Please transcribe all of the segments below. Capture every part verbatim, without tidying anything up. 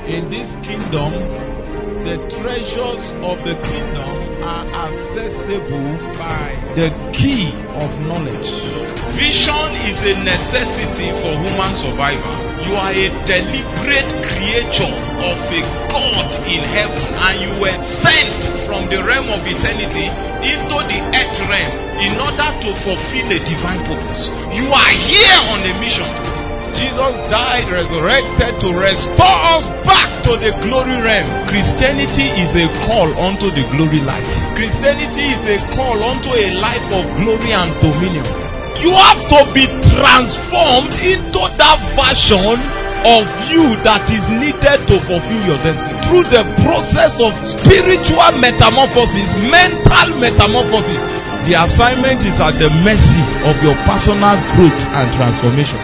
In this kingdom, the treasures of the kingdom are accessible by the key of knowledge. Vision is a necessity for human survival. You are a deliberate creature of a God in heaven, and you were sent from the realm of eternity into the earth realm in order to fulfill a divine purpose. You are here on a mission. Jesus died, resurrected to restore us back to the glory realm. Christianity is a call unto the glory life. Christianity is a call unto a life of glory and dominion. You have to be transformed into that version of you that is needed to fulfill your destiny. Through the process of spiritual metamorphosis, mental metamorphosis, the assignment is at the mercy of your personal growth and transformation.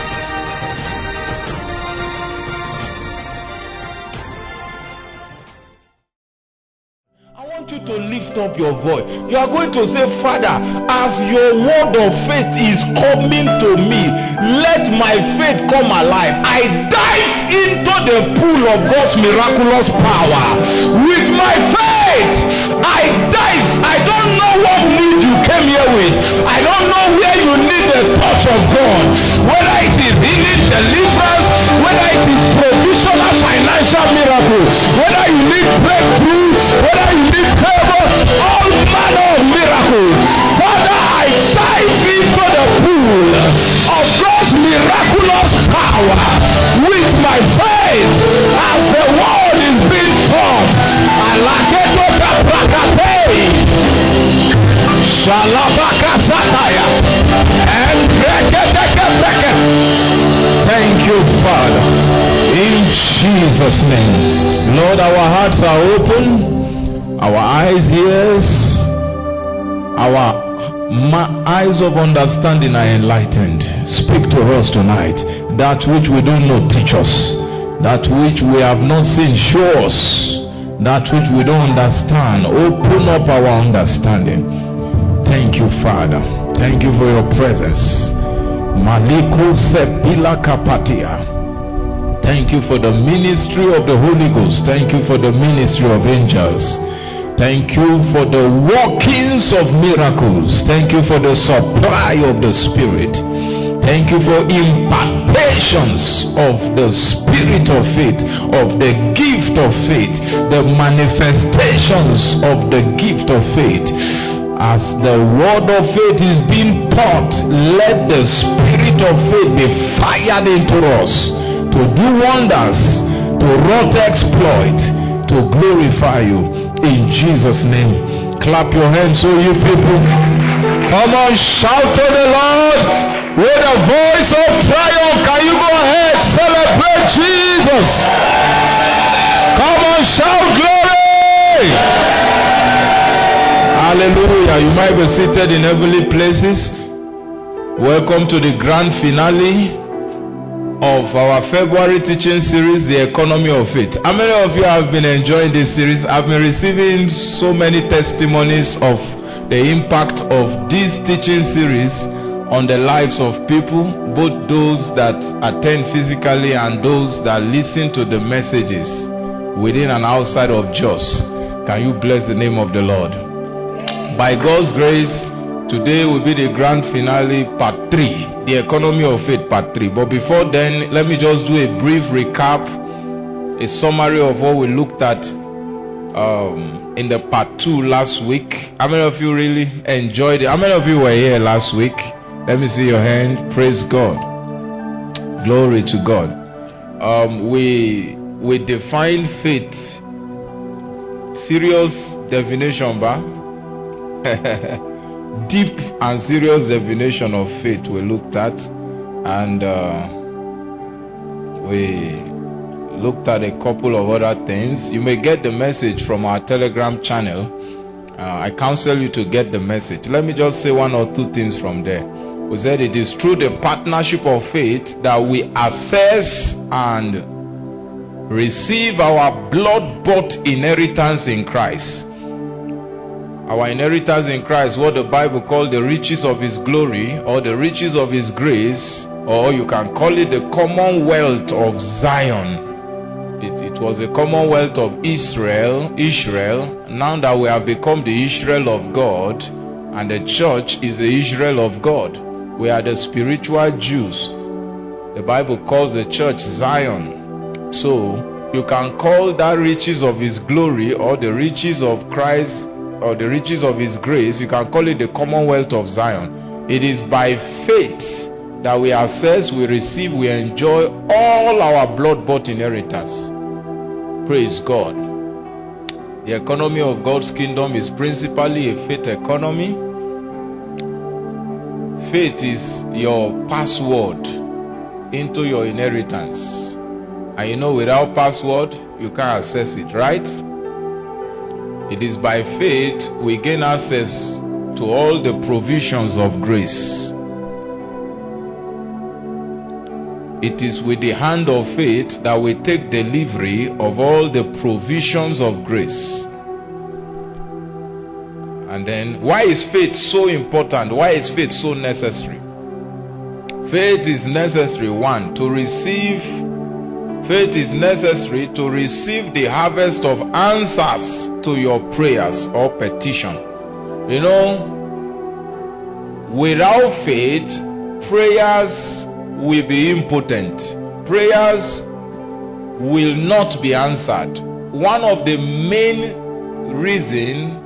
You to lift up your voice. You are going to say, Father, as your word of faith is coming to me, let my faith come alive. I dive into the pool of God's miraculous power. With my faith, I dive. I don't know what need you came here with. I don't know where you need the touch of God. Whether it is healing, deliverance, whether it is provisional financial miracle, whether you need breakthrough, whether you need all manner of miracles. Father, I dive into the pool of God's miraculous power with my faith as the word is being taught. Thank you, Father. In Jesus' name. Lord, our hearts are open. Our eyes, ears, our ma- eyes of understanding are enlightened. Speak to us tonight. That which we don't know, teach us. That which we have not seen, show us. That which we don't understand, open up our understanding. Thank you, Father. Thank you for your presence. Maliko sepila kapatia. Thank you for the ministry of the Holy Ghost. Thank you for the ministry of angels. Thank you for the workings of miracles. Thank you for the supply of the Spirit. Thank you for impartations of the Spirit of faith, of the gift of faith, the manifestations of the gift of faith. As the word of faith is being taught, let the Spirit of faith be fired into us to do wonders, to wrought exploit, to glorify you. In Jesus' name. Clap your hands, so you people. Come on, shout to the Lord with a voice of triumph. Can you go ahead? Celebrate Jesus. Come on, shout glory. Hallelujah. You might be seated in heavenly places. Welcome to the grand finale of our February teaching series, The Economy of Faith. How many of you have been enjoying this series? I've been receiving so many testimonies of the impact of this teaching series on the lives of people, both those that attend physically and those that listen to the messages within and outside of Jos. Can you bless the name of the Lord? By God's grace, today will be the grand finale, part three. The Economy of Faith, part three. But before then, let me just do a brief recap, a summary of what we looked at um, in the part two last week. How many of you really enjoyed it? How many of you were here last week? Let me see your hand. Praise God. Glory to God. Um, we we define faith. Serious definition, ba? Deep and serious definition of faith we looked at, and uh, we looked at a couple of other things. You may get the message from our Telegram channel. uh, I counsel you to get the message. Let me just say one or two things from there. We said it is through the partnership of faith that we assess and receive our blood-bought inheritance in Christ. Our inheritance in Christ, what the Bible calls the riches of His glory, or the riches of His grace, or you can call it the commonwealth of Zion. It, it was the commonwealth of Israel, Israel. Now that we have become the Israel of God, and the church is the Israel of God, we are the spiritual Jews. The Bible calls the church Zion. So you can call that riches of his glory, or the riches of Christ, or the riches of his grace, you can call it the commonwealth of Zion. It is by faith that we access, we receive, we enjoy all our blood-bought inheritance. Praise God. The economy of God's kingdom is principally a faith economy. Faith is your password into your inheritance. And you know, without password, you can't access it, right? It is by faith we gain access to all the provisions of grace. It is with the hand of faith that we take delivery of all the provisions of grace. And then, why is faith so important? Why is faith so necessary? Faith is necessary, one, to receive, faith is necessary to receive the harvest of answers to your prayers or petition. You know, without faith, prayers will be impotent. Prayers will not be answered. One of the main reasons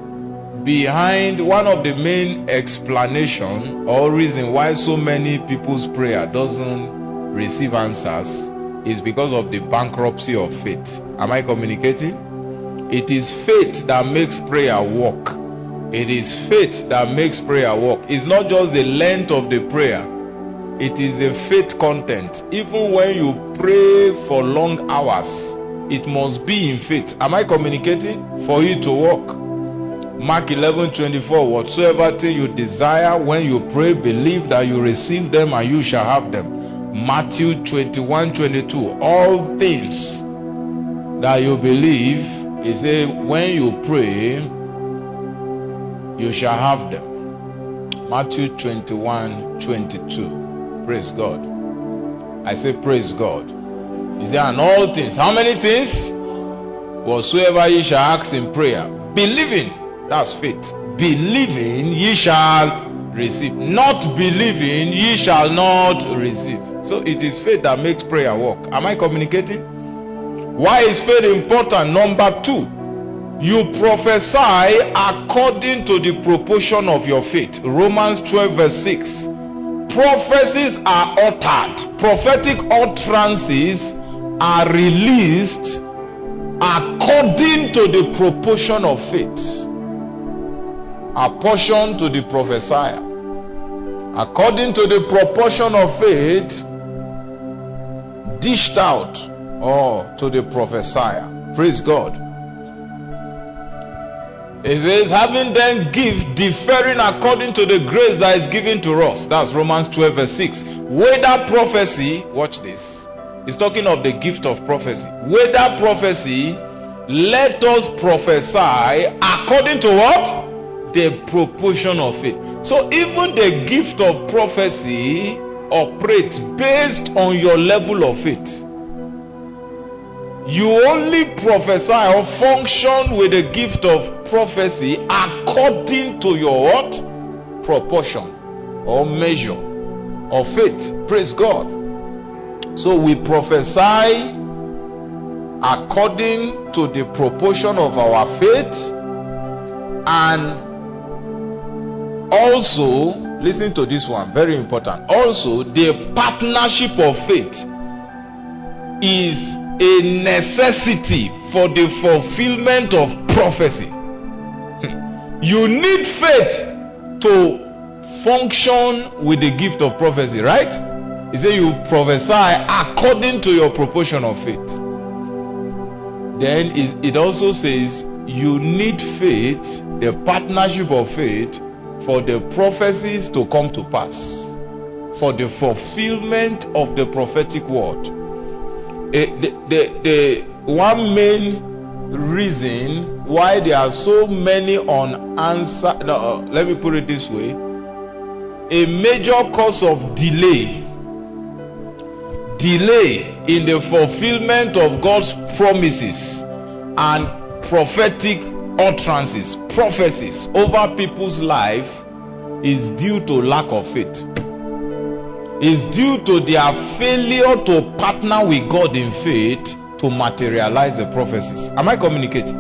behind, one of the main explanation or reason why so many people's prayer doesn't receive answers is because of the bankruptcy of faith. Am I communicating? It is faith that makes prayer work. It is faith that makes prayer work. It's not just the length of the prayer. It is the faith content. Even when you pray for long hours, it must be in faith. Am I communicating? For you to work. Mark eleven twenty-four, whatsoever thing you desire when you pray, believe that you receive them and you shall have them. Matthew twenty-one twenty-two, all things that you believe, he said, when you pray, you shall have them. Matthew twenty-one twenty-two. Praise God. I say praise God. He said, and all things. How many things? Whatsoever ye shall ask in prayer, believing. That's faith. Believing ye shall receive. Not believing ye shall not receive. So it is faith that makes prayer work. Am I communicating? Why is faith important? Number two, you prophesy according to the proportion of your faith. Romans twelve verse six. Prophecies are uttered. Prophetic utterances are released according to the proportion of faith. Apportion to the prophesier. According to the proportion of faith dished out or to the prophesier. Praise God. It says, having then gift differing according to the grace that is given to us. That's Romans twelve verse six. Whether prophecy, watch this. It's talking of the gift of prophecy. Whether prophecy, let us prophesy according to what? The proportion of it. So even the gift of prophecy operates based on your level of faith. You only prophesy or function with the gift of prophecy according to your what? Proportion or measure of faith. Praise God. So we prophesy according to the proportion of our faith, and also, listen to this one, very important. Also, the partnership of faith is a necessity for the fulfillment of prophecy. You need faith to function with the gift of prophecy, right? He said you prophesy according to your proportion of faith. Then it also says you need faith, the partnership of faith, for the prophecies to come to pass, for the fulfillment of the prophetic word. Uh, the, the, the one main reason why there are so many unanswered, no, uh, let me put it this way, a major cause of delay, delay in the fulfillment of God's promises and prophetic utterances, prophecies over people's life is due to lack of faith. Is due to their failure to partner with God in faith to materialize the prophecies. Am I communicating?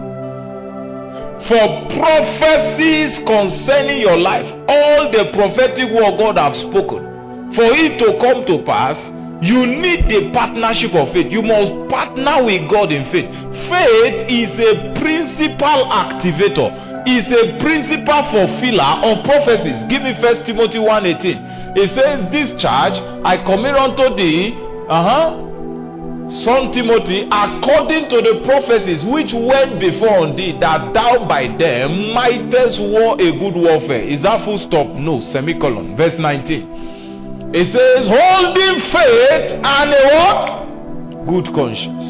For prophecies concerning your life, all the prophetic word God have spoken, for it to come to pass, you need the partnership of faith. You must partner with God in faith. Faith is a principal activator, is a principal fulfiller of prophecies. Give me First Timothy one eighteen. It says, this charge I commit unto thee, uh-huh, son Timothy, according to the prophecies which went before on thee, that thou by them mightest war a good warfare. Is that full stop? No, semicolon. Verse nineteen. It says, holding faith and a what? Good conscience.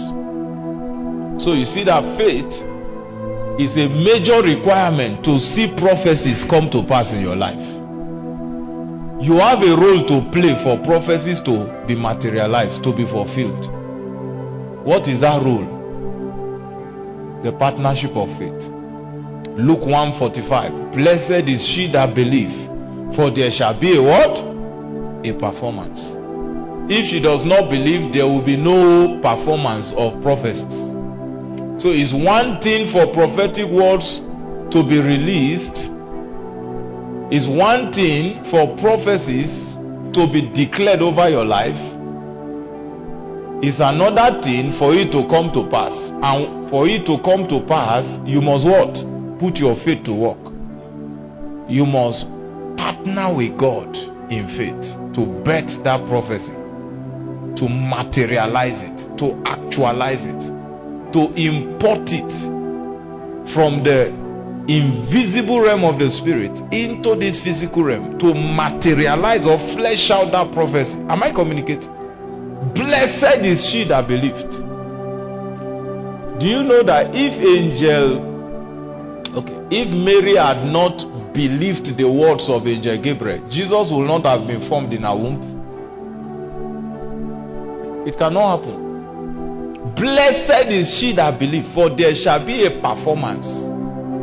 So you see that faith is a major requirement to see prophecies come to pass in your life. You have a role to play for prophecies to be materialized, to be fulfilled. What is that role? The partnership of faith. Luke one forty-five. Blessed is she that believe, for there shall be a what? A performance. If she does not believe, there will be no performance of prophecies. So it's one thing for prophetic words to be released. It's one thing for prophecies to be declared over your life. It's another thing for it to come to pass. And for it to come to pass, you must what? Put your faith to work. You must partner with God in faith to birth that prophecy, to materialize it, to actualize it, to import it from the invisible realm of the spirit into this physical realm, to materialize or flesh out that prophecy. Am I communicating? Blessed is she that believed. Do you know that if angel okay if Mary had not believed the words of angel Gabriel, Jesus would not have been formed in her womb? It cannot happen. Blessed is she that believed, for there shall be a performance.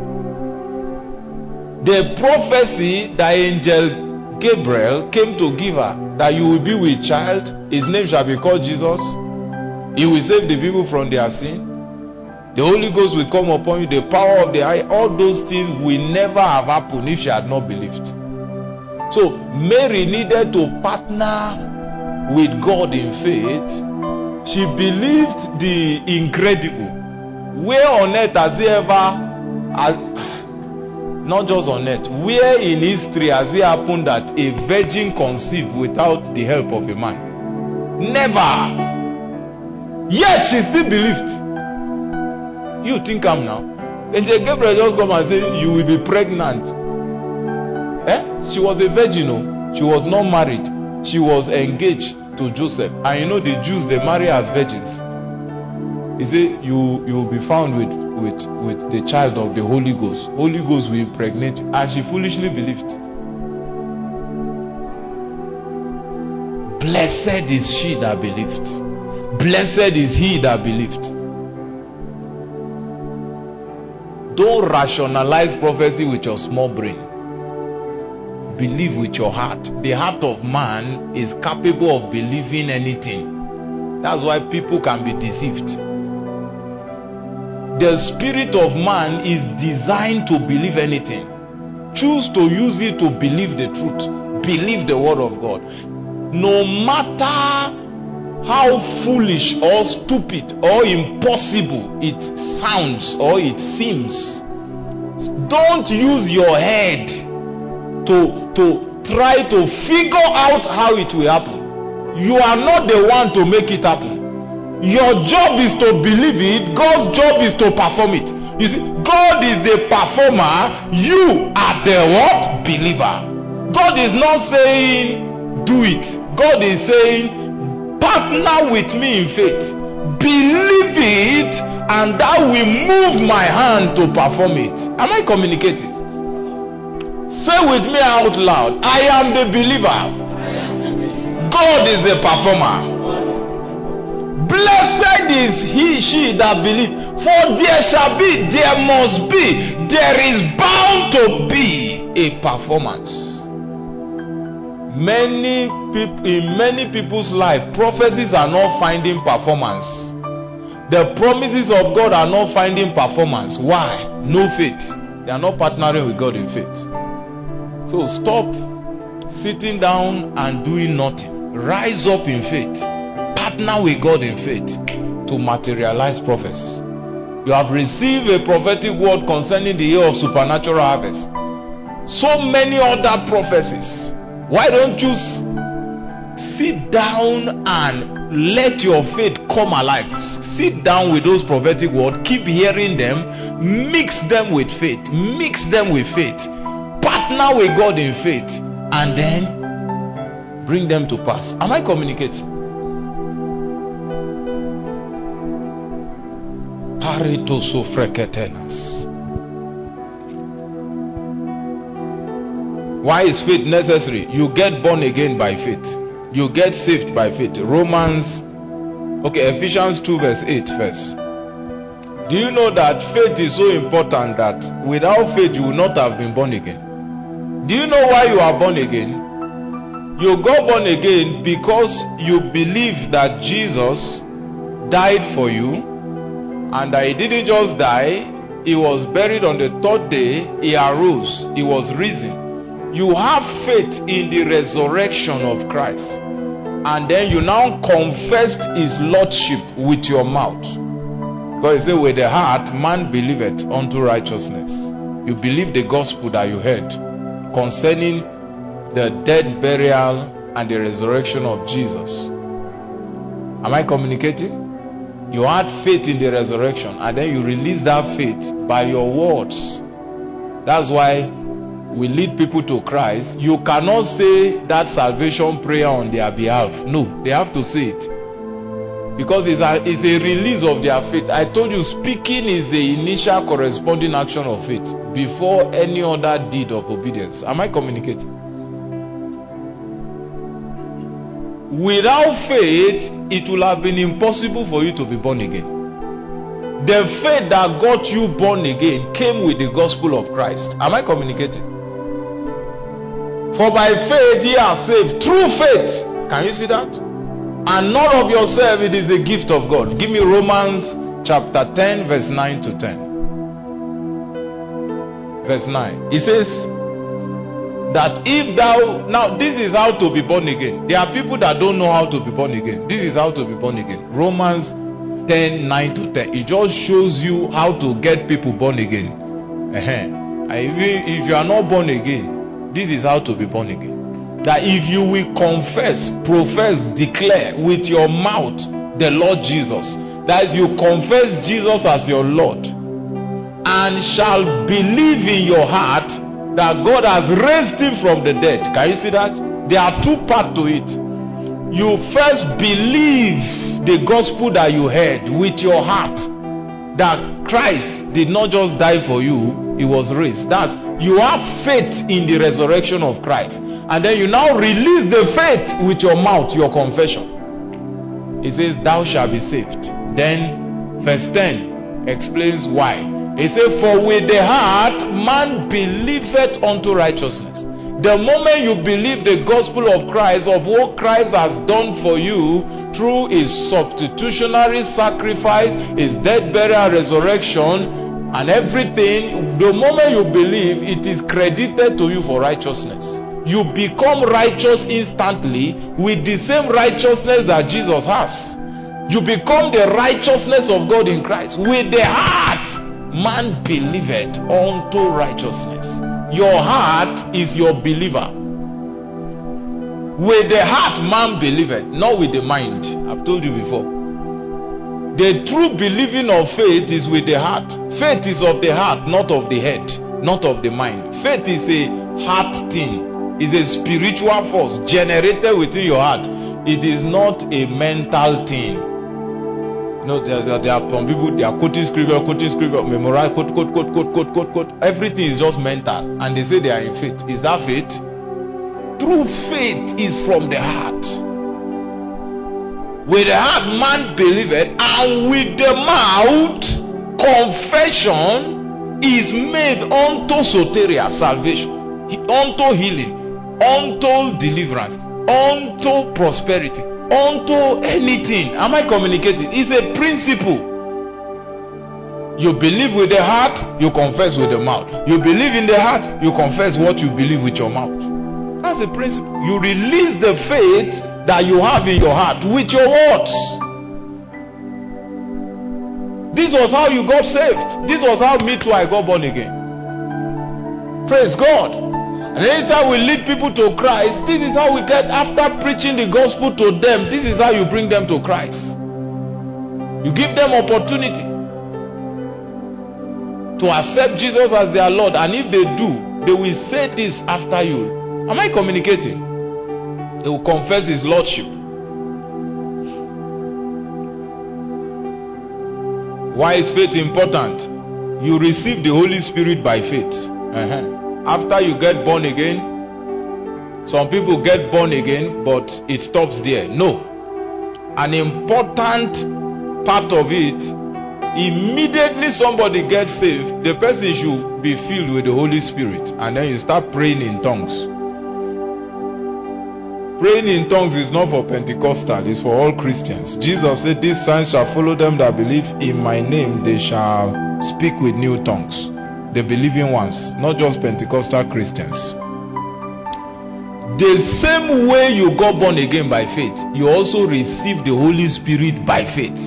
The prophecy that angel Gabriel came to give her, that you will be with child, his name shall be called Jesus, he will save the people from their sin, the Holy Ghost will come upon you, the power of the eye, all those things will never have happened if she had not believed. So Mary needed to partner with God in faith. She believed the incredible. Where on earth has he ever has, not just on earth, where in history has it happened that a virgin conceived without the help of a man? Never. Yet she still believed. You think I'm now? Angel Gabriel just come and say, you will be pregnant. Eh? She was a virgin. No? She was not married. She was engaged to Joseph. And you know the Jews, they marry as virgins. He said, you, you will be found with With, with the child of the Holy Ghost. Holy Ghost will impregnate you. And she foolishly believed. Blessed is she that believed. Blessed is he that believed. Don't rationalize prophecy with your small brain. Believe with your heart. The heart of man is capable of believing anything. That's why people can be deceived. The spirit of man is designed to believe anything. Choose to use it to believe the truth. Believe the word of God. No matter how foolish or stupid or impossible it sounds or it seems, don't use your head to, to try to figure out how it will happen. You are not the one to make it happen. Your job is to believe it. God's job is to perform it. You see, God is the performer. You are the what? Believer. God is not saying do it. God is saying partner with me in faith. Believe it, and that will move my hand to perform it. Am I communicating? Say with me out loud, I am the believer. God is a performer. Blessed is he, she that believe, for there shall be, there must be, there is bound to be a performance. Many people, in many people's life, prophecies are not finding performance. The promises of God are not finding performance. Why? No faith. They are not partnering with God in faith. So stop sitting down and doing nothing. Rise up in faith. Partner with God in faith to materialize prophecies. You have received a prophetic word concerning the year of supernatural harvest. So many other prophecies. Why don't you sit down and let your faith come alive? Sit down with those prophetic words, keep hearing them, mix them with faith, mix them with faith, partner with God in faith, and then bring them to pass. Am I communicating? Paritoso freketenas. Why is faith necessary? You get born again by faith. You get saved by faith. Romans, okay, Ephesians two verse eight first. Do you know that faith is so important that without faith you would not have been born again? Do you know why you are born again? You got born again because you believe that Jesus died for you, and that he didn't just die, he was buried on the third day, he arose, he was risen. You have faith in the resurrection of Christ, and then you now confess his lordship with your mouth. Because it says, with the heart man believeth unto righteousness. You believe the gospel that you heard concerning the death, burial, and the resurrection of Jesus. Am I communicating? You had faith in the resurrection, and then you release that faith by your words. That's why we lead people to Christ. You cannot say that salvation prayer on their behalf. No, they have to say it. Because it's a, it's a release of their faith. I told you, speaking is the initial corresponding action of faith before any other deed of obedience. Am I communicating? Without faith, it will have been impossible for you to be born again. The faith that got you born again came with the gospel of Christ. Am I communicating? For by faith ye are saved through faith. Can you see that? And not of yourself, it is a gift of God. Give me Romans chapter ten verse nine to ten. Verse nine. It says that if thou, now this is how to be born again. There are people that don't know how to be born again. This is how to be born again. Romans ten nine to ten. It just shows you how to get people born again. Uh-huh. And if, if you are not born again, this is how to be born again. That if you will confess, profess, declare with your mouth the Lord Jesus, that is, you confess Jesus as your Lord, and shall believe in your heart that God has raised him from the dead. Can you see that? There are two parts to it. You first believe the gospel that you heard with your heart, that Christ did not just die for you, he was raised. That's, you have faith in the resurrection of Christ, and then you now release the faith with your mouth, your confession. It says, thou shalt be saved. Then verse ten explains why. It says, for with the heart man believeth unto righteousness. The moment you believe the gospel of Christ, of what Christ has done for you through his substitutionary sacrifice, his death, burial, resurrection, and everything, the moment you believe, it is credited to you for righteousness. You become righteous instantly with the same righteousness that Jesus has. You become the righteousness of God in Christ. With the heart man believeth unto righteousness. Your heart is your believer. With the heart man believeth, not with the mind. I've told you before. The true believing of faith is with the heart. Faith is of the heart, not of the head, not of the mind. Faith is a heart thing. It's a spiritual force generated within your heart. It is not a mental thing. You know, there, there, there are some people, they are quoting scripture, quoting scripture, memorize, quote, quote, quote, quote, quote, quote, quote. Everything is just mental, and they say they are in faith. Is that faith? True faith is from the heart. With the heart man believeth, and with the mouth confession is made unto soteria, salvation, unto healing, unto deliverance, unto prosperity, unto anything. Am I communicating? It's a principle. You believe with the heart, you confess with the mouth. You believe in the heart, you confess what you believe with your mouth. That's a principle. You release the faith that you have in your heart with your words. This was how you got saved. This was how me too I got born again. Praise God. And anytime we lead people to Christ, this is how we get, after preaching the gospel to them, this is how you bring them to Christ. You give them opportunity to accept Jesus as their Lord, and if they do, they will say this after you. Am I communicating? They will confess his lordship. Why is faith important? You receive the Holy Spirit by faith. Uh-huh. After you get born again, some people get born again, but it stops there. No. An important part of it, immediately somebody gets saved, the person should be filled with the Holy Spirit, and then you start praying in tongues. Praying in tongues is not for Pentecostal, it's for all Christians. Jesus said, these signs shall follow them that believe in my name, they shall speak with new tongues. The believing ones, not just Pentecostal Christians. The same way you got born again by faith, you also receive the Holy Spirit by faith.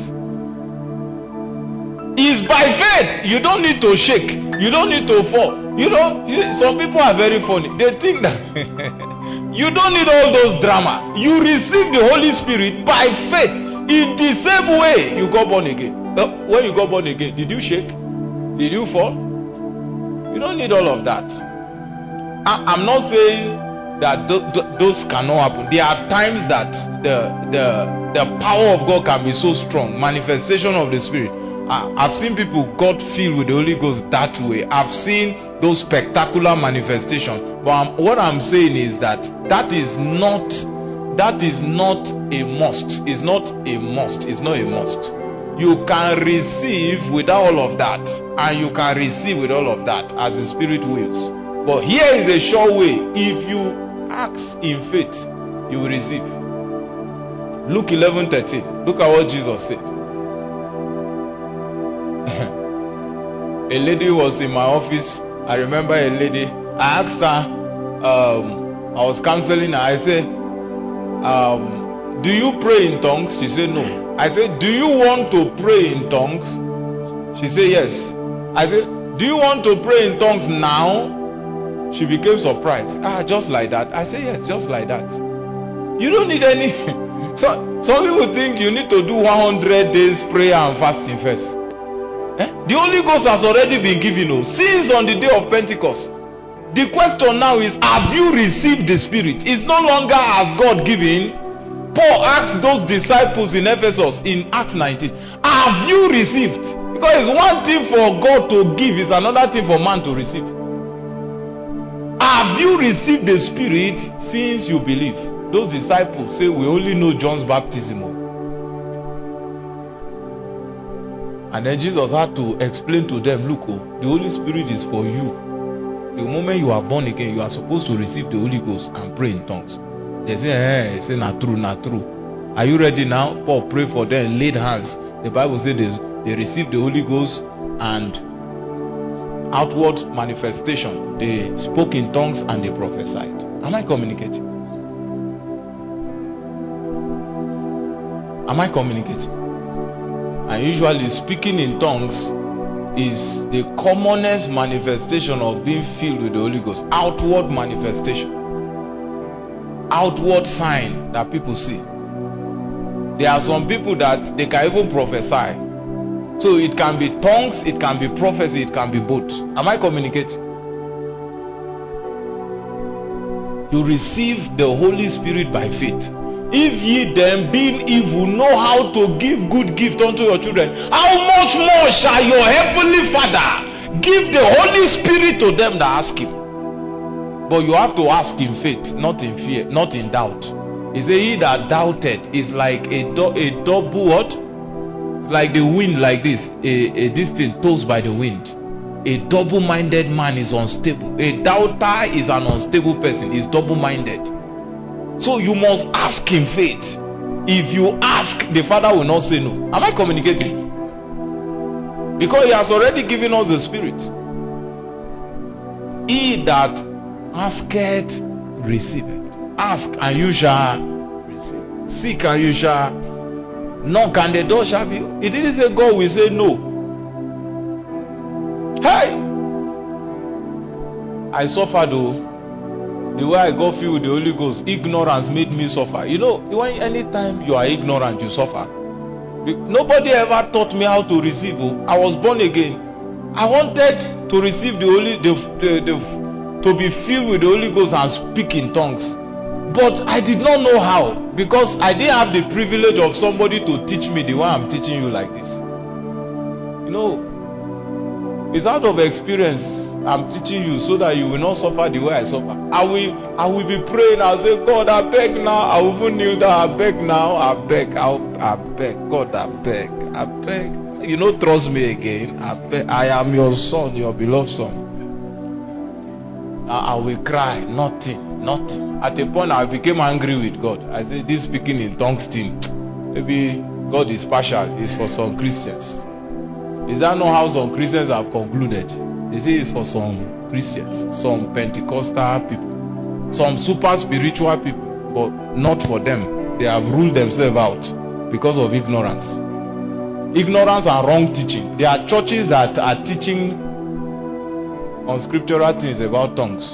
It's by faith. You don't need to shake. You don't need to fall. You know, some people are very funny. They think that you don't need all those drama. You receive the Holy Spirit by faith. In the same way you got born again. But when you got born again, did you shake? Did you fall? You don't need all of that. I, I'm not saying that th th those cannot happen. There are times that the the the power of God can be so strong. Manifestation of the Spirit. I've seen people got filled with the Holy Ghost that way. I've seen those spectacular manifestations. But I'm, what I'm saying is that that is not that is not a must. It's not a must. It's not a must. You can receive without all of that, and you can receive with all of that as the Spirit wills. But here is a sure way. If you ask in faith, you will receive. Luke eleven thirteen. Look at what Jesus said. A lady was in my office. I remember a lady. I asked her, um, I was counseling her. I said, um, do you pray in tongues? She said, no. I said, do you want to pray in tongues? She said, yes. I said, do you want to pray in tongues now? She became surprised. Ah, just like that. I said, yes, just like that. You don't need any. So, some people think you need to do one hundred days prayer and fasting first. Eh? The Holy Ghost has already been given you since on the day of Pentecost. The question now is, have you received the Spirit? It's no longer as God given. Paul asked those disciples in Ephesus in Acts nineteen, have you received? Because it's one thing for God to give, it's another thing for man to receive. Have you received the Spirit since you believe? Those disciples say, we only know John's baptism. And then Jesus had to explain to them, look, oh, the Holy Spirit is for you. The moment you are born again, you are supposed to receive the Holy Ghost and pray in tongues. They say, eh, they say, not true, not true. Are you ready now? Paul prayed for them, laid hands. The Bible says they, they received the Holy Ghost and outward manifestation. They spoke in tongues and they prophesied. Am I communicating? Am I communicating? And usually speaking in tongues is the commonest manifestation of being filled with the Holy Ghost. Outward manifestation. Outward sign that people see. There are some people that they can even prophesy. So it can be tongues, it can be prophecy, it can be both. Am I communicating? You receive the Holy Spirit by faith. If ye then, being evil, know how to give good gift unto your children, how much more shall your heavenly Father give the Holy Spirit to them that ask him? But you have to ask in faith, not in fear, not in doubt. He said, he that doubted is like a, do- a double what? Like the wind like this. A, a this thing tossed by the wind. A double-minded man is unstable. A doubter is an unstable person. He's double-minded. So you must ask in faith. If you ask, the Father will not say no. Am I communicating? Because he has already given us the Spirit. He that asketh, receiveth. Ask and you shall receive. Seek and you shall knock and the door shall be. It didn't say God will say no. Hey! I suffered though. The way I got filled with the Holy Ghost, ignorance made me suffer. You know, when anytime you are ignorant, you suffer. Nobody ever taught me how to receive. I was born again. I wanted to receive the Holy, the, the, the, to be filled with the Holy Ghost and speak in tongues. But I did not know how, because I didn't have the privilege of somebody to teach me the way I'm teaching you like this. You know, it's out of experience. I'm teaching you so that you will not suffer the way I suffer. I will, I will be praying. I'll say, God, I beg now. I will even kneel down. I beg now. I beg. I'll, I beg. God, I beg. I beg. You know, trust me again. I beg. I am your son, your beloved son. I, I will cry. Nothing. Nothing. At a point, I became angry with God. I said, this speaking in tongues thing, maybe God is partial. It's for some Christians. Is that not how some Christians have concluded? They say it's for some Christians, some Pentecostal people, some super spiritual people, but not for them. They have ruled themselves out because of ignorance. Ignorance and wrong teaching. There are churches that are teaching unscriptural things about tongues.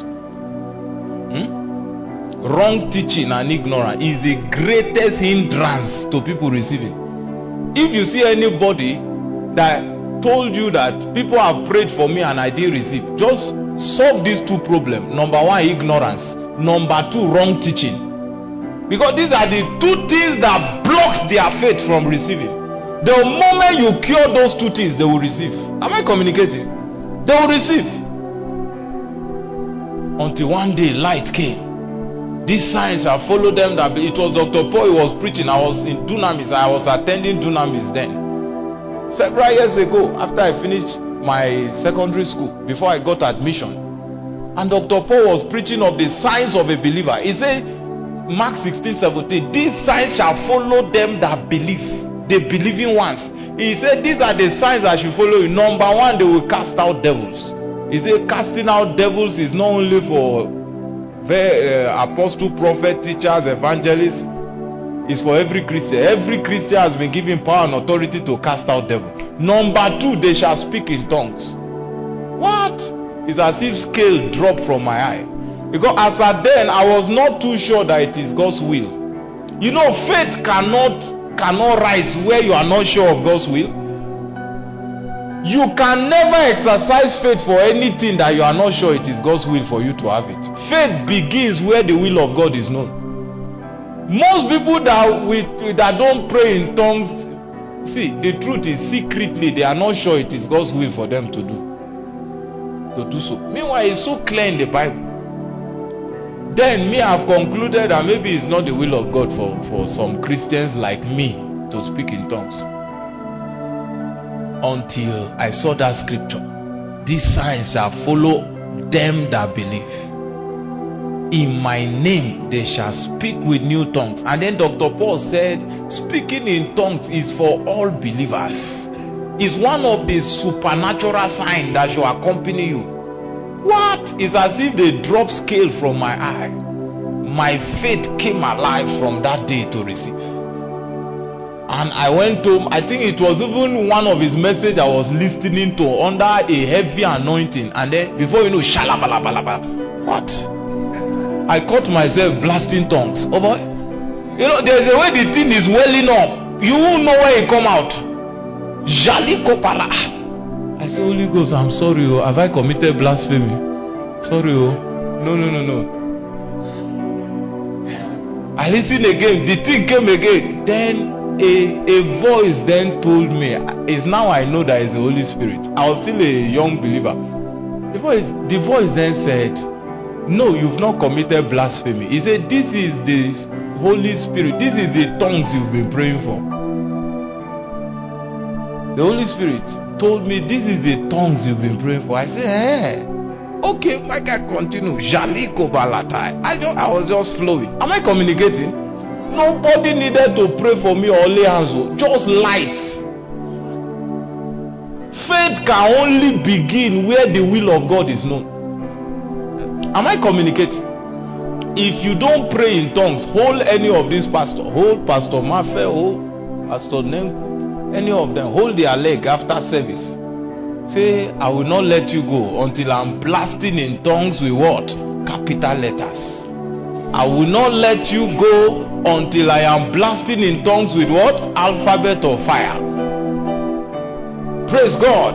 Hmm? Wrong teaching and ignorance is the greatest hindrance to people receiving. If you see anybody that told you that people have prayed for me and I didn't receive, just solve these two problems. Number one, ignorance. Number two, wrong teaching. Because these are the two things that blocks their faith from receiving. The moment you cure those two things, they will receive. Am I communicating? They will receive. Until one day light came. These signs shall follow them that be. It was Doctor Paul who was preaching. I was in Dunamis. I was attending Dunamis then. Several years ago, after I finished my secondary school, before I got admission, and Doctor Paul was preaching of the signs of a believer. He said, Mark sixteen seventeen, these signs shall follow them that believe, the believing ones. He said, these are the signs that should follow you. Number one, they will cast out devils. He said, casting out devils is not only for the, uh, apostle, prophet, teachers, evangelists. Is for every Christian. Every Christian has been given power and authority to cast out devils. Number two, they shall speak in tongues. What? It's as if scale dropped from my eye. Because as at then, I was not too sure that it is God's will. You know, faith cannot cannot rise where you are not sure of God's will. You can never exercise faith for anything that you are not sure it is God's will for you to have it. Faith begins where the will of God is known. Most people that with that don't pray in tongues, see, the truth is secretly they are not sure it is God's will for them to do to do so. Meanwhile, it's so clear in the Bible. Then me, I've concluded that maybe it's not the will of God for, for some Christians like me to speak in tongues. Until I saw that scripture. These signs shall follow them that believe. In my name they shall speak with new tongues. And then Doctor Paul said, speaking in tongues is for all believers. It's one of the supernatural signs that shall accompany you. What? It's as if they dropped scale from my eye. My faith came alive from that day to receive. And I went home. I think it was even one of his messages I was listening to under a heavy anointing. And then before you know, shalabalabalaba. What? I caught myself blasting tongues. Oh boy. You know, there's a way the thing is welling up. You won't know where it come out. Jali kopala. I say, Holy Ghost, I'm sorry. Oh. Have I committed blasphemy? Sorry. Oh. No, no, no, no. I listened again. The thing came again. Then a, a voice then told me. It's now I know that it's the Holy Spirit. I was still a young believer. The voice, the voice then said, no, you've not committed blasphemy. He said, this is the Holy Spirit, this is the tongues you've been praying for. The Holy Spirit told me this is the tongues you've been praying for. I said, eh. Okay, my guy, continue. Jaliko balatai. I just, I was just flowing. Am I communicating? Nobody needed to pray for me or lay hands on. Just light. Faith can only begin where the will of God is known. Am I communicating? If you don't pray in tongues, hold any of these pastors. Hold Pastor Mafe, hold Pastor Nenku. Any of them, hold their leg after service. Say, I will not let you go until I'm blasting in tongues with what? Capital letters. I will not let you go until I am blasting in tongues with what? Alphabet of fire. Praise God.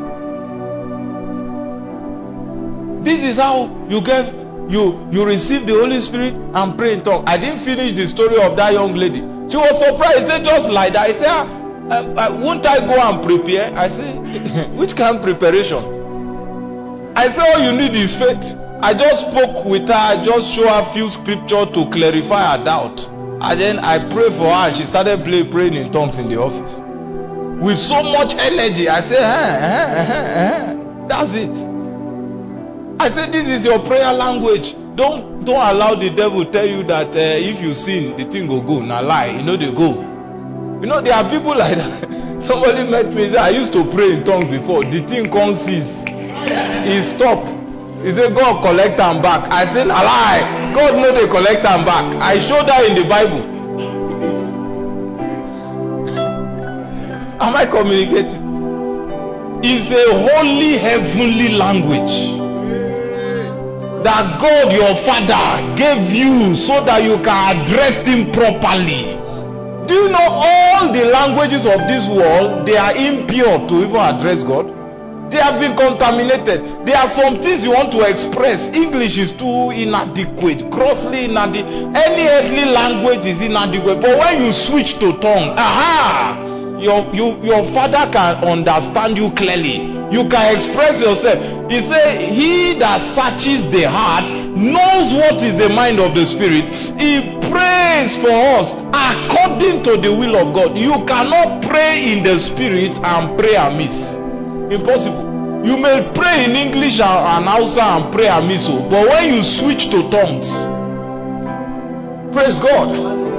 This is how you get, you, you receive the Holy Spirit and pray in tongues. I didn't finish the story of that young lady. She was surprised. She said, just like that. I said, Uh, uh, won't I go and prepare? I say, which kind of preparation? I say, all you need is faith. I just spoke with her. I just show her a few scriptures to clarify her doubt. And then I pray for her. And she started play, praying in tongues in the office. With so much energy. I say, eh, eh, eh, eh. That's it. I say, this is your prayer language. Don't, don't allow the devil tell you that uh, if you sin, the thing will go. Now lie. You know they go. You know, there are people like that. Somebody met me and said, I used to pray in tongues before. The thing comes cease. He stopped. He said, God collect them back. I said, a lie. God know they collect them back. I showed that in the Bible. Am I communicating? It's a holy heavenly language that God your Father gave you so that you can address him properly. Do you know all the languages of this world, they are impure to even address God? They have been contaminated. There are some things you want to express. English is too inadequate, grossly inadequate. Any earthly language is inadequate. But when you switch to tongue, aha, your, you, your Father can understand you clearly. You can express yourself. He said, he that searches the heart knows what is the mind of the Spirit. He prays for us according to the will of God. You cannot pray in the Spirit and pray amiss. Impossible. You may pray in English and Hausa and pray amiss, but when you switch to tongues, praise God,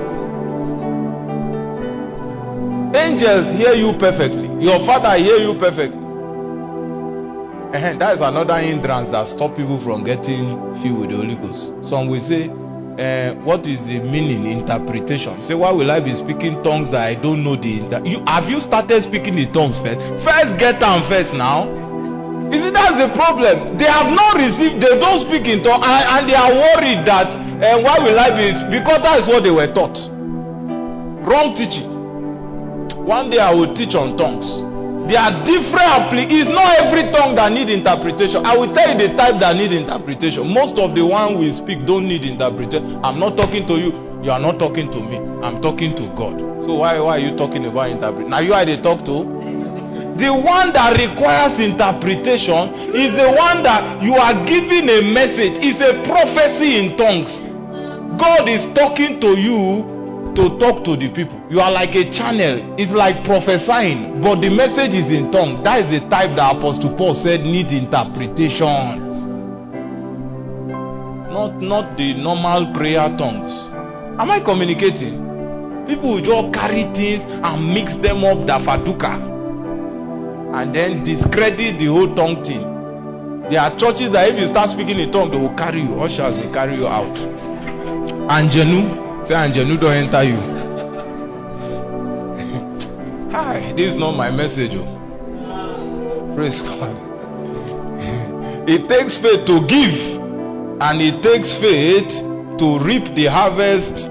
angels hear you perfectly. Your Father hear you perfectly. And that is another hindrance that stop people from getting filled with the Holy Ghost. Some will say, uh, what is the meaning, interpretation? Say, why will I be speaking tongues that I don't know the inter- you, Have you started speaking the tongues first? First get them first now. You see, that's the problem. They have not received, they don't speak in tongues, and, and they are worried that, uh, why will I be, because that is what they were taught. Wrong teaching. One day I will teach on tongues. There are different, it's not every tongue that need interpretation. I will tell you the type that need interpretation. Most of the one we speak don't need interpretation. I'm not talking to you. You are not talking to me. I'm talking to God. So why, why are you talking about interpretation? Now you are the talk to. The one that requires interpretation is the one that you are giving a message. It's a prophecy in tongues. God is talking to you to talk to the people. You are like a channel. It's like prophesying, but the message is in tongue. That is the type that Apostle Paul said need interpretation. Not, not the normal prayer tongues. Am I communicating? People will just carry things and mix them up, dafaduka, and then discredit the whole tongue thing. There are churches that if you start speaking in tongue, they will carry you. Ushers will carry you out. Angenu. Say, Angenu, don't enter you. Hi, this is not my message. Oh. Praise God. It takes faith to give, and it takes faith to reap the harvest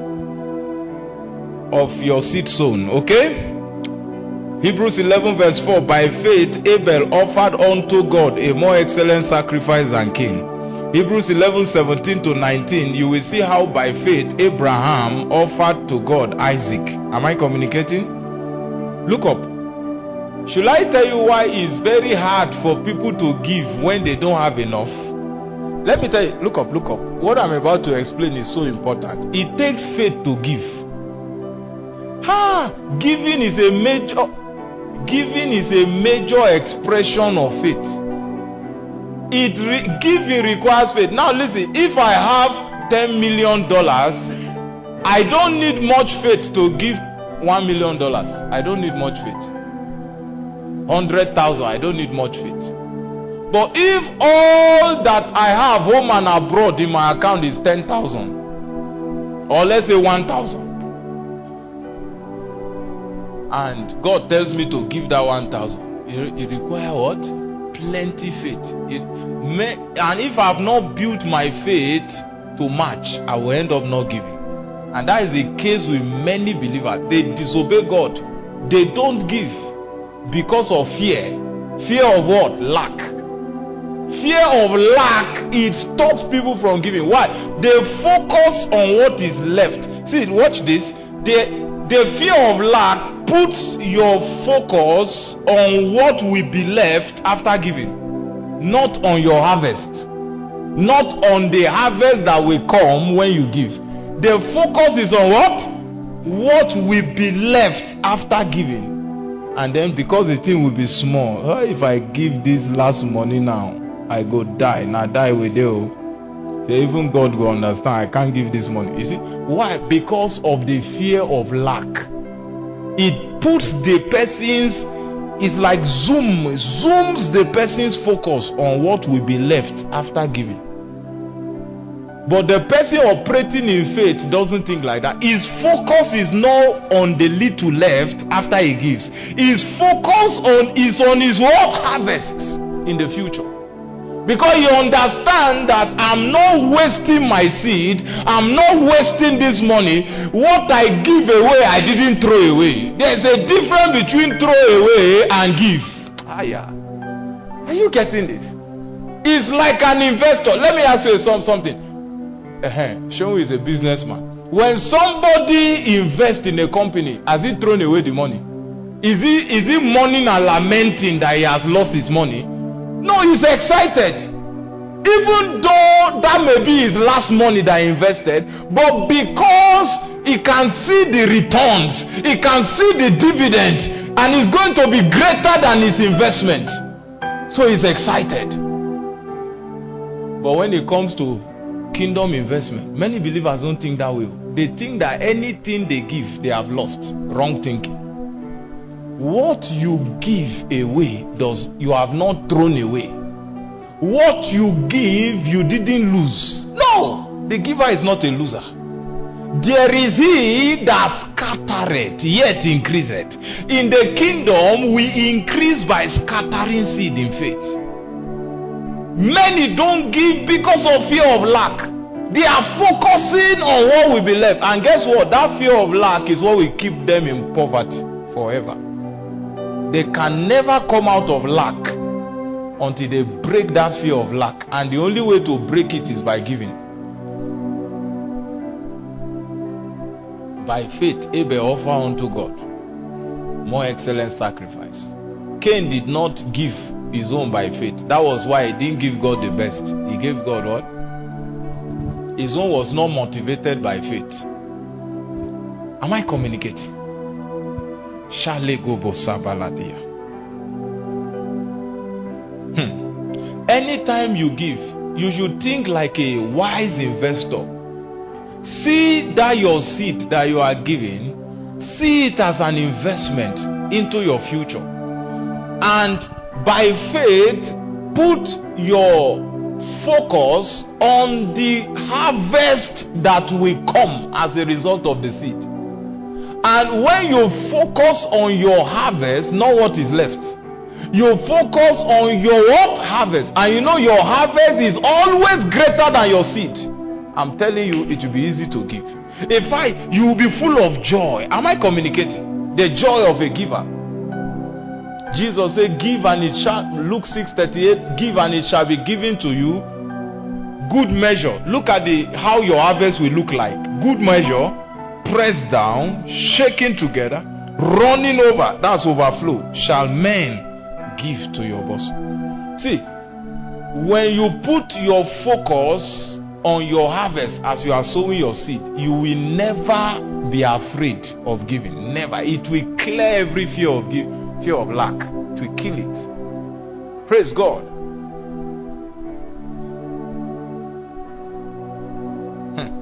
of your seed sown. Okay? Hebrews eleven verse four. By faith, Abel offered unto God a more excellent sacrifice than Cain. Hebrews eleven seventeen to nineteen, you will see how by faith Abraham offered to God Isaac. Am I communicating? Look up. Should I tell you why it's very hard for people to give when they don't have enough? Let me tell you, look up, look up. What I'm about to explain is so important. It takes faith to give. Ha! Giving is a major giving is a major expression of faith. It re- giving requires faith. Now listen, if I have ten million dollars, I don't need much faith to give one million dollars. I don't need much faith. Hundred thousand, I don't need much faith. But if all that I have home and abroad in my account is ten thousand, or let's say one thousand, and God tells me to give that one thousand, it, it requires what? Plenty faith. It may, and if I have not built my faith to match, I will end up not giving. And that is the case with many believers. They disobey God. They don't give because of fear. Fear of what? Lack. Fear of lack, it stops people from giving. Why? They focus on what is left. See, watch this. The, the fear of lack puts your focus on what will be left after giving, not on your harvest, not on the harvest that will come when you give. The focus is on what? What will be left after giving. And then because the thing will be small, oh, if I give this last money now, I go die. Now die with you. So even God will understand I can't give this money. You see? Why? Because of the fear of lack. It puts the person's, it's like zoom, zooms the person's focus on what will be left after giving. But the person operating in faith doesn't think like that. His focus is not on the little left after he gives. His focus on is on his what? Harvests in the future. Because you understand that I'm not wasting my seed, I'm not wasting this money. What I give away, I didn't throw away. There's a difference between throw away and give. Ah, yeah. Are you getting this? It's like an investor. Let me ask you something. Uh-huh. Sean is a businessman. When somebody invests in a company, has he thrown away the money? Is he is he mourning and lamenting that he has lost his money? No, he's excited. Even though that may be his last money that he invested, but because he can see the returns, he can see the dividends, and it's going to be greater than his investment. So he's excited. But when it comes to kingdom investment, many believers don't think that way. They think that anything they give, they have lost. Wrong thinking. What you give away does you have not thrown away. What you give, you didn't lose. No, the giver is not a loser. There is he that scattereth, yet increaseth. In the kingdom, we increase by scattering seed in faith. Many don't give because of fear of lack. They are focusing on what will be left. And guess what? That fear of lack is what will keep them in poverty forever. They can never come out of lack until they break that fear of lack. And the only way to break it is by giving. By faith, Abel offered unto God more excellent sacrifice. Cain did not give his own by faith. That was why he didn't give God the best. He gave God what? His own was not motivated by faith. Am I communicating? Hmm. Anytime you give, you should think like a wise investor. See that your seed that you are giving, see it as an investment into your future. And by faith, put your focus on the harvest that will come as a result of the seed. And when you focus on your harvest, not what is left, you focus on your what? Harvest. And you know your harvest is always greater than your seed. I'm telling you, it will be easy to give. In fact, you will be full of joy. Am I communicating? The joy of a giver. Jesus said, give and it shall, Luke six thirty-eight, give and it shall be given to you. Good measure. Look at the how your harvest will look like. Good measure, pressed down, shaken together, running over, that's overflow, shall men give to your bosom. See, When you put your focus on your harvest as you are sowing your seed, you will never be afraid of giving. Never. It will clear every fear of give, fear of lack. It will kill it. Praise God. Hmm.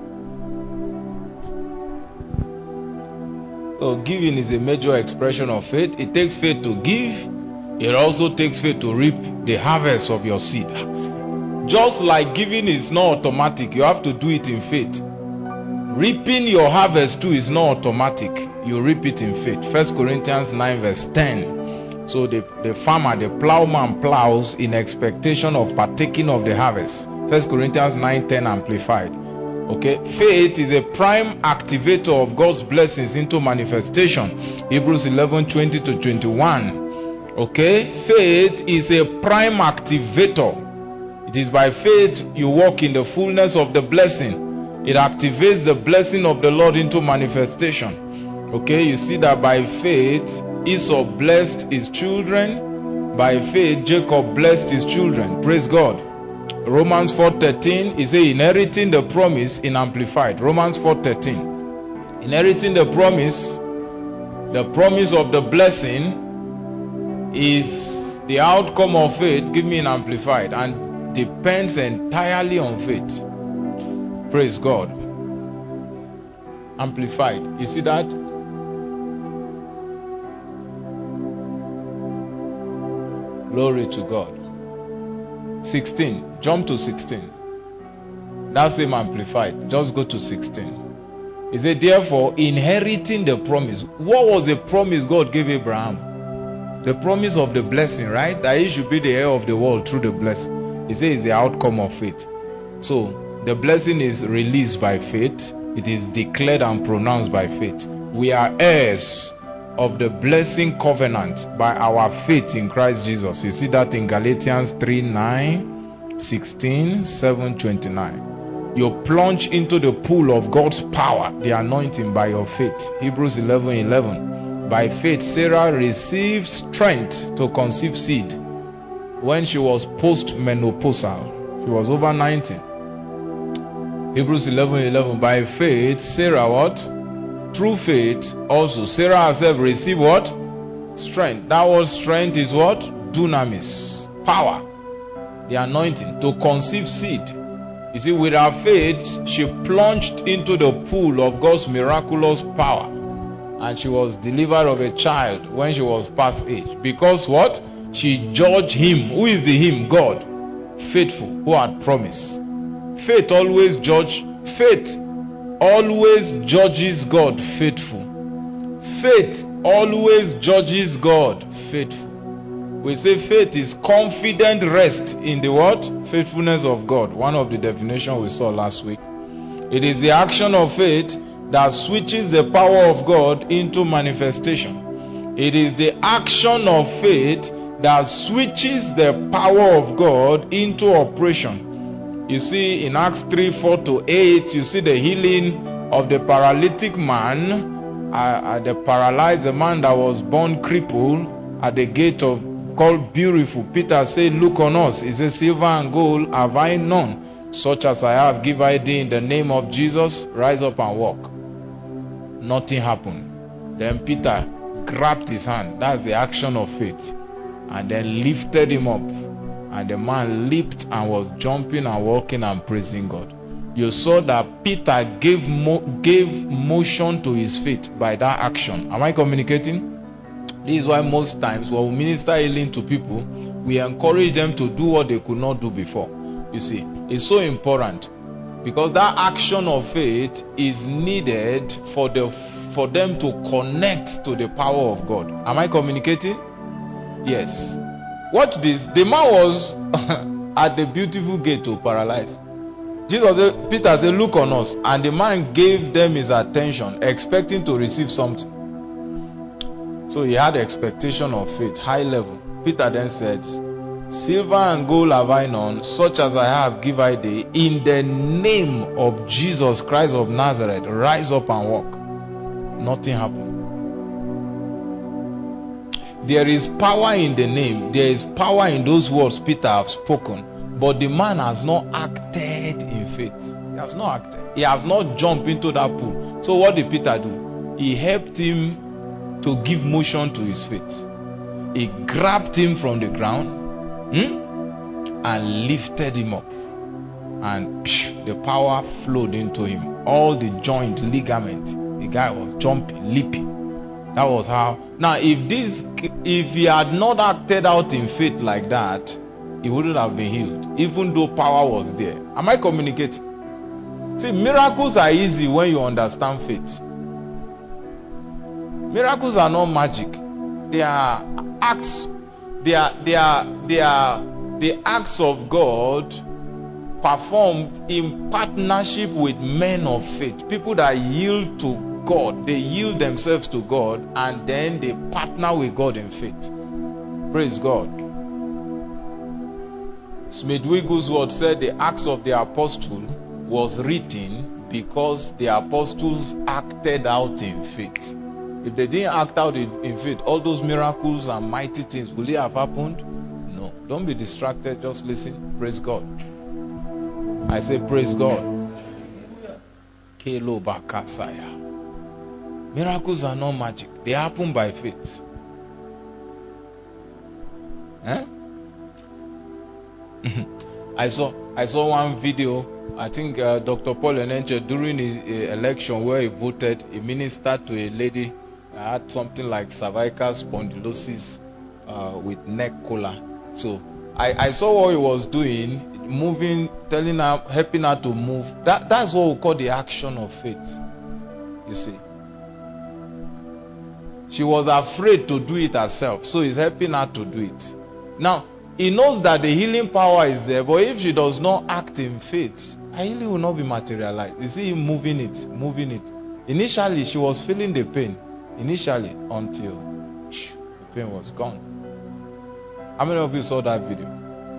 So giving is a major expression of faith. It takes faith to give. It also takes faith to reap the harvest of your seed. Just like giving is not automatic, you have to do it in faith. Reaping your harvest too is not automatic. You reap it in faith. First Corinthians nine verse ten. So the, the farmer, the plowman plows in expectation of partaking of the harvest. First Corinthians nine ten amplified. Okay, faith is a prime activator of God's blessings into manifestation. Hebrews eleven twenty to twenty-one. Okay, faith is a prime activator. It is by faith you walk in the fullness of the blessing. It activates the blessing of the Lord into manifestation. Okay, you see that by faith Esau blessed his children. By faith Jacob blessed his children. Praise God. Romans four thirteen is a inheriting the promise in amplified. Romans four thirteen. Inheriting the promise, the promise of the blessing is the outcome of faith. Give me an amplified, and depends entirely on faith. Praise God. Amplified. You see that? Glory to God. sixteen. Jump to sixteen. That same amplified. Just go to sixteen. He said, therefore, inheriting the promise. What was the promise God gave Abraham? The promise of the blessing, right? That he should be the heir of the world through the blessing. He says it's the outcome of faith. So, the blessing is released by faith. It is declared and pronounced by faith. We are heirs of the blessing covenant by our faith in Christ Jesus. You see that in Galatians three nine, sixteen, seven twenty-nine. You plunge into the pool of God's power, the anointing, by your faith. Hebrews eleven eleven. By faith, Sarah received strength to conceive seed when she was post-menopausal. She was over ninety. Hebrews eleven eleven. By faith, Sarah what? Through faith also, Sarah herself received what? Strength. That word strength is what? Dunamis. Power. The anointing to conceive seed. You see, with her faith, she plunged into the pool of God's miraculous power. And she was delivered of a child when she was past age. Because what? She judged him. Who is the him? God. Faithful. Who had promised. Faith always judge. Faith always judges God faithful. Faith always judges God faithful. We say faith is confident rest in the what? Faithfulness of God. One of the definitions we saw last week. It is the action of faith that switches the power of God into manifestation. It is the action of faith that switches the power of God into operation. You see in Acts three four to eight, you see the healing of the paralytic man, uh, uh, the paralyzed, the man that was born crippled at the gate of called Beautiful. Peter said, look on us. He said, silver and gold have I none, such as I have give I thee in the name of Jesus. Rise up and walk. Nothing happened. Then Peter grabbed his hand. That's the action of faith. And then lifted him up. And the man leaped and was jumping and walking and praising God. You saw that Peter gave mo- gave motion to his faith by that action. Am I communicating? This is why most times when we minister healing to people, we encourage them to do what they could not do before. You see, it's so important. Because that action of faith is needed for the for them to connect to the power of God. Am I communicating? Yes. Watch this. The man was at the beautiful gate to paralyze. Jesus said, Peter said, look on us. And the man gave them his attention, expecting to receive something. So he had expectation of faith, high level. Peter then said, silver and gold have I none, such as I have give I thee. In the name of Jesus Christ of Nazareth, rise up and walk. Nothing happened. There is power in the name. There is power in those words Peter have spoken. But the man has not acted in faith. He has not acted. He has not jumped into that pool. So what did Peter do? He helped him to give motion to his faith. He grabbed him from the ground hmm, and lifted him up. And psh, the power flowed into him. All the joint, ligament. The guy was jumping, leaping. That was how. Now, if this, if he had not acted out in faith like that, he wouldn't have been healed, even though power was there. Am I communicating? See, miracles are easy when you understand faith. Miracles are not magic. They are acts. They are they are they are the acts of God performed in partnership with men of faith. People that yield to God. They yield themselves to God and then they partner with God in faith. Praise God. Smith Wigglesworth said the Acts of the Apostle was written because the apostles acted out in faith. If they didn't act out in, in faith, all those miracles and mighty things, will it have happened? No. Don't be distracted. Just listen. Praise God. I say praise God. Kelo Bakasaya. Miracles are not magic. They happen by faith. Eh? I saw I saw one video. I think uh, Doctor Paul Enenche during his uh, election where he voted, he ministered to a lady that had something like cervical spondylosis uh, with neck collar. So I, I saw what he was doing, moving, telling her, helping her to move. That that's what we call the action of faith. You see. She was afraid to do it herself, so he's helping her to do it. Now, he knows that the healing power is there, but if she does not act in faith, her healing will not be materialized. You see him moving it, moving it. Initially, she was feeling the pain. Initially, until the pain was gone. How many of you saw that video?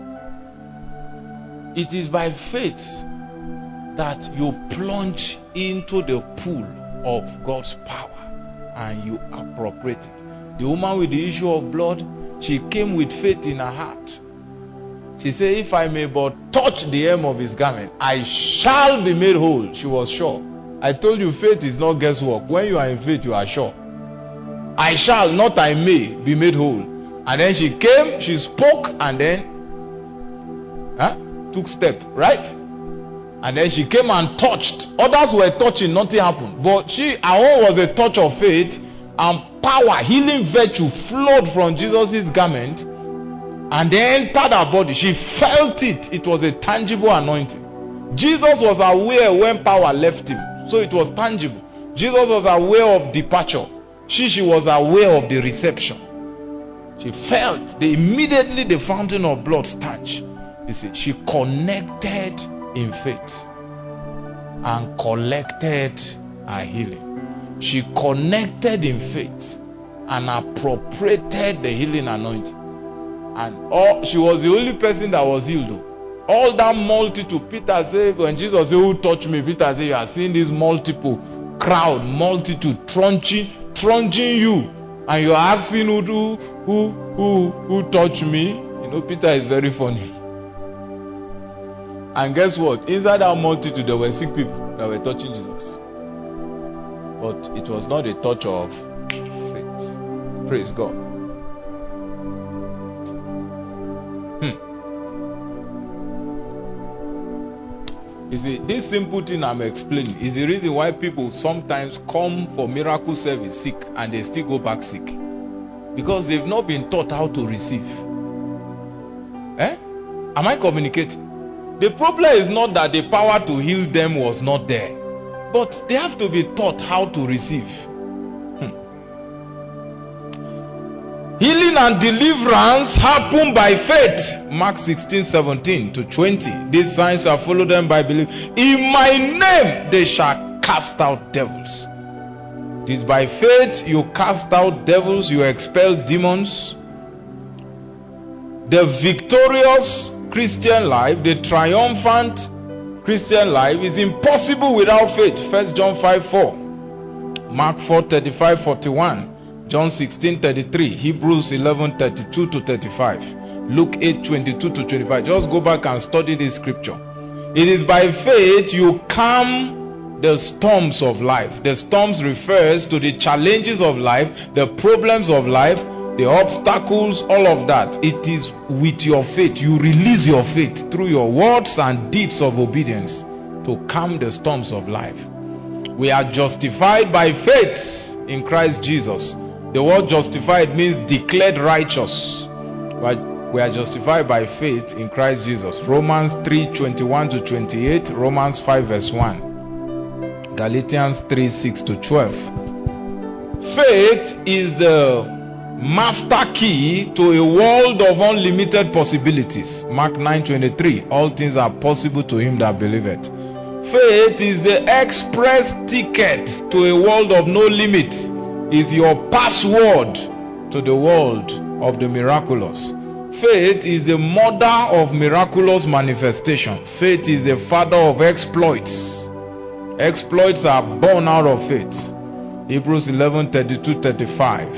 It is by faith that you plunge into the pool of God's power and you appropriate it. The woman with the issue of blood, she came with faith in her heart. She said, if I may but touch the hem of his garment, I shall be made whole. She was sure. I told you, faith is not guesswork. When you are in faith, you are sure. I shall, not I may, be made whole. And then she came, she spoke, and then huh, took step, right? And then she came and touched. Others were touching, nothing happened. But she, her own was a touch of faith, and power, healing virtue flowed from Jesus' garment and then entered her body. She felt it. It was a tangible anointing. Jesus was aware when power left him, so it was tangible. Jesus was aware of departure. She, she was aware of the reception. She felt the immediately the fountain of blood stanch. You see, she connected in faith and collected her healing. She connected in faith and appropriated the healing anointing. And all, she was the only person that was healed. Though. All that multitude, Peter said, when Jesus said, who touched me? Peter said, you are seeing this multiple crowd, multitude, trunching, trunching you. And you are asking who, who, who, who, who touched me? You know, Peter is very funny. And guess what? Inside that multitude, there were sick people that were touching Jesus. But it was not a touch of faith. Praise God. Hmm. You see, this simple thing I'm explaining is the reason why people sometimes come for miracle service sick and they still go back sick. Because they've not been taught how to receive. Eh? Am I communicating? The problem is not that the power to heal them was not there. But they have to be taught how to receive. Hmm. Healing and deliverance happen by faith. Mark sixteen, seventeen to twenty. These signs shall follow them by belief. In my name they shall cast out devils. It is by faith you cast out devils, you expel demons. The victorious Christian life, the triumphant Christian life is impossible without faith. First John five four, Mark four thirty-five forty-one. John sixteen thirty-three, Hebrews eleven thirty-two to thirty-five, Luke eight twenty-two to twenty-five. Just go back and study this scripture. It is by faith you calm the storms of life. The storms refers to the challenges of life, the problems of life, the obstacles, all of that. It is with your faith. You release your faith through your words and deeds of obedience to calm the storms of life. We are justified by faith in Christ Jesus. The word justified means declared righteous. But we are justified by faith in Christ Jesus. Romans three twenty-one to twenty-eight, Romans five verse one, Galatians three six to twelve. Faith is the master key to a world of unlimited possibilities. Mark nine twenty-three, all things are possible to him that believeth. Faith is the express ticket to a world of no limit. Is your password to the world of the miraculous. Faith is the mother of miraculous manifestation. Faith is the father of exploits. Exploits are born out of faith. Hebrews eleven thirty-two to thirty-five.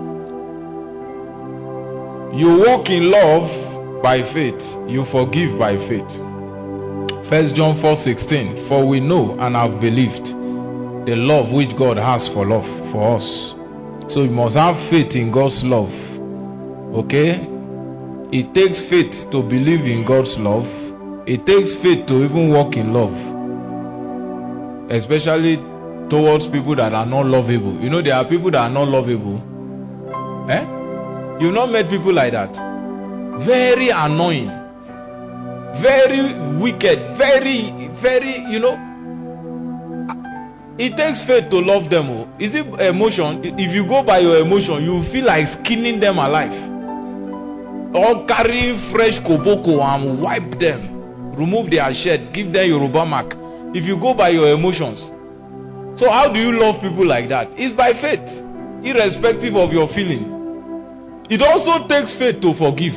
You walk in love by faith. You forgive by faith. First John four sixteen. For we know and have believed the love which God has for love for us. So you must have faith in God's love. Okay? It takes faith to believe in God's love. It takes faith to even walk in love. Especially towards people that are not lovable. You know, there are people that are not lovable. Eh? You've not met people like that. Very annoying. Very wicked. Very, very, you know. It takes faith to love them. Is it emotion? If you go by your emotion, you feel like skinning them alive. Or carrying fresh koboko and wipe them. Remove their shirt. Give them Yoruba mark. If you go by your emotions. So how do you love people like that? It's by faith. Irrespective of your feeling. It also takes faith to forgive.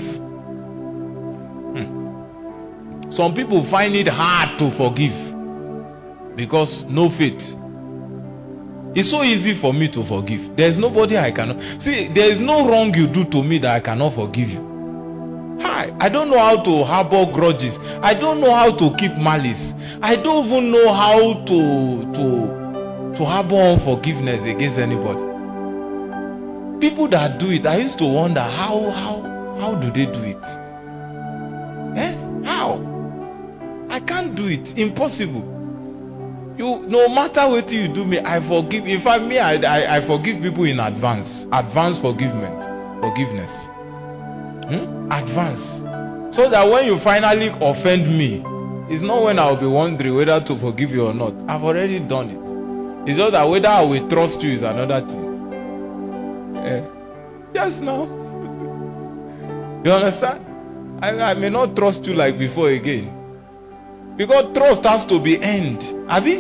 Hmm. Some people find it hard to forgive. Because no faith. It's so easy for me to forgive. There's nobody I cannot. See, there is no wrong you do to me that I cannot forgive you. Hi, I don't know how to harbor grudges. I don't know how to keep malice. I don't even know how to to to harbor unforgiveness against anybody. People that do it, I used to wonder how how how do they do it? Eh? How? I can't do it. Impossible. You, no matter what you do me, I forgive. In fact, me, I, I, I forgive people in advance. Advance forgiveness. Forgiveness. Hmm? Advance. So that when you finally offend me, it's not when I'll be wondering whether to forgive you or not. I've already done it. It's just that whether I will trust you is another thing. Eh. Yes, no. You understand? I, I may not trust you like before again. Because trust has to be earned. Abi?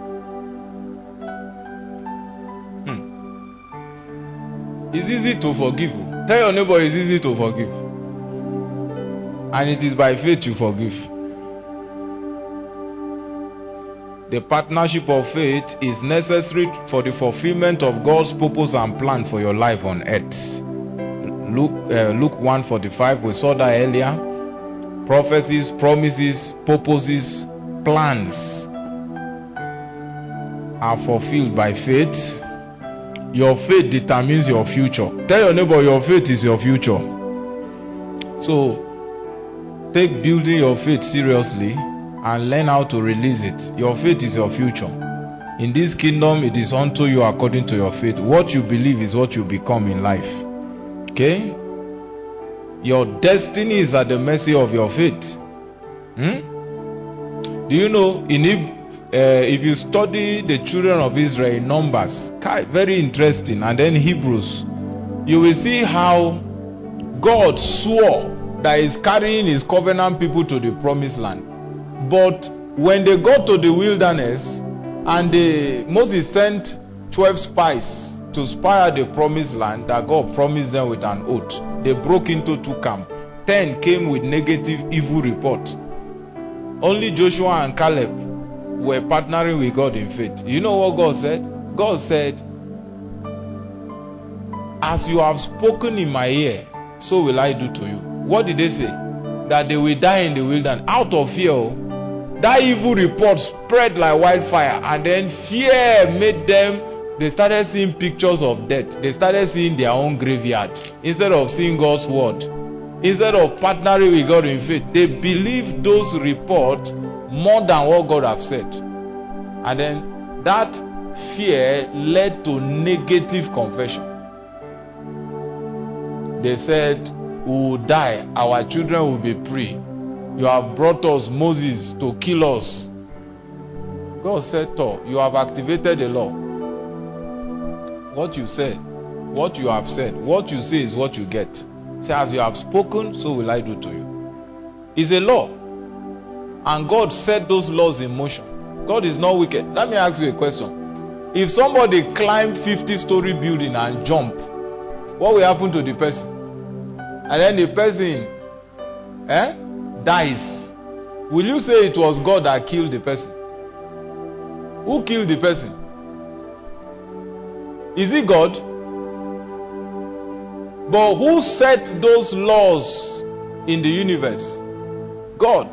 Hmm. It's easy to forgive. Tell your neighbor it's easy to forgive. And it is by faith you forgive. The partnership of faith is necessary for the fulfillment of God's purpose and plan for your life on earth. Luke, uh, Luke one forty-five, we saw that earlier. Prophecies, promises, purposes, plans are fulfilled by faith. Your faith determines your future. Tell your neighbor your faith is your future. So, take building your faith seriously and learn how to release it. Your faith is your future. In this kingdom, it is unto you according to your faith. What you believe is what you become in life. Okay? Your destiny is at the mercy of your faith. Hmm? Do you know, in uh, if you study the children of Israel in Numbers, very interesting, and then Hebrews, you will see how God swore that He's carrying His covenant people to the promised land. But when they got to the wilderness, and the, Moses sent twelve spies to spy out the promised land that God promised them with an oath, they broke into two camps. Ten came with negative, evil report. Only Joshua and Caleb were partnering with God in faith. You know what God said? God said, as you have spoken in my ear, so will I do to you. What did they say? That they will die in the wilderness out of fear. Oh. That evil report spread like wildfire, and then fear made them, they started seeing pictures of death. They started seeing their own graveyard instead of seeing God's word. Instead of partnering with God in faith, they believed those reports more than what God have said. And then that fear led to negative confession. They said, we will die, our children will be free. You have brought us Moses to kill us. God said, to, you have activated the law. What you said, what you have said, what you say is what you get. Say, as you have spoken, so will I do to you. It's a law. And God set those laws in motion. God is not wicked. Let me ask you a question. If somebody climbed fifty-story building and jump, what will happen to the person? And then the person eh, dies. Will you say it was God that killed the person? Who killed the person? Is it God? But who set those laws in the universe? God.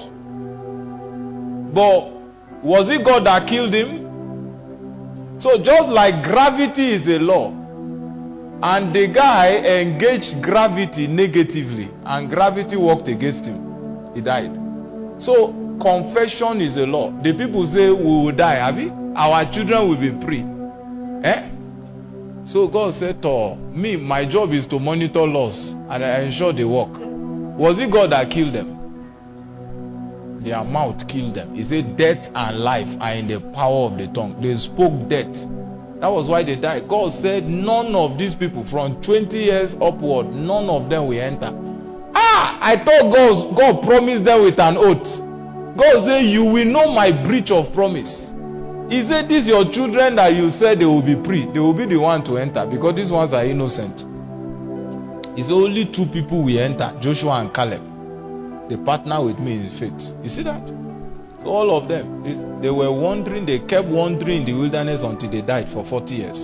But was it God that killed him? So just like gravity is a law, and the guy engaged gravity negatively, and gravity worked against him, he died. So confession is a law. The people say we will die, Abi, our children will be free. Eh? So God said to me, my job is to monitor laws and I ensure they work. Was it God that killed them? Their mouth killed them. He said death and life are in the power of the tongue. They spoke death. That was why they died. God said none of these people from twenty years upward, none of them will enter. Ah, I thought God, God promised them with an oath. God said, you will know my breach of promise. He said, these your children that you said they will be free, they will be the one to enter, because these ones are innocent. It's only two people will enter, Joshua and Caleb. They partner with me in faith. You see that? So all of them, they were wandering, they kept wandering in the wilderness until they died for forty years.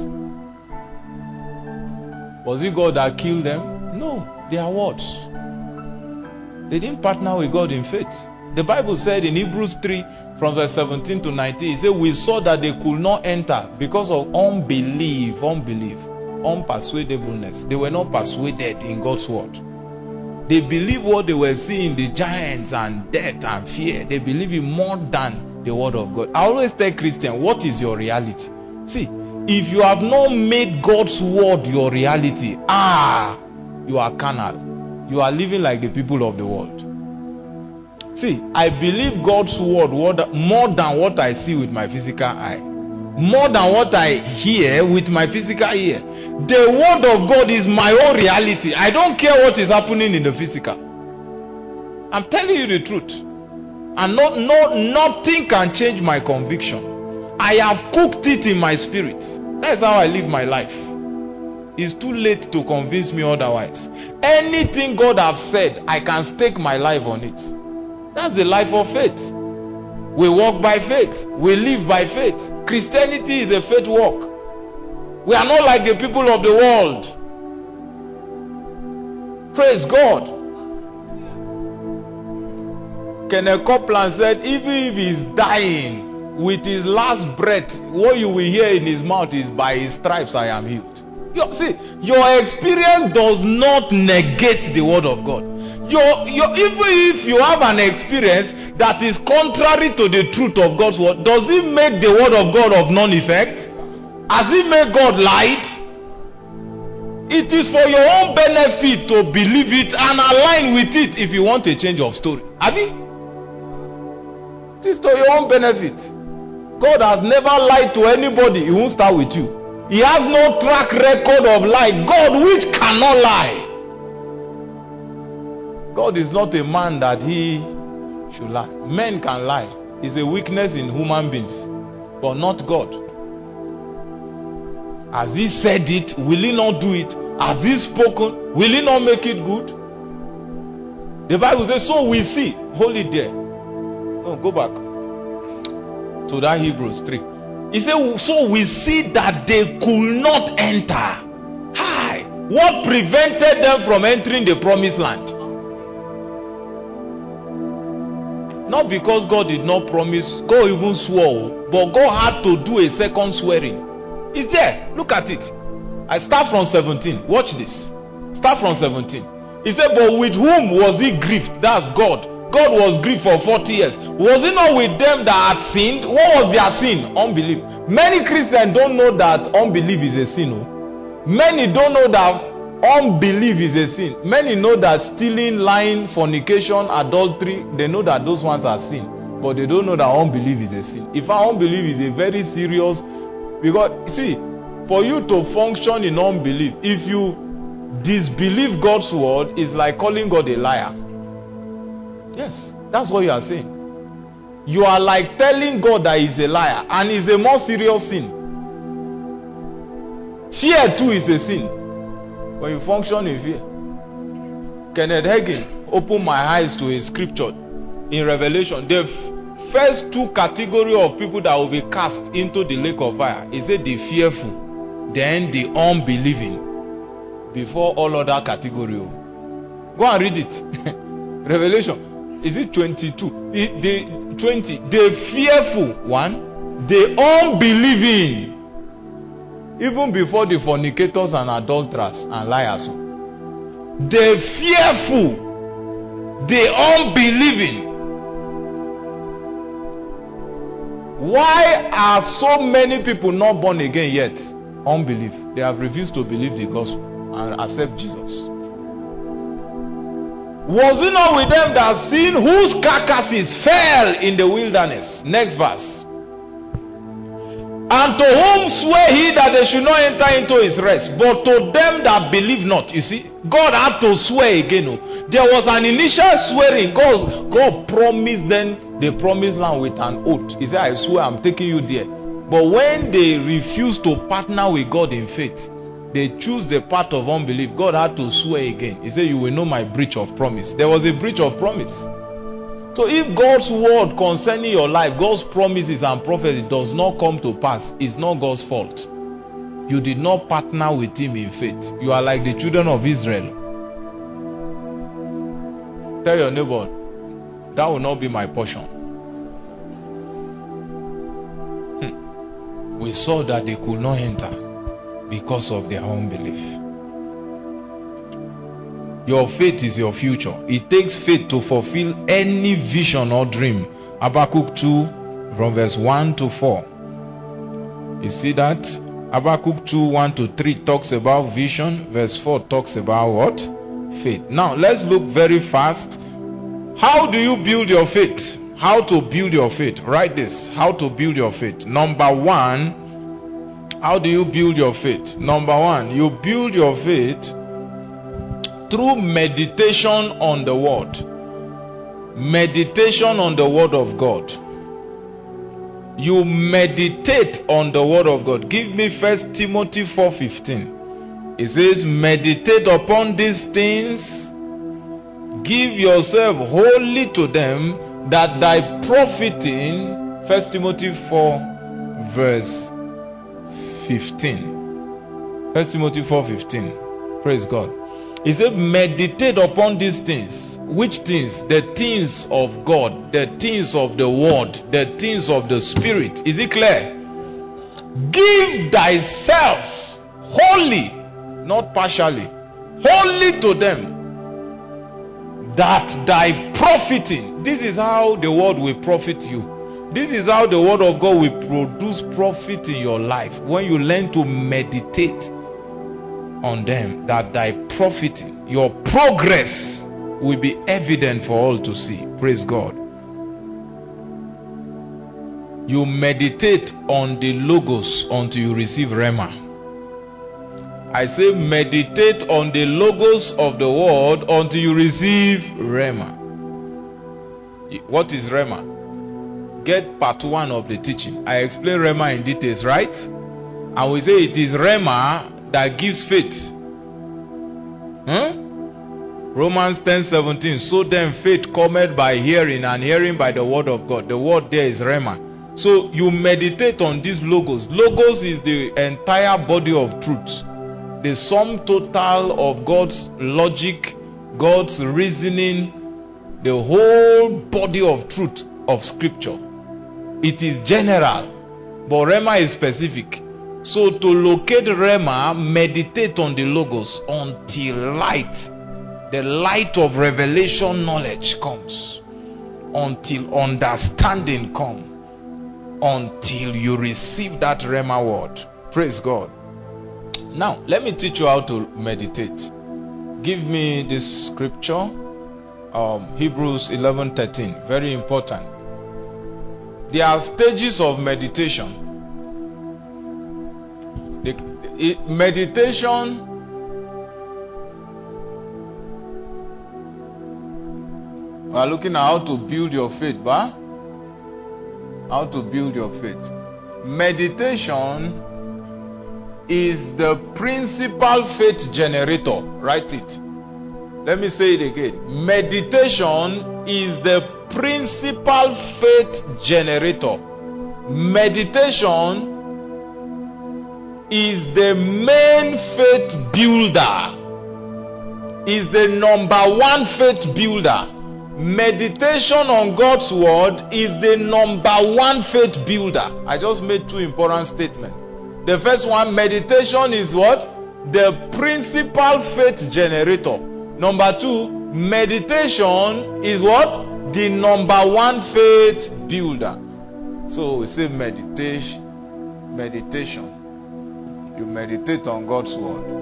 Was it God that killed them? No, their words. They didn't partner with God in faith. The Bible said in Hebrews three, from verse seventeen to nineteen, it said, we saw that they could not enter because of unbelief, unbelief, unpersuadableness. They were not persuaded in God's word. They believe what they were seeing, the giants and death and fear. They believe it more than the word of God. I always tell Christians, what is your reality? See, if you have not made God's word your reality, ah, you are carnal. You are living like the people of the world. See, I believe God's word more than what I see with my physical eye. More than what I hear with my physical ear. The word of God is my own reality. I don't care what is happening in the physical. I'm telling you the truth. And not, no, nothing can change my conviction. I have cooked it in my spirit. That's how I live my life. It's too late to convince me otherwise. Anything God has said, I can stake my life on it. That's the life of faith. We walk by faith. We live by faith. Christianity is a faith walk. We are not like the people of the world. Praise God. Kenneth Copeland said, even if he's dying with his last breath, what you will hear in his mouth is, by his stripes I am healed. You see, your experience does not negate the word of God. Your, your, even if you have an experience that is contrary to the truth of God's word, does it make the word of God of none effect? Has it made God lied? It is for your own benefit to believe it and align with it if you want a change of story. Abi? It is to your own benefit. God has never lied to anybody. He won't start with you. He has no track record of lie. God which cannot lie. God is not a man that he should lie. Men can lie. It's a weakness in human beings, but not God. Has he said it? Will he not do it? Has he spoken? Will he not make it good? The Bible says, so we see. Hold it there. No, go back to that Hebrews three. He said, so we see that they could not enter. Hi. What prevented them from entering the promised land? Not because God did not promise, God even swore, but God had to do a second swearing. It's there. Look at it. I start from seventeen. Watch this. Start from seventeen. He said, but with whom was he grieved? That's God. God was grieved for forty years. Was it not with them that had sinned? What was their sin? Unbelief. Many Christians don't know that unbelief is a sin. Oh. Many don't know that unbelief is a sin. Many know that stealing, lying, fornication, adultery, they know that those ones are sin. But they don't know that unbelief is a sin. In fact, unbelief is a very serious, because see, for you to function in unbelief, if you disbelieve God's word, it's like calling God a liar. Yes, that's what you are saying. You are like telling God that he's a liar, and it's a more serious sin. Fear too is a sin. When you function in fear. Kenneth Hagin opened my eyes to a scripture in Revelation. The f- first two categories of people that will be cast into the lake of fire, he said the fearful, then the unbelieving, before all other categories. Go and read it. Revelation. Is it twenty-two? The, the twenty. The fearful one, the unbelieving, even before the fornicators and adulterers and liars. The fearful, the unbelieving. Why are so many people not born again yet? Unbelief. They have refused to believe the gospel and accept Jesus. Was it not with them that sinned, whose carcasses fell in the wilderness? Next verse. And to whom sware he that they should not enter into his rest, but to them that believe not. You see, God had to swear again. There was an initial swearing. God, God promised them the promised land with an oath. He said, I swear I'm taking you there. But when they refused to partner with God in faith, they choose the path of unbelief. God had to swear again. He said, you will know my breach of promise. There was a breach of promise. So if God's word concerning your life, God's promises and prophecy does not come to pass, it's not God's fault. You did not partner with him in faith. You are like the children of Israel. Tell your neighbor, that will not be my portion. Hmm. We saw that they could not enter because of their unbelief. Your faith is your future. It takes faith to fulfill any vision or dream. Habakkuk two from verse one to four. You see that? Habakkuk two one to three talks about vision. Verse four talks about what? Faith. Now let's look very fast. How do you build your faith? How to build your faith? Write this. How to build your faith. Number one. How do you build your faith? Number one. You build your faith through meditation on the word. Meditation on the word of God. You meditate on the word of God. Give me First Timothy four fifteen. It says, meditate upon these things, give yourself wholly to them, that thy profiting. First Timothy four verse fifteen. First Timothy four fifteen. Praise God. He said, meditate upon these things. Which things? The things of God, the things of the word, the things of the spirit. Is it clear? Give thyself wholly, not partially, wholly to them, that thy profiting. This is how the word will profit you. This is how the word of God will produce profit in your life. When you learn to meditate on them, that thy profiting, your progress will be evident for all to see. Praise God. You meditate on the logos until you receive Rhema. I say meditate on the logos of the word until you receive Rhema. What is Rhema? Get part one of the teaching. I explain Rhema in details, right? And we say it is Rhema that gives faith. Huh? Romans ten seventeen. So then faith cometh by hearing, and hearing by the word of God. The word there is Rhema. So you meditate on these logos. Logos is the entire body of truth. the sum total of God's logic, God's reasoning, the whole body of truth of scripture. It is general, but Rhema is specific. So to locate Rhema, meditate on the Logos until light, the light of revelation knowledge comes, until understanding comes, until you receive that Rhema word. Praise God. Now, let me teach you how to meditate. Give me this scripture, um, Hebrews eleven thirteen. Very important. There are stages of meditation. The, it, meditation we are looking at how to build your faith, bah? How to build your faith. Meditation is the principal faith generator. Write it. Let me say it again. Meditation is the principal faith generator. Meditation is the main faith builder. Is the number one faith builder. Meditation on God's word is the number one faith builder. I just made two important statements. The first one, meditation is what? The principal faith generator. Number two, meditation is what? The number one faith builder. So we say meditation. Meditation. You meditate on God's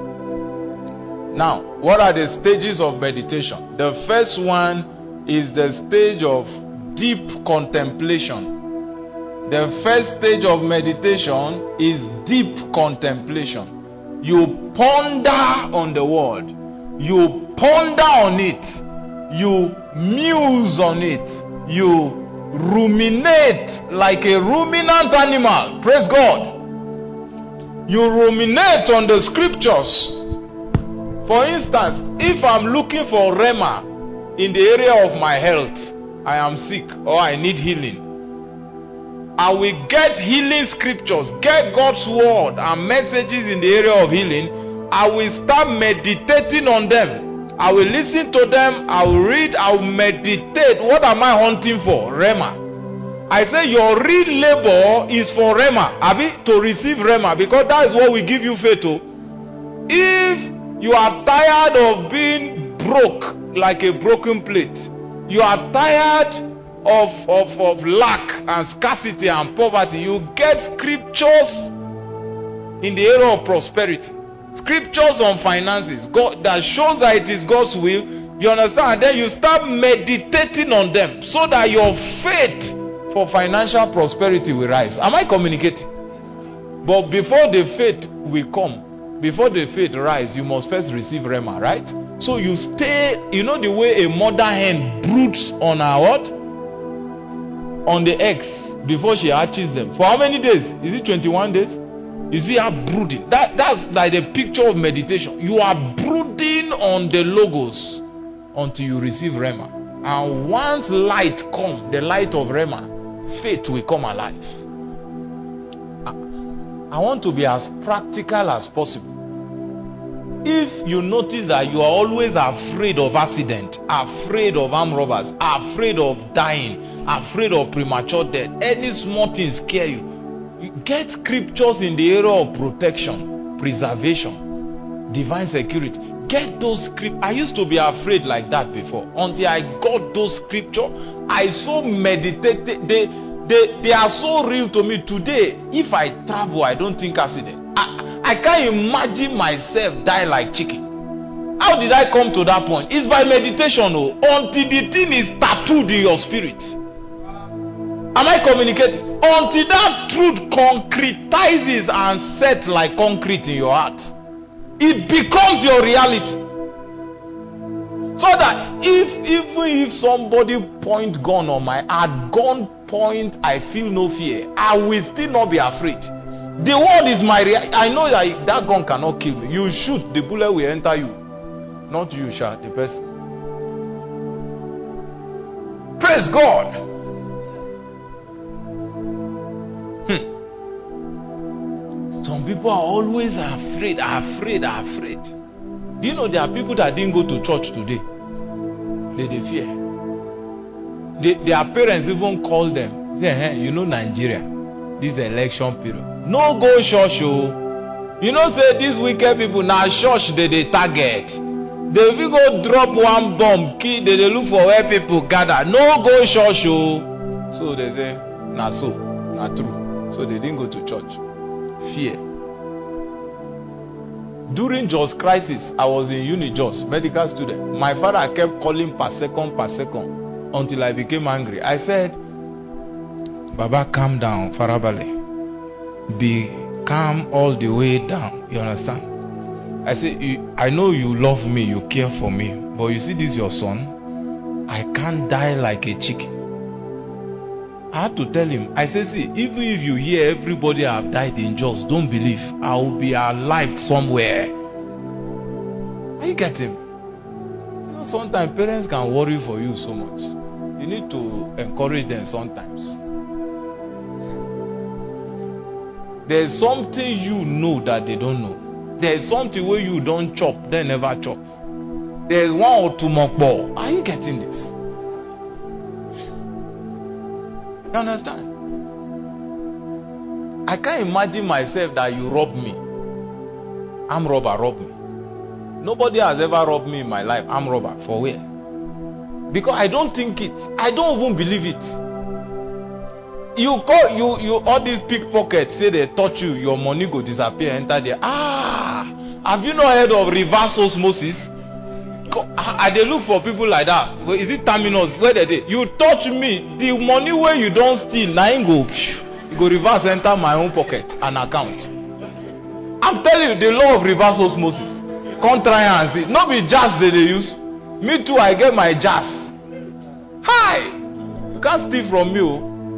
word. Now, what are the stages of meditation? The first one is the stage of deep contemplation. The first stage of meditation is deep contemplation. You ponder on the word. You ponder on it. You muse on it. You ruminate like a ruminant animal. Praise God. You ruminate on the scriptures. For instance, if I'm looking for Rhema in the area of my health, I am sick or I need healing, I will get healing scriptures, get God's word and messages in the area of healing. I will start meditating on them. I will listen to them. I will read. I will meditate. What am I hunting for? Rhema. I say your real labor is for Rhema. Abi, to receive Rhema, because that is what will give you faith. Oh. If you are tired of being broke like a broken plate, you are tired of, of, of lack and scarcity and poverty, you get scriptures in the area of prosperity, scriptures on finances, God, that shows that it is God's will. You understand? And then you start meditating on them so that your faith for financial prosperity will rise. Am I communicating? But before the faith will come, before the faith rise, you must first receive Rhema, right? So you stay, you know the way a mother hen broods on her what? On the eggs before she hatches them. For how many days? Is it twenty-one days? You see her brooding. That, that's like the picture of meditation. You are brooding on the Logos until you receive Rhema. And once light comes, the light of Rhema, faith will come alive. I, I want to be as practical as possible. If you notice that you are always afraid of accident, afraid of armed robbers, afraid of dying, afraid of premature death, any small thing scare you, you get scriptures in the area of protection, preservation, divine security. Get those scriptures. I used to be afraid like that before. Until I got those scriptures, I so meditated. They, they, they are so real to me. Today, if I travel, I don't think accident. I, I can't imagine myself die like chicken. How did I come to that point? It's by meditation. Oh, until the thing is tattooed in your spirit. Am I communicating? Until that truth concretizes and sets like concrete in your heart, it becomes your reality. So that if even if somebody point gun on my at gun point, I feel no fear. I will still not be afraid. The word is my reality. I know that that gun cannot kill me. You shoot, the bullet will enter you, not you, Sha, the person. Praise God. Some people are always afraid, afraid, afraid. Do you know there are people that didn't go to church today? They, they fear. They, their parents even call them. Say, hey, you know Nigeria, this election period. No go church, oh. You know, say these wicked people now church they they target. They will go drop one bomb, key, they, they look for where people gather. No go church, oh. So they say, nah so, nah true. So they didn't go to church. Fear. During Jos crisis, I was in Uni Jos, medical student. My father kept calling per second, per second, until I became angry. I said, Baba, calm down, Farabale. Be calm all the way down. You understand? I said, I know you love me, you care for me, but you see this your son? I can't die like a chicken. I had to tell him, I said, see, even if you hear everybody have died in Jos, don't believe. I will be alive somewhere. Are you getting? You know, sometimes parents can worry for you so much. You need to encourage them sometimes. There's something you know that they don't know. There's something where you don't chop, they never chop. There's one or two more. Are you getting this? You understand? I can't imagine myself that you rob me. I'm robber, rob me. Nobody has ever robbed me in my life. I'm robber. For where? Because I don't think it. I don't even believe it. You call you you all these pickpockets say they touch you, your money go disappear, enter there. Ah, have you not heard of reverse osmosis? I they look for people like that. Is it terminals? Where they dey? You touch me, the money where you don't steal, now go, you go reverse enter my own pocket and account. I'm telling you, the law of reverse osmosis. Come try and see. Not be jazz that they use. Me too, I get my jazz. Hi, you can't steal from me.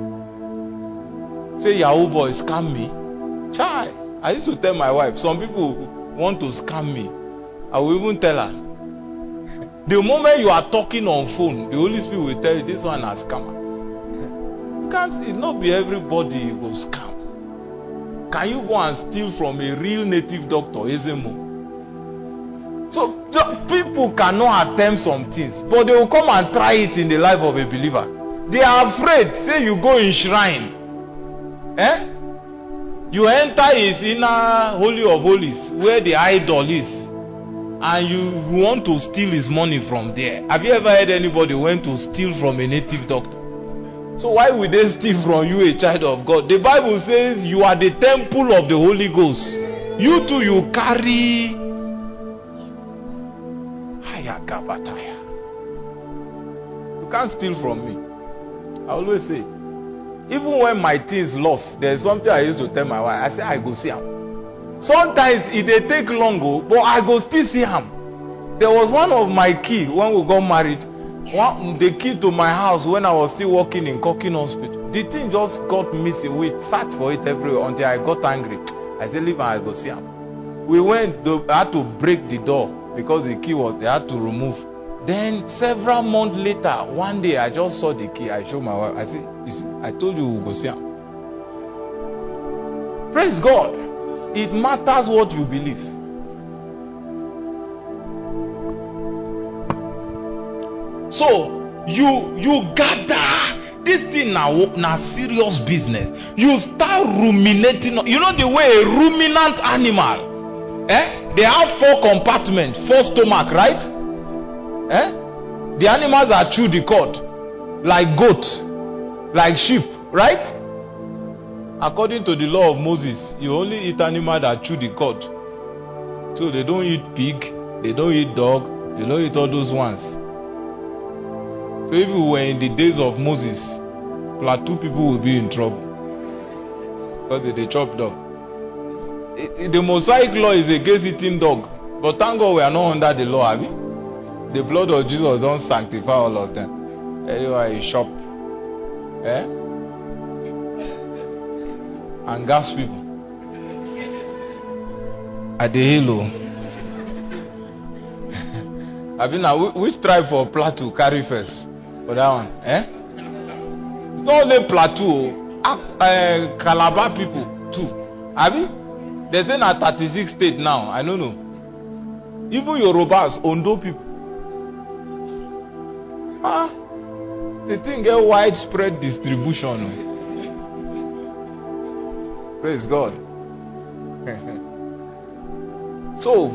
Say Yahoo boy scam me. Chai. I used to tell my wife, some people want to scam me. I will even tell her. The moment you are talking on phone, the Holy Spirit will tell you this one has scammer. You can't, it not be everybody you go scam. Can you go and steal from a real native doctor, Ezemo? So people cannot attempt some things, but they will come and try it in the life of a believer. They are afraid. Say you go in shrine, eh? You enter his inner holy of holies, where the idol is. And you want to steal his money from there. Have you ever heard anybody went to steal from a native doctor? So why would they steal from you, a child of God? The Bible says you are the temple of the Holy Ghost. You too, you carry. You can't steal from me. I always say it. Even when my things lost, there's something I used to tell my wife. I say I go see him. Sometimes it they take long, but I go still see him. There was one of my key when we got married. One, the key to my house when I was still working in Cocking Hospital. The thing just got missing. We searched for it everywhere until I got angry. I said, leave and I go see him. We went, I had to break the door because the key was, they had to remove. Then several months later, one day I just saw the key. I showed my wife. I said, you see, I told you we'll go see him. Praise God. It matters what you believe. So you you gather this thing now now serious business. You start ruminating. You know the way a ruminant animal, eh? They have four compartments, four stomach, right? Eh? The animals that chew the cord, like goat, like sheep, right? According to the law of Moses, you only eat animals that chew the cord. So they don't eat pig, they don't eat dog, they don't eat all those ones. So if we were in the days of Moses, Plateau people will be in trouble. Because they, they chop dog. It, it, the Mosaic law is against eating dog. But thank God we are not under the law, have we? The blood of Jesus don't sanctify all of them. Anyway, you shop. Eh? And gas people at the halo. I mean, now which tribe for Plateau carry first for that one? Eh? It's not only Plateau, uh, Calabar people too. I mean, They say na thirty-six states now. I don't know. Even Yorubas, Ondo people. Ah, the thing get widespread distribution. Praise God. So,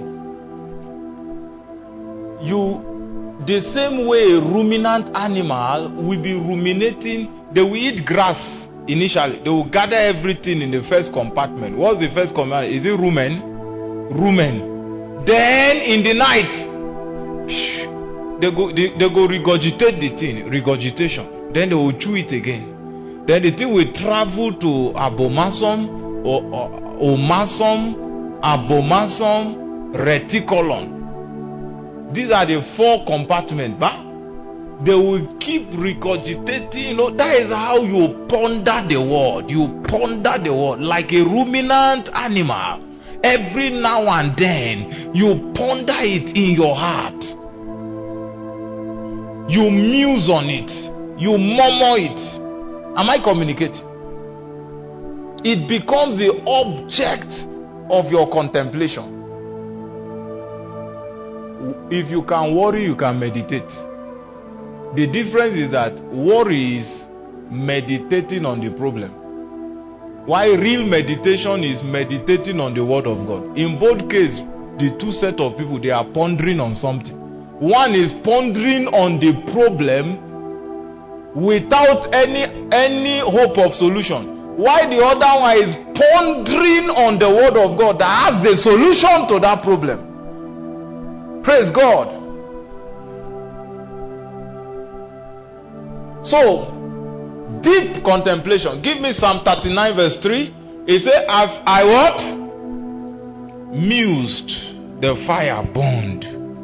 you, the same way a ruminant animal will be ruminating, they will eat grass initially. They will gather everything in the first compartment. What's the first compartment? Is it rumen? Rumen. Then in the night, they go, they, they go regurgitate the thing, regurgitation. Then they will chew it again. Then the thing will travel to abomasum, or, or omasum, abomasum, reticulum. These are the four compartments. But they will keep regurgitating. You know, that is how you ponder the word. You ponder the word like a ruminant animal. Every now and then, you ponder it in your heart. You muse on it. You murmur it. Am I communicating? It becomes the object of your contemplation. If you can worry, you can meditate. The difference is that worry is meditating on the problem, while real meditation is meditating on the word of God. In both cases, the two set of people, they are pondering on something. One is pondering on the problem without any any hope of solution, while the other one is pondering on the word of God that has the solution to that problem. Praise God. So, deep contemplation. Give me Psalm thirty-nine verse three. It says, as I what? Mused, the fire burned.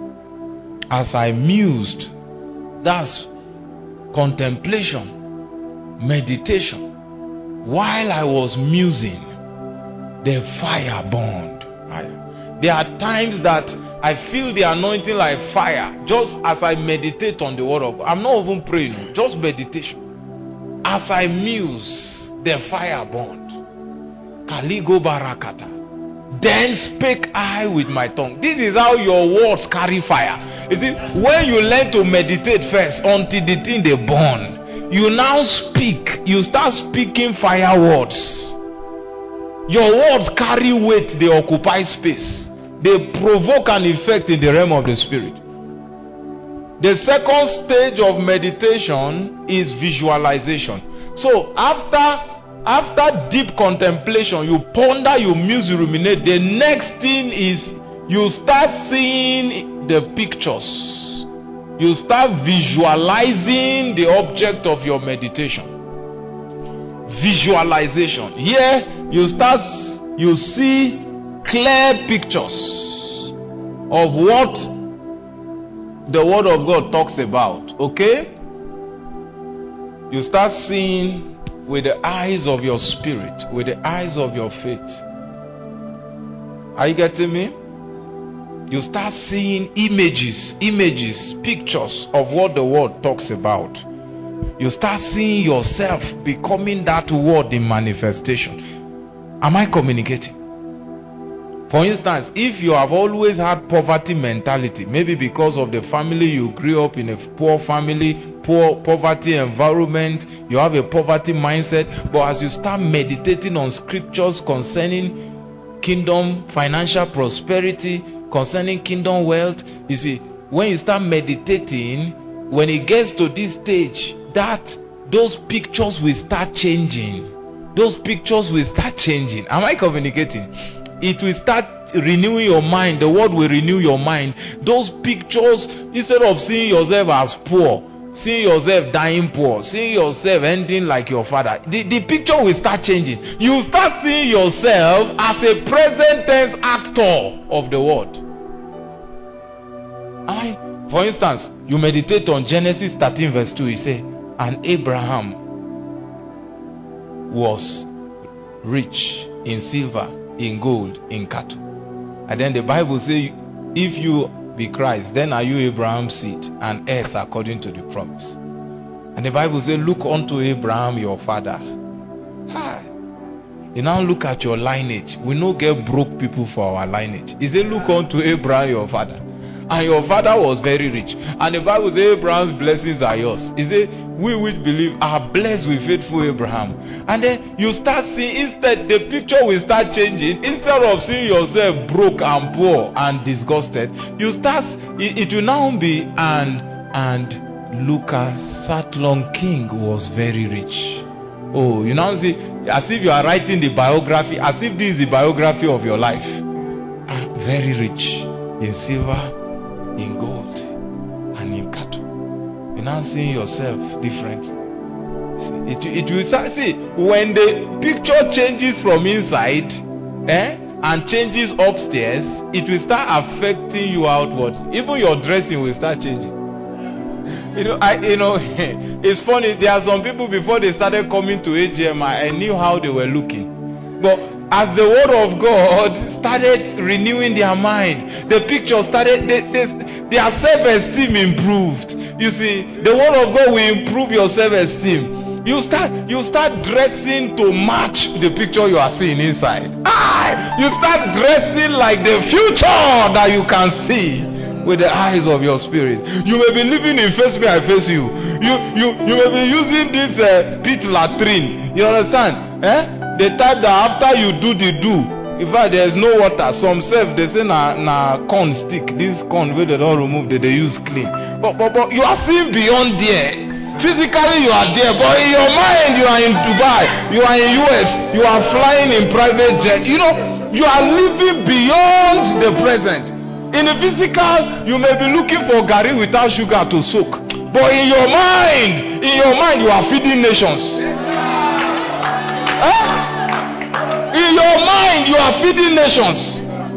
As I mused. That's contemplation, meditation. While I was musing, the fire burned. There are times that I feel the anointing like fire, just as I meditate on the word of God. I'm not even praying, just meditation. As I muse, the fire burned. Kaligo barakata. Then spake I with my tongue. This is how your words carry fire. You see, when you learn to meditate first, until the thing they burn, you now speak. You start speaking fire words. Your words carry weight, they occupy space. They provoke an effect in the realm of the spirit. The second stage of meditation is visualization. So after after deep contemplation, you ponder, you muse, you ruminate. The next thing is you start seeing the pictures. You start visualizing the object of your meditation. Visualization. Here you start, you see clear pictures of what the word of God talks about. Okay? You start seeing with the eyes of your spirit, with the eyes of your faith. Are you getting me? You start seeing images, images, pictures of what the word talks about. You start seeing yourself becoming that word in manifestation. Am I communicating? For instance, if you have always had poverty mentality, maybe because of the family you grew up in, a poor family, poor poverty environment, you have a poverty mindset, but as you start meditating on scriptures concerning kingdom financial prosperity, concerning kingdom wealth, you see, when you start meditating, when it gets to this stage, that those pictures will start changing. Those pictures will start changing. Am I communicating? It will start renewing your mind. The word will renew your mind. Those pictures, instead of seeing yourself as poor, seeing yourself dying poor, seeing yourself ending like your father, the, the picture will start changing. You start seeing yourself as a present tense actor of the word. I, for instance, you meditate on Genesis thirteen verse two. It says, and Abraham was rich in silver, in gold, in cattle. And then the Bible says, if you be Christ, then are you Abraham's seed and heirs according to the promise. And the Bible says, look unto Abraham your father. Hi. You now look at your lineage. We no get broke people for our lineage. He said, look unto Abraham your father. And your father was very rich. And the Bible says Abraham's blessings are yours. He said, we which believe are blessed with faithful Abraham. And then you start seeing, instead the picture will start changing. Instead of seeing yourself broke and poor and disgusted, you start, it, it will now be, and and Lucas Satlon King was very rich. Oh, you now see, as if you are writing the biography, as if this is the biography of your life. Ah, very rich in silver, in gold, and in cattle. You're now seeing yourself different. It, it will see, when the picture changes from inside, eh, and changes upstairs, it will start affecting you outward. Even your dressing will start changing. You know, I, you know, it's funny. There are some people, before they started coming to A G M, I, I knew how they were looking. But as the word of God started renewing their mind, the picture started, they, they, their self-esteem improved. You see, the word of God will improve your self-esteem. You start, you start dressing to match the picture you are seeing inside. Ah, you start dressing like the future that you can see with the eyes of your spirit. You may be living in face me, I face you. You, you, you may be using this uh, pit latrine. You understand? Eh? The type that after you do the do, in fact there is no water. Some self they say na na corn stick. This corn where they don't remove, they they use clean. But but but you are seeing beyond there. Physically you are there, but in your mind you are in Dubai, you are in U S, you are flying in private jet. You know, you are living beyond the present. In the physical, you may be looking for gari without sugar to soak. But in your mind, in your mind, you are feeding nations. Huh? In your mind, you are feeding nations.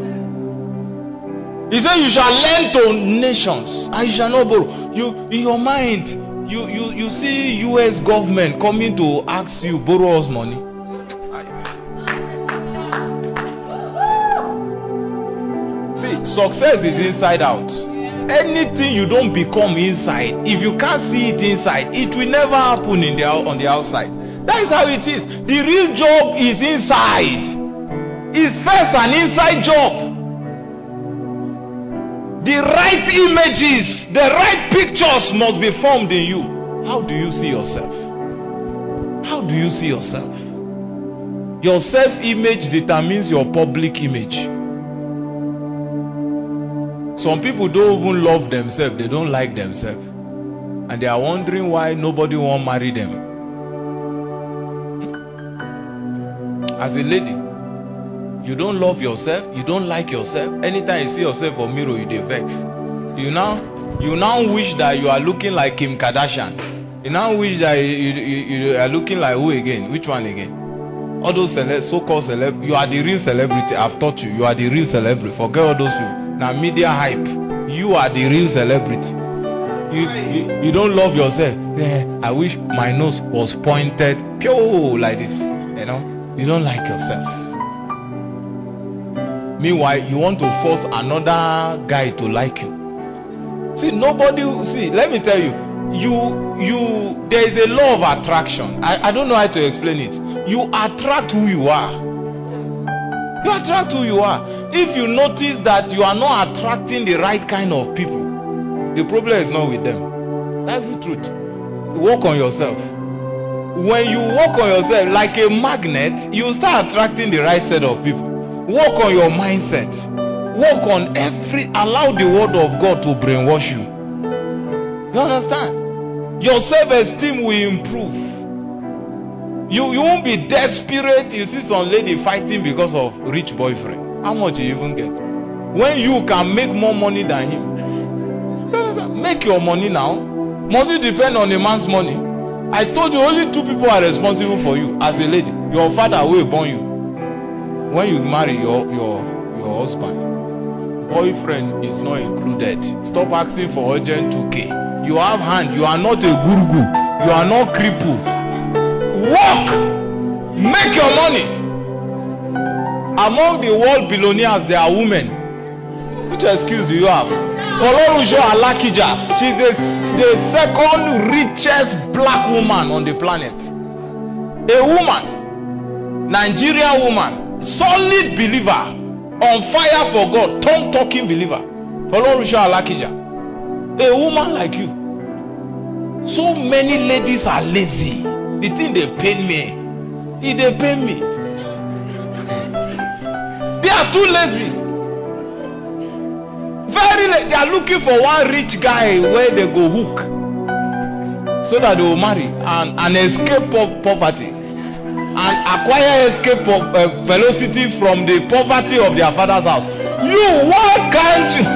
He said, you shall lend to nations, and you shall not borrow. You, in your mind, you, you, you see U S government coming to ask you, borrow us money. Success is inside out. Anything you don't become inside, if you can't see it inside, it will never happen in the, on the outside. That is how it is. The real job is inside. It's first an inside job. The right images, the right pictures must be formed in you. How do you see yourself? How do you see yourself? Your self-image determines your public image. Some people don't even love themselves. They don't like themselves. And they are wondering why nobody won't marry them. As a lady, you don't love yourself. You don't like yourself. Anytime you see yourself on mirror, you dey vex. You now, you now wish that you are looking like Kim Kardashian. You now wish that you, you, you are looking like who again? Which one again? All those celeb, so-called celeb. You are the real celebrity. I've taught you. You are the real celebrity. Forget all those people. Now media hype, you are the real celebrity. You, you, you don't love yourself. Yeah, I wish my nose was pointed pure like this. You know, you don't like yourself. Meanwhile, you want to force another guy to like you. See, nobody. See, let me tell you. You, you. There is a law of attraction. I, I don't know how to explain it. You attract who you are. You attract who you are. If you notice that you are not attracting the right kind of people, the problem is not with them. That's the truth. Work on yourself. When you work on yourself like a magnet, you start attracting the right set of people. Work on your mindset. Work on every, allow the word of God to brainwash you. You understand? Your self-esteem will improve. You, you won't be desperate. You see some lady fighting because of rich boyfriend. How much you even get? When you can make more money than him. Make your money now. Must it depend on a man's money? I told you only two people are responsible for you as a lady. Your father will born you. When you marry your, your, your husband, boyfriend is not included. Stop asking for urgent two K. You have hand. You are not a guru. You are not crippled. Work. Make your money. Among the world billionaires, there are women. Which excuse do you have? Olorunso Alakija. She's the, the second richest black woman on the planet. A woman. Nigerian woman, solid believer, on fire for God, tongue talking believer. Olorunsho Alakija. A woman like you. So many ladies are lazy. The thing they pain me. It they pain me. They are too lazy. Very lazy. They are looking for one rich guy where they go hook, so that they will marry and, and escape po- poverty and acquire escape of uh, velocity from the poverty of their father's house. You, why can't you?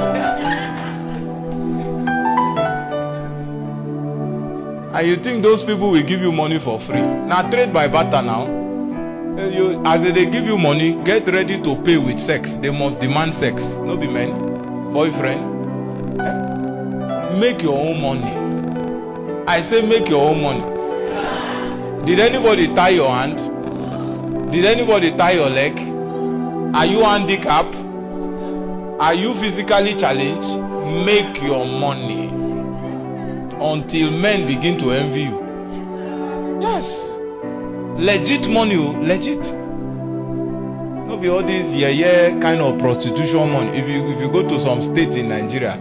And you think those people will give you money for free? Now trade by barter now. You, as they give you money, get ready to pay with sex. They must demand sex. No be men. Boyfriend. Eh? Make your own money. I say make your own money. Did anybody tie your hand? Did anybody tie your leg? Are you handicapped? Are you physically challenged? Make your money until men begin to envy you. Yes. Legit money, legit. No be all this yeah yeah kind of prostitution money. If you if you go to some states in Nigeria,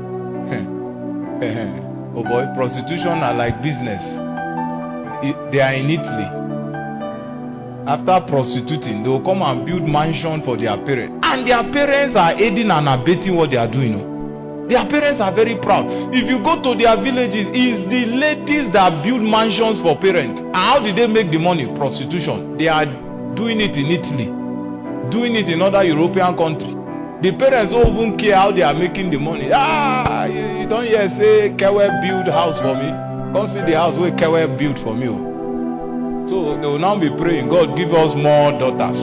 oh boy, prostitution are like business. It, they are in Italy. After prostituting, they will come and build mansion for their parents, and their parents are aiding and abetting what they are doing. You know? Their parents are very proud. If you go to their villages, it's the ladies that build mansions for parents. And how did they make the money? Prostitution. They are doing it in Italy, doing it in other European countries. The parents don't even care how they are making the money. Ah, you, you don't hear say Kewe build house for me. Come see the house where Kewe build for me. So they will now be praying, God give us more daughters.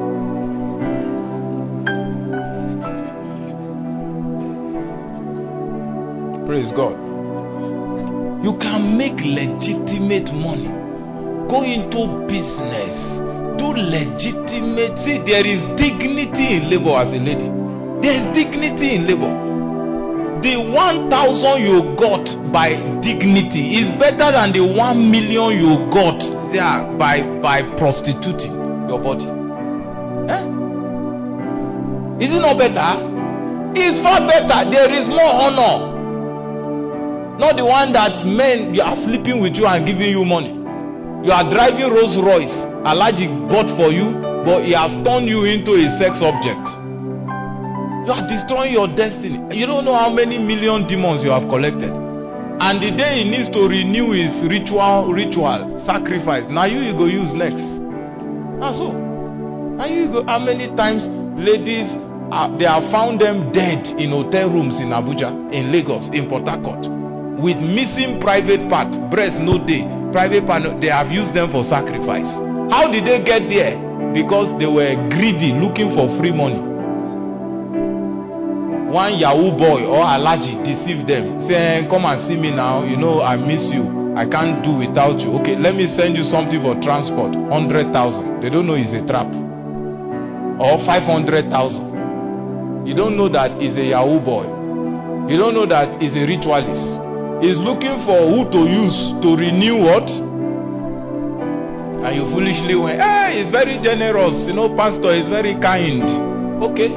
Praise God. You can make legitimate money. Go into business. Do legitimate. See, there is dignity in labor as a lady. There is dignity in labor. The one thousand you got by dignity is better than the one million you got there by, by prostituting your body. Eh? Is it not better? It's far better. There is more honor. Not the one that men you are sleeping with you and giving you money. You are driving Rolls Royce, Allergic bought for you, but he has turned you into a sex object. You are destroying your destiny. You don't know how many million demons you have collected. And the day he needs to renew his ritual, ritual, sacrifice, now you, you go use next. Ah, so. Now you go, how many times ladies, uh, they have found them dead in hotel rooms in Abuja, in Lagos, in Port Harcourt, with missing private part, breast no day, private part, no, they have used them for sacrifice. How did they get there? Because they were greedy, looking for free money. One Yahoo boy or Alaji deceived them, saying, come and see me now, you know I miss you, I can't do without you. Okay, let me send you something for transport, one hundred thousand. They don't know it's a trap. Or five hundred thousand. You don't know that it's a Yahoo boy. You don't know that it's a ritualist. He's looking for who to use to renew what? And you foolishly went, hey, he's very generous, you know, pastor is very kind. Okay.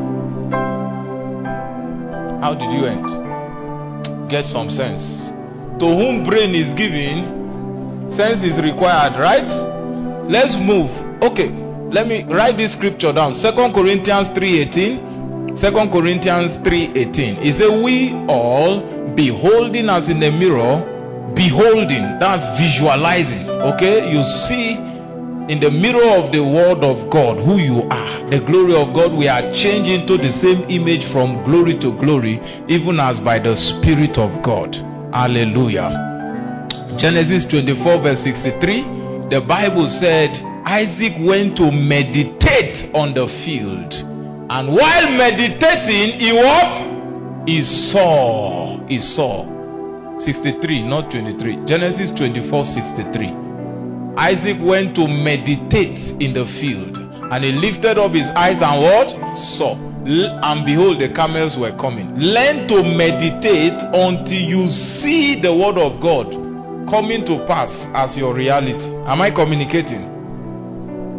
How did you end? Get some sense. To whom brain is given, sense is required, right? Let's move. Okay, let me write this scripture down. Second Corinthians three eighteen. Second Corinthians three eighteen. It says, we all beholding as in a mirror, beholding, that's visualizing. Okay, you see in the mirror of the word of God who you are, the glory of God. We are changed into the same image from glory to glory, even as by the Spirit of God. Hallelujah. Genesis twenty-four verse sixty-three, the Bible said Isaac went to meditate on the field, and while meditating he what? He saw. He saw. sixty-three, not twenty-three. Genesis twenty-four sixty-three. Isaac went to meditate in the field, and he lifted up his eyes and what? Saw. And behold, the camels were coming. Learn to meditate until you see the word of God coming to pass as your reality. Am I communicating?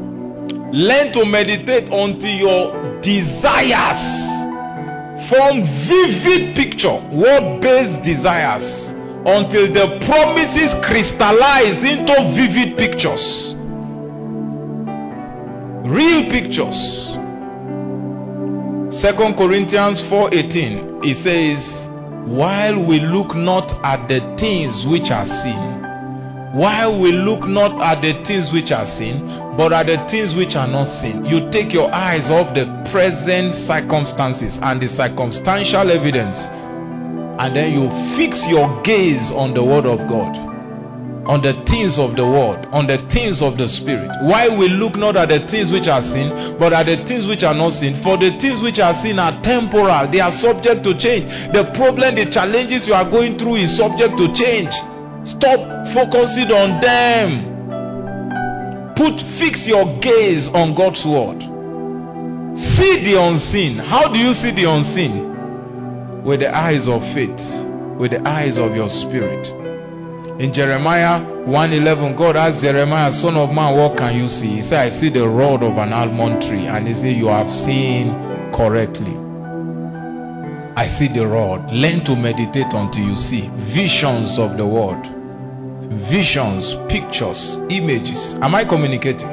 Learn to meditate until your desires form vivid picture, word-based desires, until the promises crystallize into vivid pictures, real pictures. Second Corinthians four eighteen, it says, while we look not at the things which are seen, while we look not at the things which are seen, but at the things which are not seen. You take your eyes off the present circumstances and the circumstantial evidence, and then you fix your gaze on the word of God, on the things of the word, on the things of the spirit. While we look not at the things which are seen, but at the things which are not seen. For the things which are seen are temporal, they are subject to change. The problem, the challenges you are going through is subject to change. Stop focusing on them. Put, fix your gaze on God's word. See the unseen. How do you see the unseen? With the eyes of faith, with the eyes of your spirit. In Jeremiah one eleven, God asked Jeremiah, son of man, what can you see? He said, I see the rod of an almond tree. And he said, you have seen correctly. I see the rod. Learn to meditate until you see visions of the word. Visions, pictures, images. Am I communicating?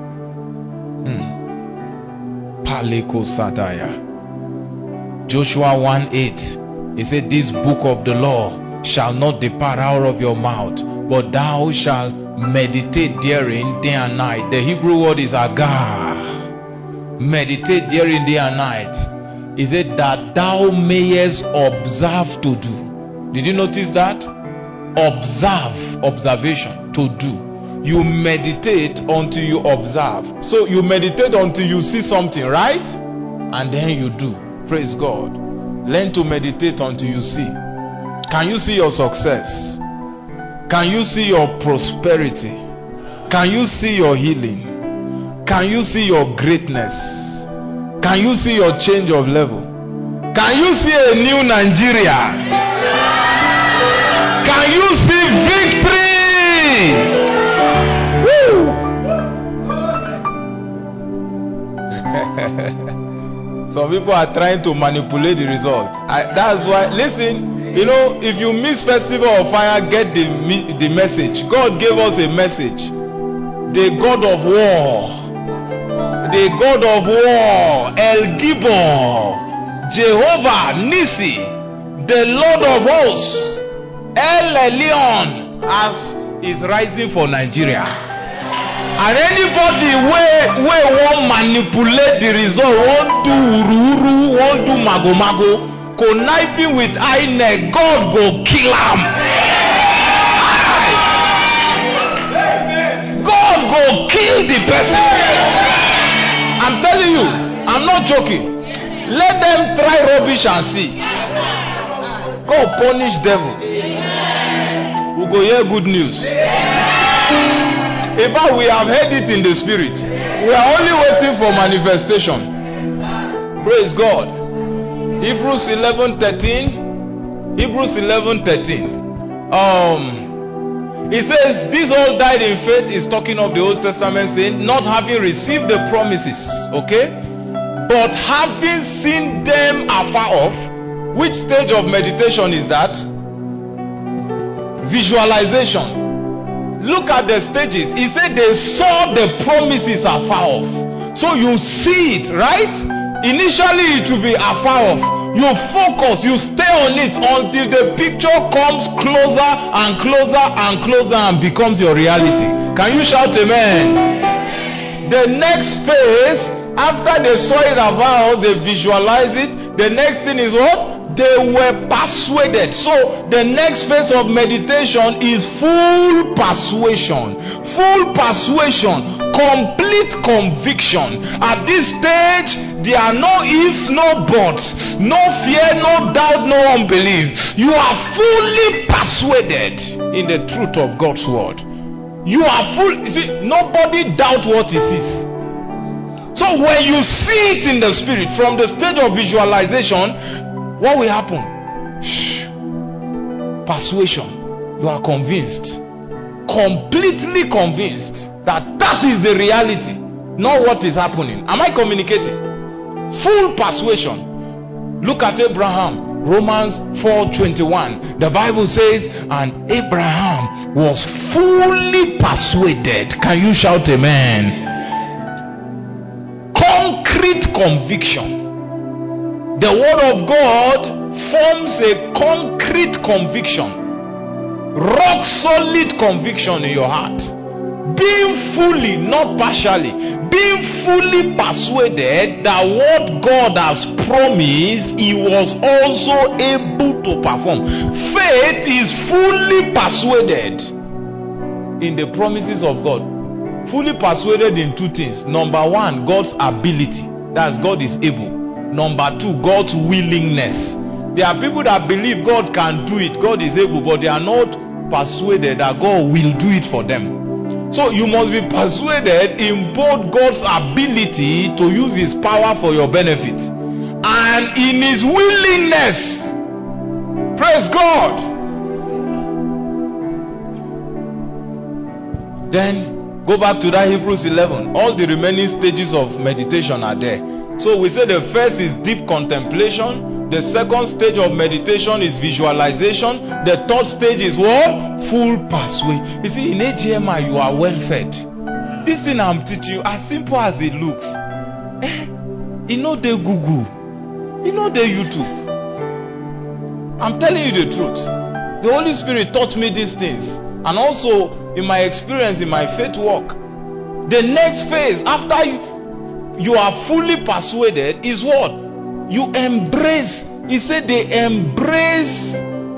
Hmm. Paleko Sadaya. Joshua one eight. He said, this book of the law shall not depart out of your mouth, but thou shalt meditate therein day and night. The Hebrew word is agar. Meditate therein day and night. Is it that thou mayest observe to do? Did you notice that? Observe, observation, to do. You meditate until you observe. So you meditate until you see something, right? And then you do. Praise God. Learn to meditate until you see. Can you see your success? Can you see your prosperity? Can you see your healing? Can you see your greatness? Can you see your change of level? Can you see a new Nigeria? Can you see victory? Woo! Some people are trying to manipulate the result. I, that's why, listen, you know, if you miss Festival of Fire, get the, the message. God gave us a message. The God of war. The God of war, El Gibor, Jehovah Nissi, the Lord of hosts, El Elyon, as is rising for Nigeria. And anybody where where won't manipulate the result, won't do uru uru, won't do mago mago, conniving with I N E C, God go kill him. God go kill the person. I'm telling you, I'm not joking. Let them try rubbish and see. God punish devil. We go hear good news. In fact, we have heard it in the spirit. We are only waiting for manifestation. Praise God. Hebrews eleven thirteen. Hebrews eleven thirteen. Um, it says, these all died in faith. Is talking of the Old Testament, saying, not having received the promises, okay, but having seen them afar off. Which stage of meditation is that? Visualization. Look at the stages. He said they saw the promises afar off. So you see it, right? Initially it will be afar off. You focus, you stay on it until the picture comes closer and closer and closer and becomes your reality. Can you shout amen? The next phase, after they saw it afar off, they visualize it. The next thing is what? They were persuaded. So the next phase of meditation is full persuasion. Full persuasion. Complete conviction. At this stage, there are no ifs, no buts, no fear, no doubt, no unbelief. You are fully persuaded in the truth of God's word. You are full. You see, nobody doubt what he sees. So when you see it in the spirit, from the stage of visualization, what will happen? Shh. Persuasion. You are convinced. Completely convinced that that is the reality. not what is happening. Am I communicating? Full persuasion. Look at Abraham. Romans four twenty-one. The Bible says, and Abraham was fully persuaded. Can you shout amen? Concrete conviction. The word of God forms a concrete conviction. Rock solid conviction in your heart. Being fully, not partially, being fully persuaded that what God has promised, He was also able to perform. Faith is fully persuaded in the promises of God. Fully persuaded in two things. Number one, God's ability. That's God is able. Number two, God's willingness. There are people that believe God can do it, God is able, but they are not persuaded that God will do it for them. So you must be persuaded in both God's ability to use His power for your benefit and in His willingness. Praise God. Then go back to that Hebrews eleven. All the remaining stages of meditation are there. So we say the first is deep contemplation. The second stage of meditation is visualization. The third stage is what? Full persuasion. You see, in A G M I you are well fed. This thing I'm teaching you, as simple as it looks, eh, you know the Google, you know the YouTube. I'm telling you the truth. The Holy Spirit taught me these things, and also in my experience in my faith walk. The next phase after you you are fully persuaded is what? You embrace. He said they embrace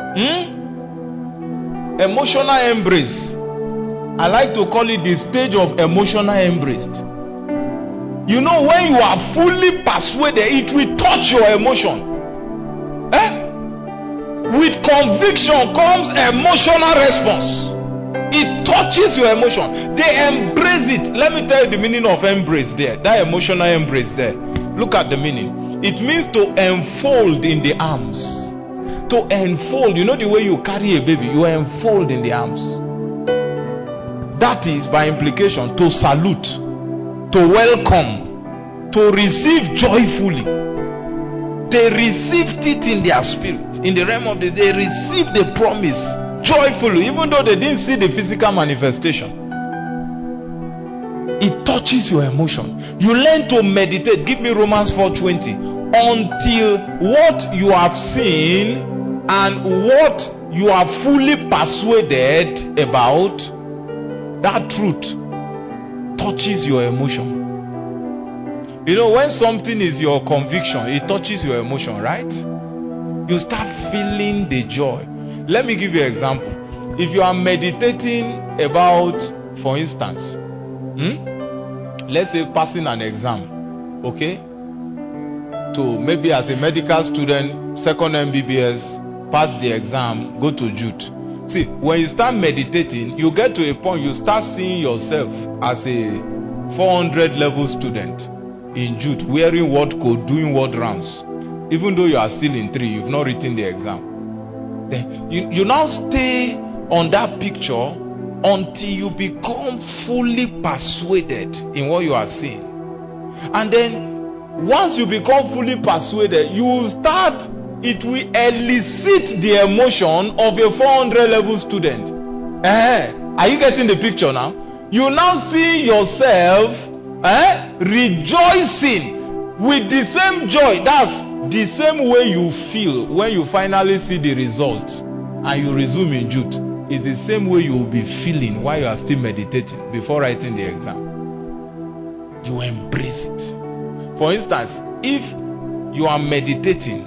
hmm? emotional embrace. I like to call it the stage of emotional embrace. You know, when you are fully persuaded, it will touch your emotion. Eh? With conviction comes emotional response. It touches your emotion. They embrace it. Let me tell you the meaning of embrace there. That emotional embrace there. Look at the meaning. It means to enfold in the arms. To enfold. You know the way you carry a baby, you enfold in the arms. That is by implication to salute, to welcome, to receive joyfully. They received it in their spirit. In the realm of the, they received the promise joyfully, even though they didn't see the physical manifestation. It touches your emotion. You learn to meditate. Give me Romans four twenty. Until what you have seen and what you are fully persuaded about, that truth touches your emotion. You know, when something is your conviction, it touches your emotion, right? You start feeling the joy. Let me give you an example. If you are meditating about, for instance, hmm, let's say passing an exam, okay? To maybe as a medical student, second M B B S, pass the exam, go to Jude. See, when you start meditating, you get to a point you start seeing yourself as a four hundred level student in Jude, wearing what code, doing what rounds. Even though you are still in three, you've not written the exam. Then you, you now stay on that picture until you become fully persuaded in what you are seeing. And then once you become fully persuaded, you will start, it will elicit the emotion of a four hundred level student. Eh? Are you getting the picture now? You now see yourself eh, rejoicing with the same joy. That's the same way you feel when you finally see the result and you resume in Jude. It's the same way you will be feeling while you are still meditating before writing the exam. You embrace it. For instance, if you are meditating,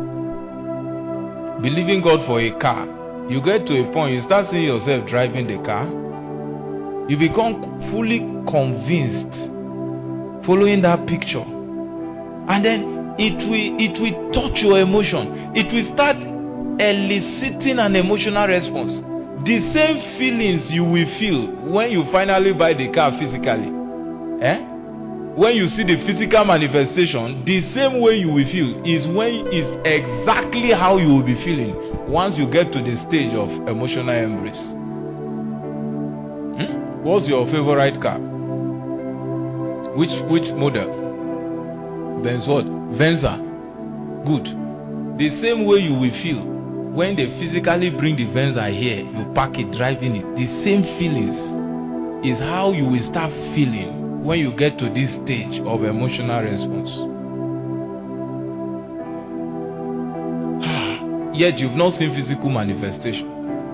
believing God for a car, you get to a point you start seeing yourself driving the car, you become fully convinced following that picture, and then it will it will touch your emotion. It will start eliciting an emotional response. The same feelings you will feel when you finally buy the car physically, eh? When you see the physical manifestation, the same way you will feel is when is exactly how you will be feeling once you get to the stage of emotional embrace. Hmm? What's your favorite car? Which which model? Benz what? Venza. Good. The same way you will feel when they physically bring the Venza here, you park it, driving it. The same feelings is how you will start feeling when you get to this stage of emotional response. Yet you've not seen physical manifestation.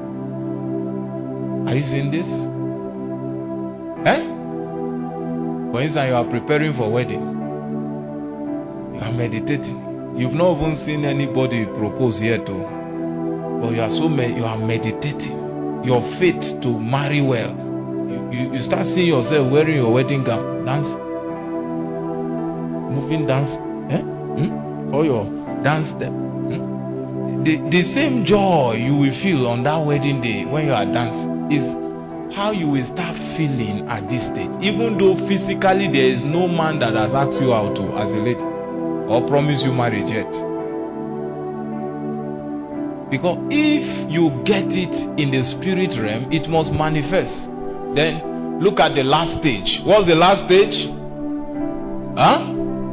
Are you seeing this? Eh? For instance, you are preparing for wedding. You are meditating. You've not even seen anybody propose yet, too. But you are so me- you are meditating. Your faith to marry well. You, you, you start seeing yourself wearing your wedding gown, dance, moving dance, eh? Hmm? Or your dance step. Hmm? The, the same joy you will feel on that wedding day when you are dancing is how you will start feeling at this stage. Even though physically there is no man that has asked you out to as a lady or promised you marriage yet. Because if you get it in the spirit realm, it must manifest. Then look at the last stage. What's the last stage? Huh?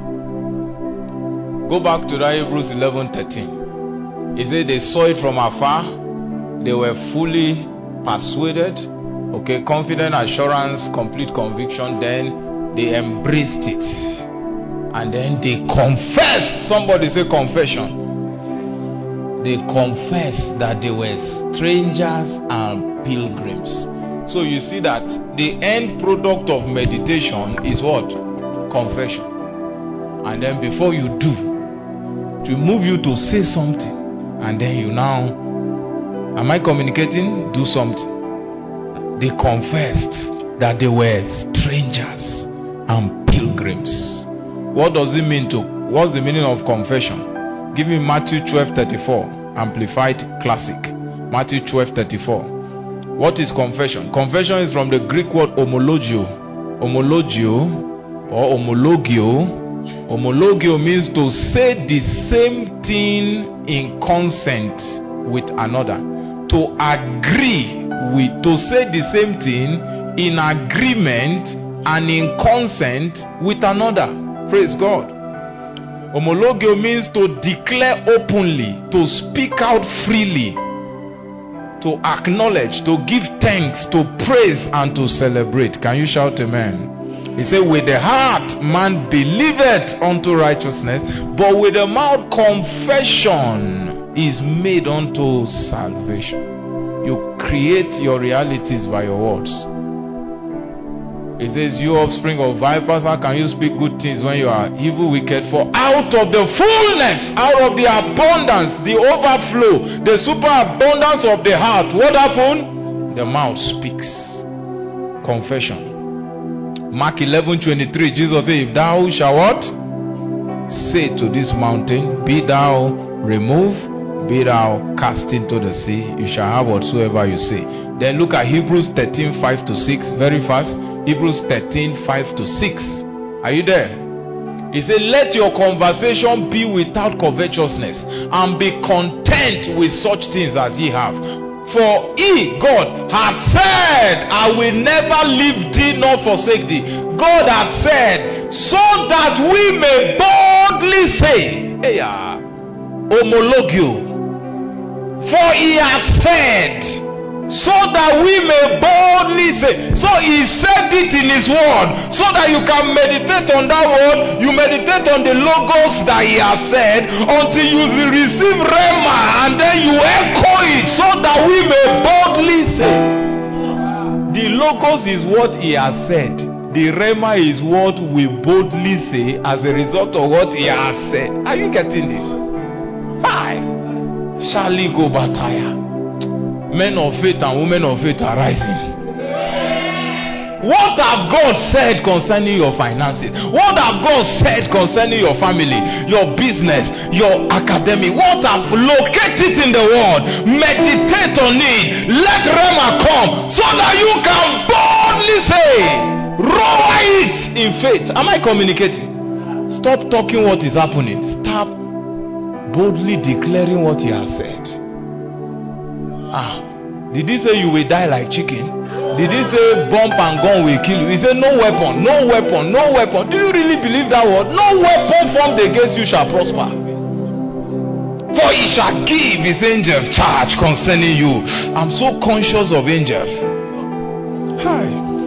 Go back to that Hebrews eleven thirteen. He said they saw it from afar. They were fully persuaded. Okay, confident assurance, complete conviction. Then they embraced it. And then they confessed. Somebody say confession. They confessed that they were strangers and pilgrims. So you see that the end product of meditation is what? Confession. And then before you do, to move you to say something. And then you now, am I communicating? Do something. They confessed that they were strangers and pilgrims. What does it mean to, what's the meaning of confession? Give me Matthew twelve thirty-four, Amplified Classic. Matthew twelve thirty-four. What is confession? Confession is from the Greek word homologio. Homologio or homologio. Homologio means to say the same thing in consent with another. To agree with, to say the same thing in agreement and in consent with another. Praise God. Homologio means to declare openly, to speak out freely, to acknowledge, to give thanks, to praise and to celebrate. Can you shout amen? He said, with the heart man believeth unto righteousness, but with the mouth confession is made unto salvation. You create your realities by your words. He says, you offspring of vipers, how can you speak good things when you are evil, wicked? For out of the fullness, out of the abundance, the overflow, the superabundance of the heart, what happened? The mouth speaks. Confession. Mark eleven twenty-three, Jesus said, if thou shalt what? Say to this mountain, be thou removed, be thou cast into the sea, you shall have whatsoever you say. Then look at Hebrews thirteen five to six, very fast. Hebrews thirteen five to six. Are you there? He said, let your conversation be without covetousness, and be content with such things as ye have. For he, God, hath said, I will never leave thee nor forsake thee. God hath said, so that we may boldly say, hey, uh, homologio. For he hath said, so that we may boldly say. So he said it in his word, so that you can meditate on that word. You meditate on the logos that he has said until you receive rhema, and then you echo it, so that we may boldly say. The logos is what he has said. The rhema is what we boldly say as a result of what he has said. Are you getting this? Five. Shall go bataya. Men of faith and women of faith are rising. What have God said concerning your finances? What have God said concerning your family, your business, your academy? What have located in the word? Meditate on it. Let Rhema come so that you can boldly say, roar it in faith. Am I communicating? Stop talking what is happening. Stop boldly declaring what he has said. Ah, did he say you will die like chicken? Did he say bump and gun will kill you? He said no weapon, no weapon, no weapon. Do you really believe that word? No weapon formed against you shall prosper. For he shall give his angels charge concerning you. I'm so conscious of angels. Hi.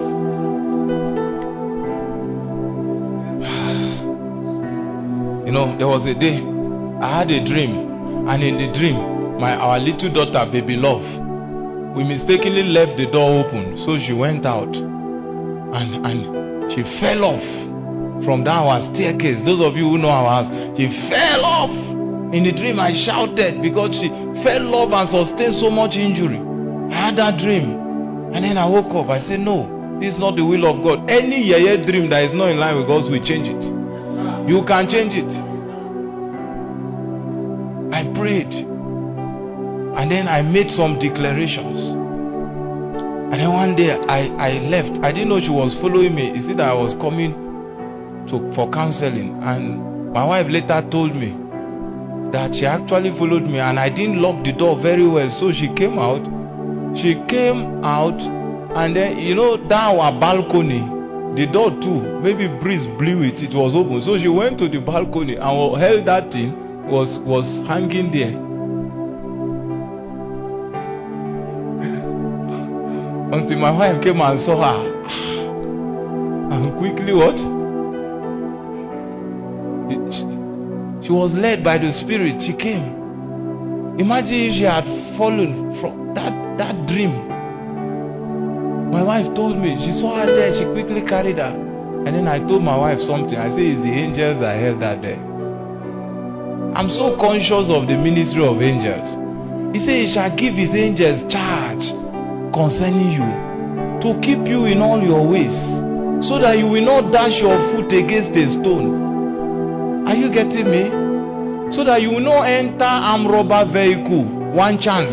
You know, there was a day I had a dream, and in the dream, my our little daughter, baby love, we mistakenly left the door open, so she went out, and and she fell off from that our staircase. Those of you who know our house, she fell off. In the dream, I shouted because she fell off and sustained so much injury. I had that dream, and then I woke up. I said, no, this is not the will of God. Any yeye dream that is not in line with God, we change it. You can change it. I prayed, and then I made some declarations, and then one day I, I left. I didn't know she was following me. You see that I was coming to for counseling, and my wife later told me that she actually followed me, and I didn't lock the door very well, so she came out. She came out, and then, you know, down our balcony, the door too, maybe breeze blew it, it was open. So she went to the balcony and held that thing, was was hanging there. Until my wife came and saw her, and quickly what? She, she was led by the Spirit. She came. Imagine if she had fallen from that, that dream. My wife told me, she saw her there, she quickly carried her. And then I told my wife something. I said, it's the angels that held her there. I'm so conscious of the ministry of angels. He said, he shall give his angels charge concerning you, to keep you in all your ways, so that you will not dash your foot against a stone. Are you getting me? So that you will not enter armed robber vehicle one chance.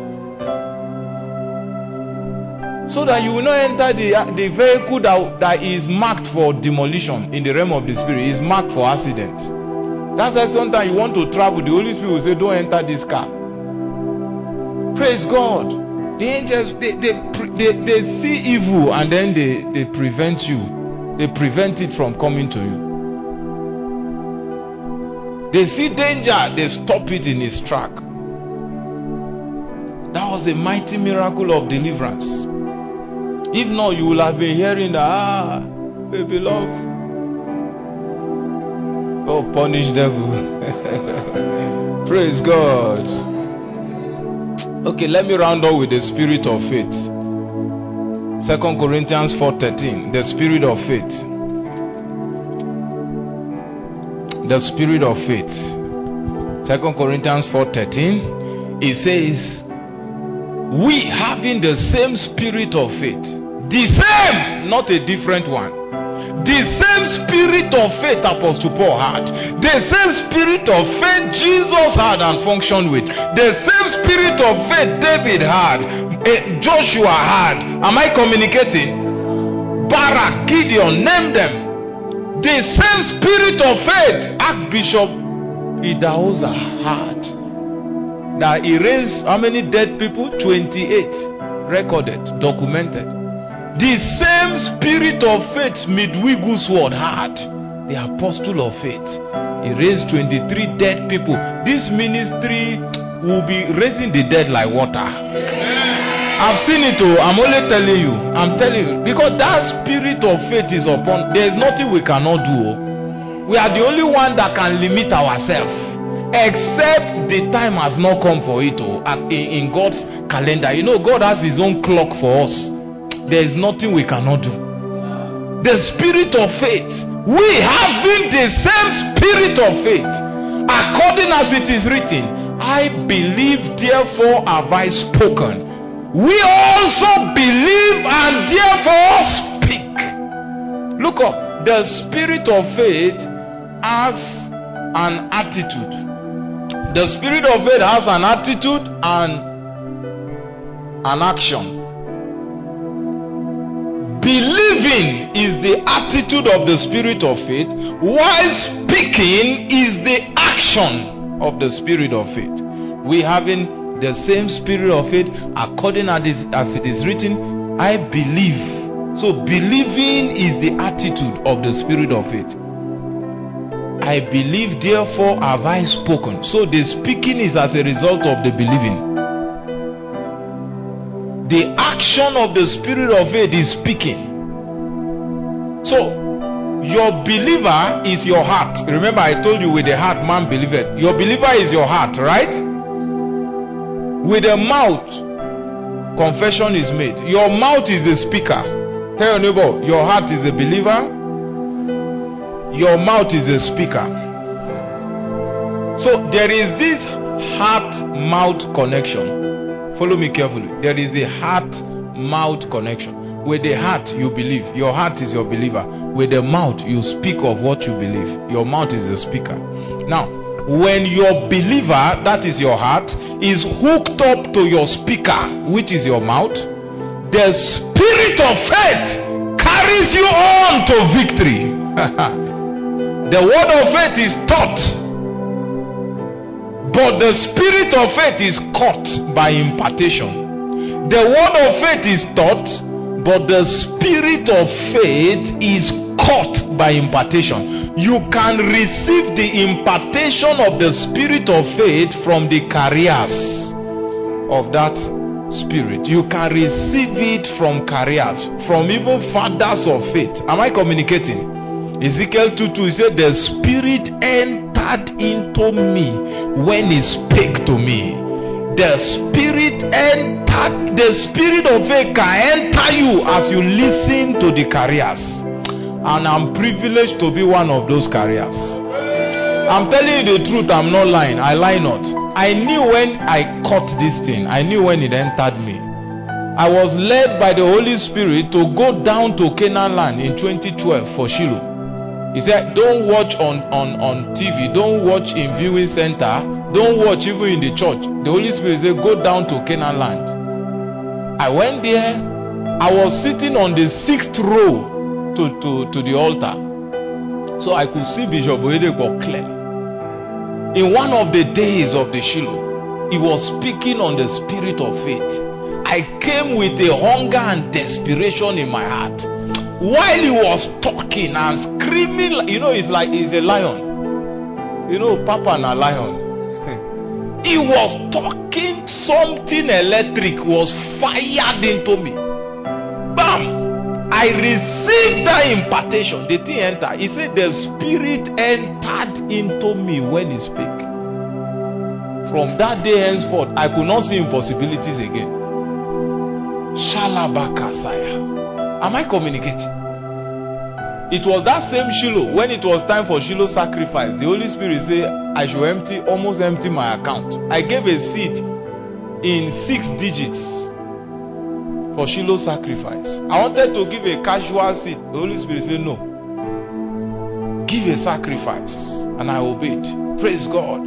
So that you will not enter the, the vehicle that, that is marked for demolition in the realm of the spirit, is marked for accident. That's why sometimes you want to travel, the Holy Spirit will say, don't enter this car. Praise God. The angels, they, they, they, they see evil, and then they, they prevent you. They prevent it from coming to you. They see danger, they stop it in its track. That was a mighty miracle of deliverance. If not, you will have been hearing that, ah, baby love. Oh, punish devil. Praise God. Okay, let me round up with the spirit of faith. Second Corinthians four thirteen. The spirit of faith. The spirit of faith. Second Corinthians four thirteen. It says, we having the same spirit of faith. The same, not a different one. The same spirit of faith Apostle Paul had. The same spirit of faith Jesus had and functioned with. The same spirit of faith David had, Joshua had. Am I communicating? Barak, Gideon, name them. The same spirit of faith Archbishop Idahosa had. That he raised how many dead people? twenty-eight. Recorded, documented. The same spirit of faith Midwig Woodsworth had, the apostle of faith. He raised twenty-three dead people. This ministry will be raising the dead like water. I've seen it too. I'm only telling you. I'm telling you. Because that spirit of faith is upon. There is nothing we cannot do. We are the only one that can limit ourselves. Except the time has not come for it. In God's calendar. You know, God has his own clock for us. There is nothing we cannot do. The spirit of faith. We having the same spirit of faith. According as it is written, I believe, therefore have I spoken. We also believe and therefore speak. Look up. The spirit of faith has an attitude. The spirit of faith has an attitude and an action. Believing is the attitude of the spirit of faith, while speaking is the action of the spirit of faith. We having the same spirit of faith, according as it is written, I believe. So believing is the attitude of the spirit of faith. I believe, therefore have I spoken. So the speaking is as a result of the believing. The action of the spirit of faith is speaking. So your believer is your heart. Remember I told you with the heart man believeth. Your believer is your heart, right? With the mouth confession is made. Your mouth is the speaker. Tell your neighbor, your heart is a believer, your mouth is a speaker. So there is this heart-mouth connection. Follow me carefully. There is a heart-mouth connection. With the heart you believe. Your heart is your believer. With the mouth you speak of what you believe. Your mouth is the speaker. Now, when your believer, that is your heart, is hooked up to your speaker, which is your mouth, the spirit of faith carries you on to victory. The word of faith is taught, but the spirit of faith is caught by impartation. The word of faith is taught, but the spirit of faith is caught by impartation. You can receive the impartation of the spirit of faith from the carriers of that spirit. You can receive it from carriers, from even fathers of faith. Am I communicating? Ezekiel two two said, the spirit entered into me when he spake to me. The spirit entered, the spirit of faith can enter you as you listen to the carriers. And I'm privileged to be one of those carriers. I'm telling you the truth, I'm not lying. I lie not. I knew when I caught this thing. I knew when it entered me. I was led by the Holy Spirit to go down to Canaan land in twenty twelve for Shiloh. He said, don't watch on, on, on T V. Don't watch in viewing center. Don't watch even in the church. The Holy Spirit said, go down to Canaan land. I went there. I was sitting on the sixth row to, to, to the altar. So I could see Bishop Oyedepo clearly. In one of the days of the Shiloh, he was speaking on the spirit of faith. I came with a hunger and desperation in my heart. While he was talking and screaming, you know, it's like he's a lion. You know, Papa and a lion. He was talking, something electric was fired into me. Bam! I received that impartation. The thing entered. He said the spirit entered into me when he spake. From that day henceforth, I could not see impossibilities again. Shalabakasaya. Am I communicating? It was that same Shiloh, when it was time for Shiloh sacrifice, the Holy Spirit said I should empty, almost empty my account. I gave a seed in six digits for Shiloh sacrifice. I wanted to give a casual seed. The Holy Spirit said no. Give a sacrifice. And I obeyed. Praise God.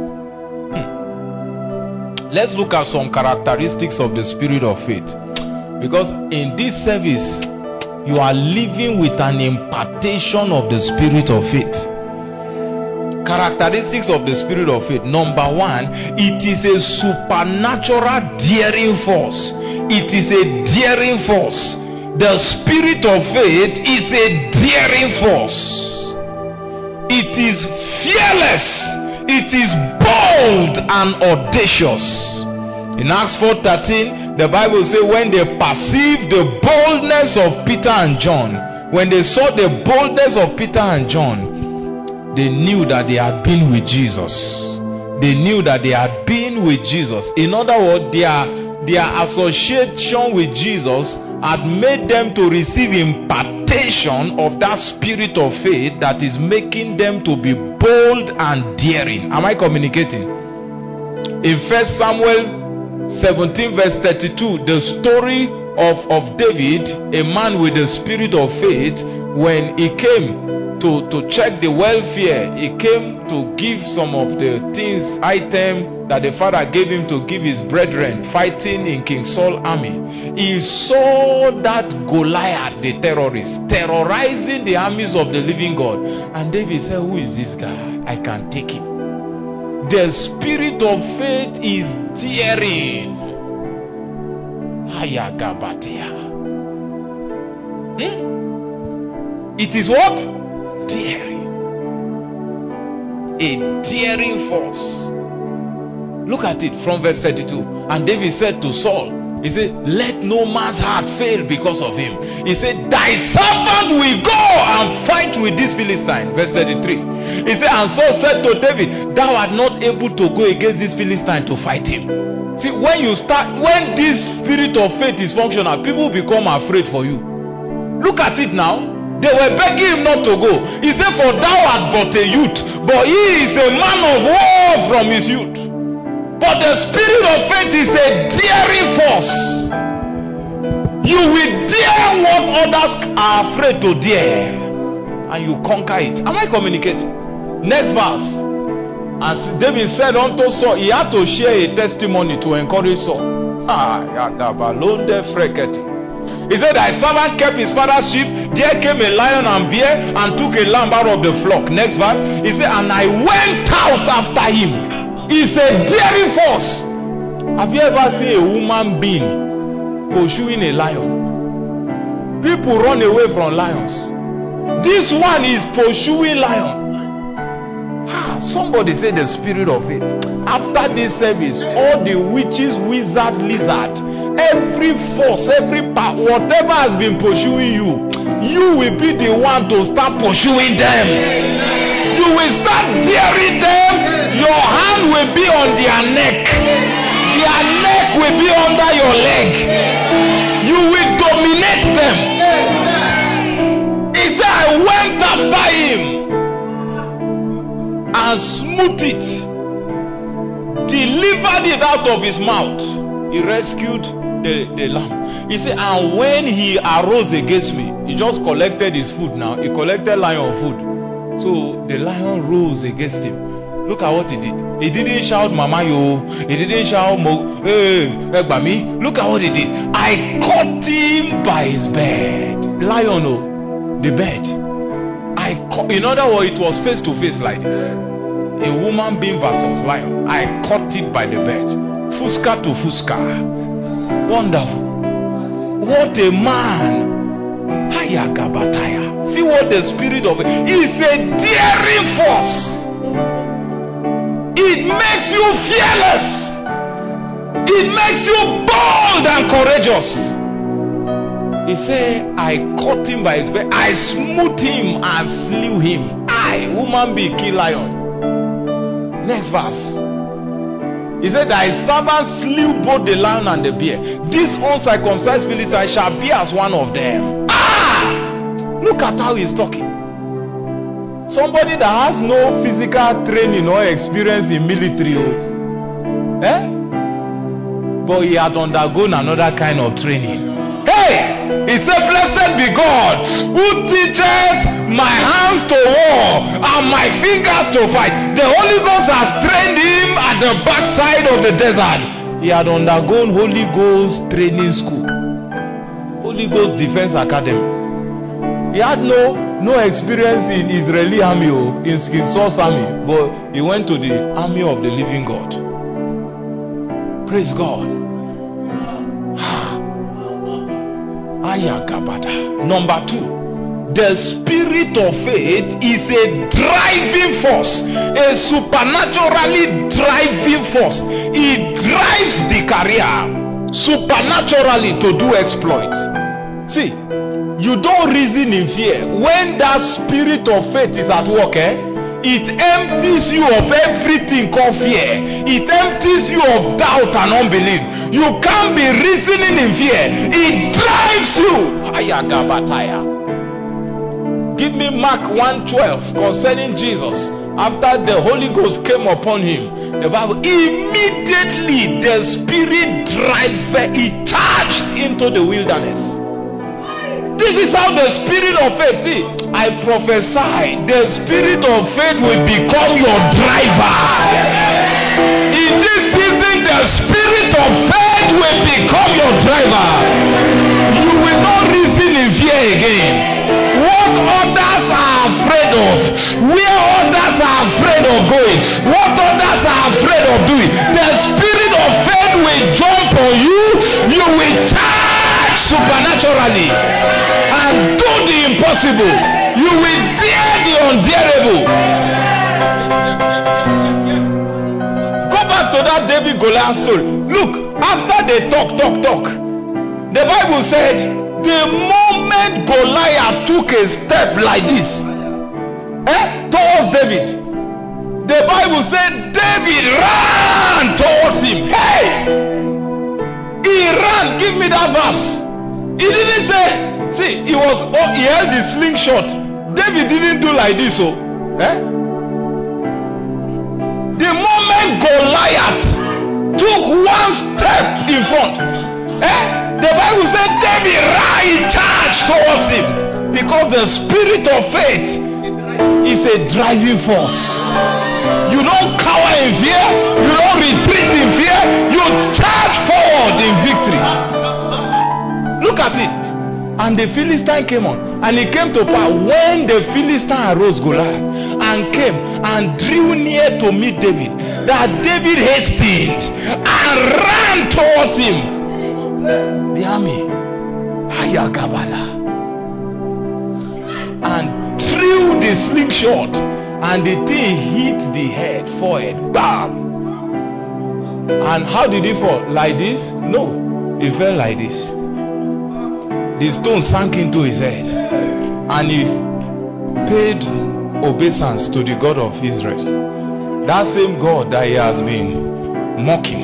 Hmm. Let's look at some characteristics of the spirit of faith. Because in this service, you are living with an impartation of the spirit of faith. Characteristics of the spirit of faith. Number one, it is a supernatural daring force. It is a daring force. The spirit of faith is a daring force. It is fearless. It is bold and audacious. In Acts four thirteen, the Bible says when they perceived the boldness of Peter and John, when they saw the boldness of Peter and John, they knew that they had been with Jesus. They knew that they had been with Jesus. In other words, their, their association with Jesus had made them to receive impartation of that spirit of faith that is making them to be bold and daring. Am I communicating? In First Samuel seventeen verse thirty-two, the story of, of David, a man with the spirit of faith, when he came to, to check the welfare, he came to give some of the things, item that the father gave him to give his brethren fighting in King Saul's army. He saw that Goliath, the terrorist, terrorizing the armies of the living God. And David said, who is this guy? I can take him. The spirit of faith is daring. Hmm? It is what? Daring. A daring force. Look at it from verse thirty-two. And David said to Saul, he said, let no man's heart fail because of him. He said, thy servant will go and fight with this Philistine. Verse thirty-three. He said, and Saul said to David, thou art not able to go against this Philistine to fight him. See, when you start, when this spirit of faith is functional, people become afraid for you. Look at it now. They were begging him not to go. He said, for thou art but a youth, but he is a man of war from his youth. But the spirit of faith is a daring force. You will dare what others are afraid to dare, and you conquer it. Am I communicating? Next verse. As David said unto Saul, he had to share a testimony to encourage Saul. Ah, he said, thy servant kept his father's sheep. There came a lion and bear and took a lamb out of the flock. Next verse. He said, and I went out after him. It's a daring force. Have you ever seen a woman being pursuing a lion? People run away from lions. This one is pursuing lion. Ah, somebody say the spirit of it. After this service, all the witches, wizard, lizard, every force, every part, whatever has been pursuing you, you will be the one to start pursuing them. You will start daring them. Your hand will be on their neck. Their neck will be under your leg. You will dominate them. He said, I went after him and smote it, delivered it out of his mouth. He rescued the, the lamb. He said, and when he arose against me, he just collected his food now. He collected lion food. So the lion rose against him. Look at what he did. He didn't shout, Mama yo. He didn't shout, Mo. Hey, me. Look at what he did. I caught him by his bed. Lion, oh, the bed. I caught, in other words, it was face to face like this. A woman being versus lion. I caught it by the bed. Fuska to fuska. Wonderful. What a man. Hayakabataya. See what the spirit of it is. A daring force. It makes you fearless. It makes you bold and courageous. He said, I caught him by his bed. I smote him and slew him. I, woman be kill lion. Next verse. He said, thy servant slew both the lion and the bear. This uncircumcised Philistine shall be as one of them. Ah! Look at how he's talking. Somebody that has no physical training or experience in military, oh. eh? But he had undergone another kind of training. Hey! He said, blessed be God who teacheth my hands to war and my fingers to fight. The Holy Ghost has trained him at the backside of the desert. He had undergone Holy Ghost training school, Holy Ghost Defense Academy. He had no no experience in Israeli army, in King Saul's army, but he went to the army of the living God. Praise God. Number two, the spirit of faith is a driving force, a supernaturally driving force. It drives the career supernaturally to do exploits. See, you don't reason in fear. When that spirit of faith is at work, eh, it empties you of everything called fear. It empties you of doubt and unbelief. You can't be reasoning in fear. It drives you. Give me Mark one twelve concerning Jesus. After the Holy Ghost came upon him, the Bible, immediately the spirit driver, he charged into the wilderness. This is how the spirit of faith, see, I prophesy, the spirit of faith will become your driver. In this season, the spirit of faith will become your driver. You will not reason in fear again. What others are afraid of, where others are afraid of going, what others are afraid of doing, the spirit of faith will jump on you. You will charge valley and do the impossible. You will dare the undareable. Go back to that David Goliath story. Look, after they talk, talk, talk, the Bible said the moment Goliath took a step like this, eh, towards David, the Bible said David ran towards him. Hey! He ran. Give me that verse. He didn't say, see, he was, oh, he held the slingshot. David didn't do like this, oh. Eh? The moment Goliath took one step in front, eh? The Bible said David ran, he charged towards him. Because the spirit of faith is a driving force. You don't cower in fear, you don't retreat in fear, you charge forward in victory. Look at it. And the Philistine came on, and it came to pass when the Philistine arose Goliath and came and drew near to meet David, that David hastened and ran towards him. The army, Ayagabada, and threw the slingshot, and the thing hit the head, forehead, bam. And how did he fall? Like this? No, he fell like this. The stone sank into his head, and he paid obeisance to the God of Israel, that same God that he has been mocking.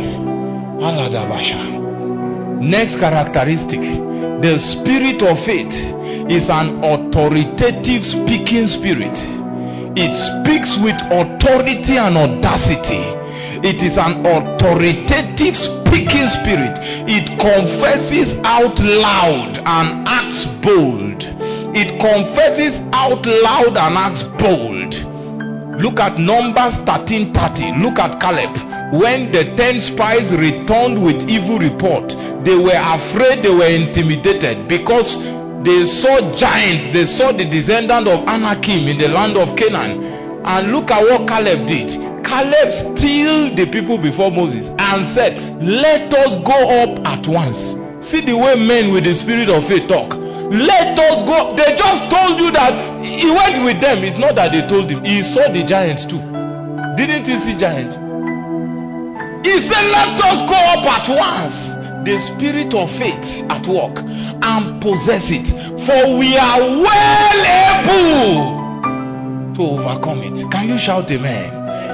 Next characteristic, the spirit of faith is an authoritative speaking spirit. It speaks with authority and audacity. It is an authoritative speaking spirit. It confesses out loud and acts bold. It confesses out loud and acts bold. Look at Numbers thirteen thirty. Look at Caleb. When the ten spies returned with evil report, they were afraid, they were intimidated, because they saw giants, they saw the descendant of Anakim in the land of Canaan. And look at what Caleb did. Caleb stilled the people before Moses and said, let us go up at once. See the way men with the spirit of faith talk. Let us go. They just told you that he went with them. It's not that they told him. He saw the giants too. Didn't he see giants? He said, let us go up at once. The spirit of faith at work, and possess it. For we are well able to overcome it. Can you shout amen?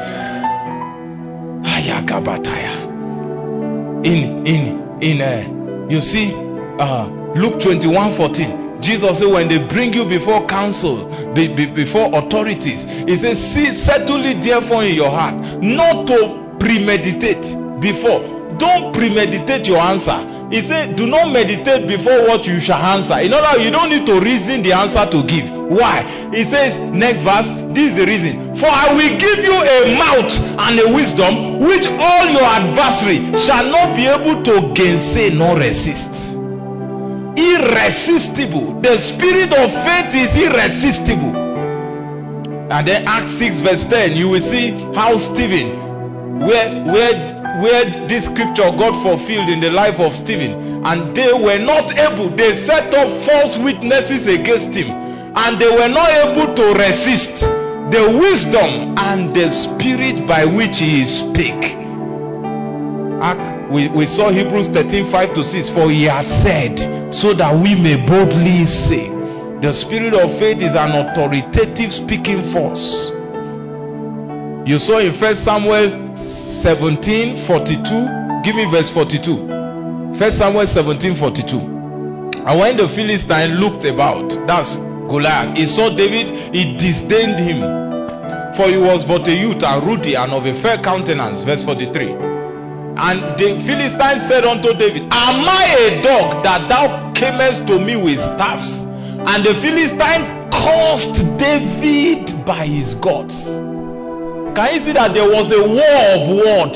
Ayakabataya. In in in uh, you see uh, Luke twenty-one fourteen, Jesus said, when they bring you before council, be, be, before authorities, he says, see, settle it therefore in your heart, not to premeditate before. Don't premeditate your answer. He said, do not meditate before what you shall answer. In other words, you don't need to reason the answer to give. Why? He says, next verse, this is the reason. For I will give you a mouth and a wisdom which all your adversary shall not be able to gainsay nor resist. Irresistible. The spirit of faith is irresistible. And then Acts six verse ten, you will see how Stephen, where where where this scripture got fulfilled in the life of Stephen, and they were not able, they set up false witnesses against him, and they were not able to resist the wisdom and the spirit by which he spake. Act, we, we saw Hebrews thirteen five to six, for he had said, so that we may boldly say. The spirit of faith is an authoritative speaking force. You saw in First Samuel seventeen forty-two. Give me verse forty-two. First Samuel seventeen forty-two. And when the Philistine looked about, that's Goliath, he saw David, he disdained him, for he was but a youth and ruddy and of a fair countenance. Verse forty-three. And the Philistine said unto David, am I a dog that thou camest to me with staffs? And the Philistine cursed David by his gods. Can you see that there was a war of words?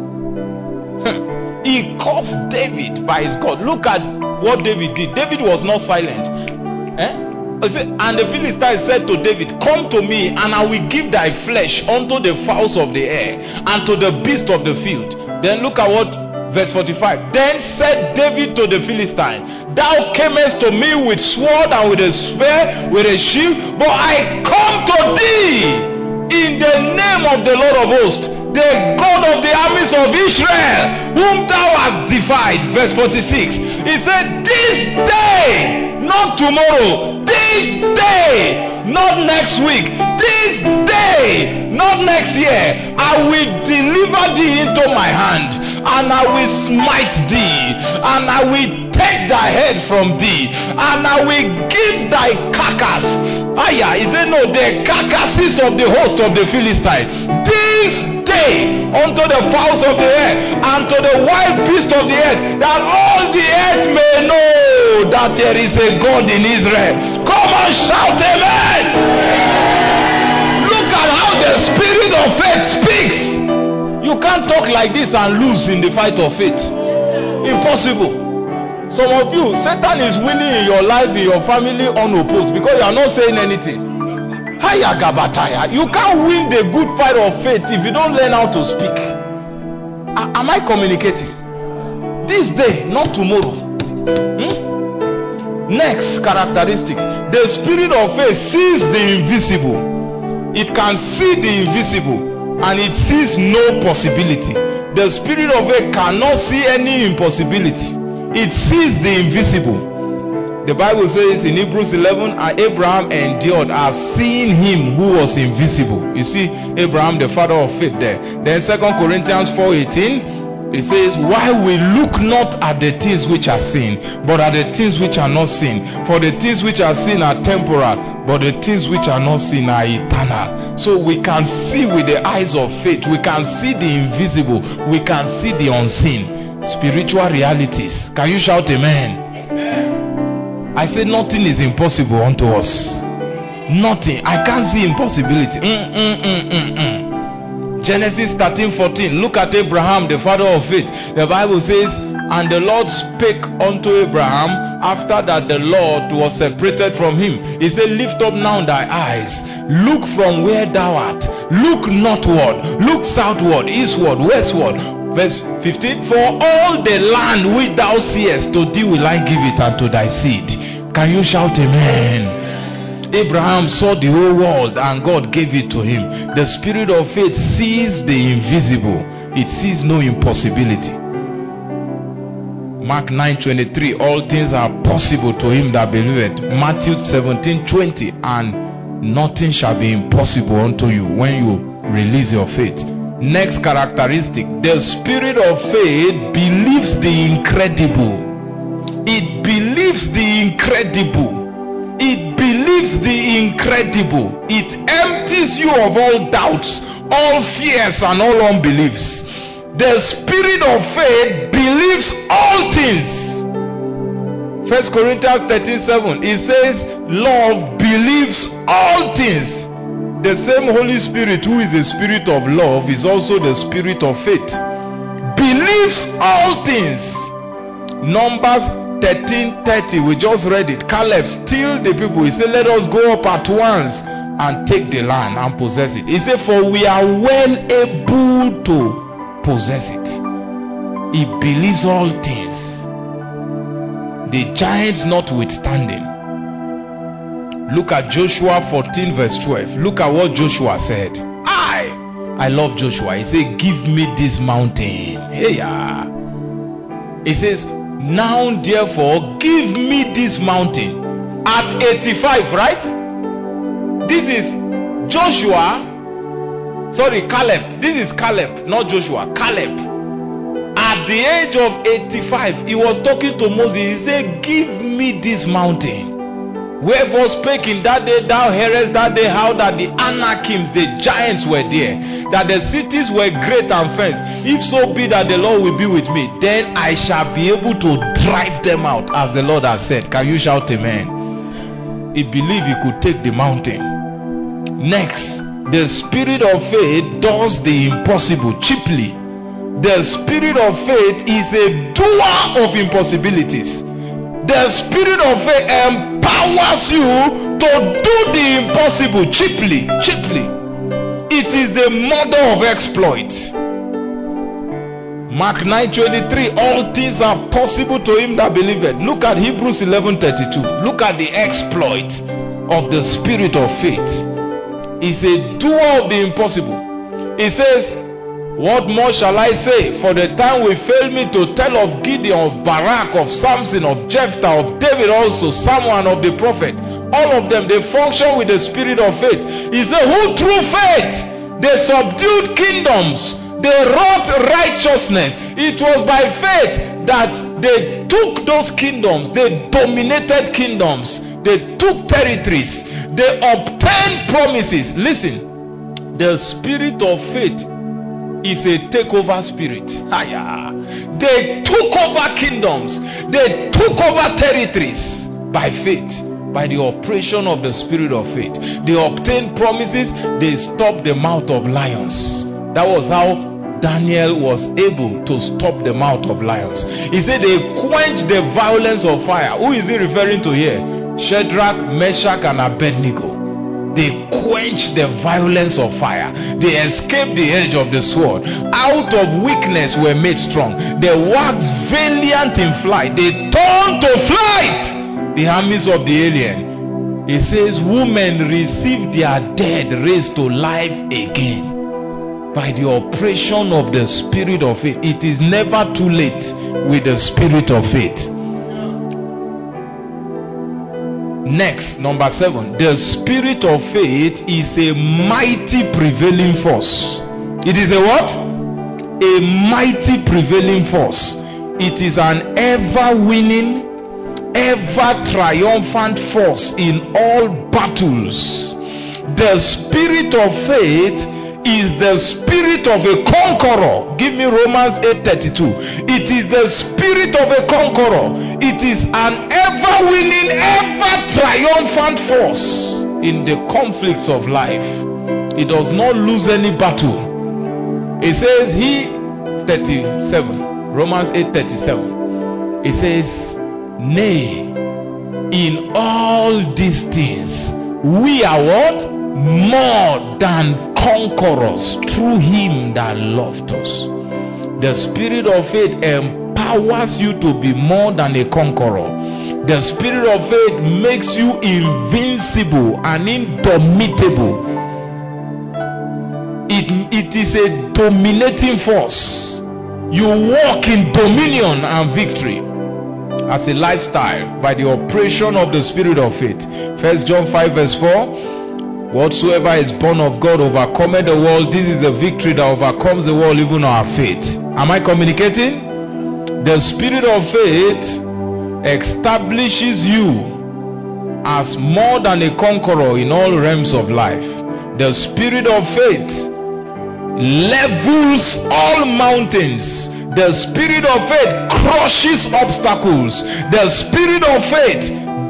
He cursed David by his God. Look at what David did. David was not silent. Eh? And the Philistine said to David, come to me, and I will give thy flesh unto the fowls of the air, and to the beasts of the field. Then look at what verse forty-five. Then said David to the Philistine, Thou camest to me with sword and with a spear, with a shield, but I come to thee in the name of the Lord of hosts, the God of the armies of Israel, whom thou hast defied. Verse forty-six. He said, this day, not tomorrow, this day, not next week, this day, not next year, I will deliver thee into my hand, and I will smite thee, and I will take thy head from thee, and I will give thy carcass. Aya, he said, no, the carcasses of the host of the Philistines, this day, unto the fowls of the air, and to the wild beasts of the earth, that all the earth may know that there is a God in Israel. Come on, shout amen. Look at how the spirit of faith speaks. You can't talk like this and lose in the fight of faith. Impossible. Some of you, Satan is winning in your life, in your family, unopposed, because you are not saying anything. Hiya Gabataya. You can't win the good fight of faith if you don't learn how to speak. A- am I communicating? This day, not tomorrow. Hmm? Next characteristic. The spirit of faith sees the invisible. It can see the invisible, and it sees no possibility. The spirit of faith cannot see any impossibility. It sees the invisible. The Bible says in Hebrews eleven, and Abraham endured as seeing him who was invisible. You see Abraham, the father of faith there. Then Second Corinthians four eighteen, it says, why we look not at the things which are seen, but at the things which are not seen. For the things which are seen are temporal, but the things which are not seen are eternal. So we can see with the eyes of faith. We can see the invisible. We can see the unseen. Spiritual realities. Can you shout amen? Amen. I said nothing is impossible unto us. Nothing. I can't see impossibility. Mm, mm, mm, mm, mm. Genesis thirteen fourteen. Look at Abraham, the father of faith. The Bible says, and the Lord spake unto Abraham after that the Lord was separated from him. He said, lift up now thy eyes. Look from where thou art. Look northward. Look southward, eastward, westward. Verse fifteen, for all the land which thou seest, to thee will I give it, and to thy seed. Can you shout amen? Abraham saw the whole world, and God gave it to him. The spirit of faith sees the invisible. It sees no impossibility. Mark nine twenty-three, all things are possible to him that believeth. Matthew seventeen twenty, and nothing shall be impossible unto you when you release your faith. Next characteristic, the spirit of faith believes the incredible. It believes the incredible. It believes the incredible. It empties you of all doubts, all fears, and all unbeliefs. The spirit of faith believes all things. First Corinthians thirteen seven, it says, love believes all things. The same Holy Spirit who is the spirit of love is also the spirit of faith. Believes all things. Numbers thirteen thirty, we just read it. Caleb stilled the people. He said, let us go up at once and take the land and possess it. He said, for we are well able to possess it. He believes all things. The giants notwithstanding. Look at Joshua fourteen verse twelve. Look at what Joshua said. I I love Joshua. He said, give me this mountain. Hey yeah. He says, now therefore give me this mountain. At eighty-five, right? This is Joshua. Sorry, Caleb. This is Caleb, not Joshua. Caleb. At the age of eighty-five, he was talking to Moses. He said, give me this mountain. Wherefore spake in that day, thou hearest that day how that the Anakims, the giants, were there, that the cities were great and fenced. If so be that the Lord will be with me, then I shall be able to drive them out, as the Lord has said. Can you shout amen? He believed he could take the mountain. Next, the spirit of faith does the impossible cheaply. The spirit of faith is a doer of impossibilities. The spirit of faith empowers you to do the impossible cheaply. Cheaply. It is the mother of exploits. Mark nine twenty-three, all things are possible to him that believeth. Look at Hebrews eleven thirty-two. Look at the exploit of the spirit of faith. He's a doer of the impossible. He says, what more shall I say? For the time will fail me to tell of Gideon, of Barak, of Samson, of Jephthah, of David also, Samuel, of the prophet. All of them, they function with the spirit of faith. He said, who through faith they subdued kingdoms, they wrought righteousness. It was by faith that they took those kingdoms, they dominated kingdoms, they took territories, they obtained promises. Listen, the spirit of faith is a takeover spirit. They took over kingdoms, they took over territories by faith, by the operation of the spirit of faith. They obtained promises, they stopped the mouth of lions. That was how Daniel was able to stop the mouth of lions. He said they quenched the violence of fire. Who is he referring to here? Shadrach, Meshach, and Abednego. They quenched the violence of fire. They escaped the edge of the sword. Out of weakness were made strong. They waxed valiant in flight. They turned to flight the armies of the alien. He says women received their dead raised to life again by the operation of the spirit of faith. It is never too late with the spirit of faith. Next, number seven, the spirit of faith is a mighty prevailing force. It is a what? A mighty prevailing force. It is an ever winning, ever triumphant force in all battles. The spirit of faith is the spirit of a conqueror. Give me Romans eight thirty-two. It is the spirit of a conqueror. It is an ever winning, ever triumphant force in the conflicts of life. It does not lose any battle. It says he thirty-seven, Romans eight thirty-seven. It says, nay, in all these things we are what? More than conquerors through him that loved us. The spirit of faith empowers you to be more than a conqueror. The spirit of faith makes you invincible and indomitable. It, it is a dominating force. You walk in dominion and victory as a lifestyle by the operation of the spirit of faith. First John five verse four. Whatsoever is born of God overcometh the world. This is the victory that overcomes the world, even our faith. Am I communicating? The spirit of faith establishes you as more than a conqueror in all realms of life. The spirit of faith levels all mountains. The spirit of faith crushes obstacles. The spirit of faith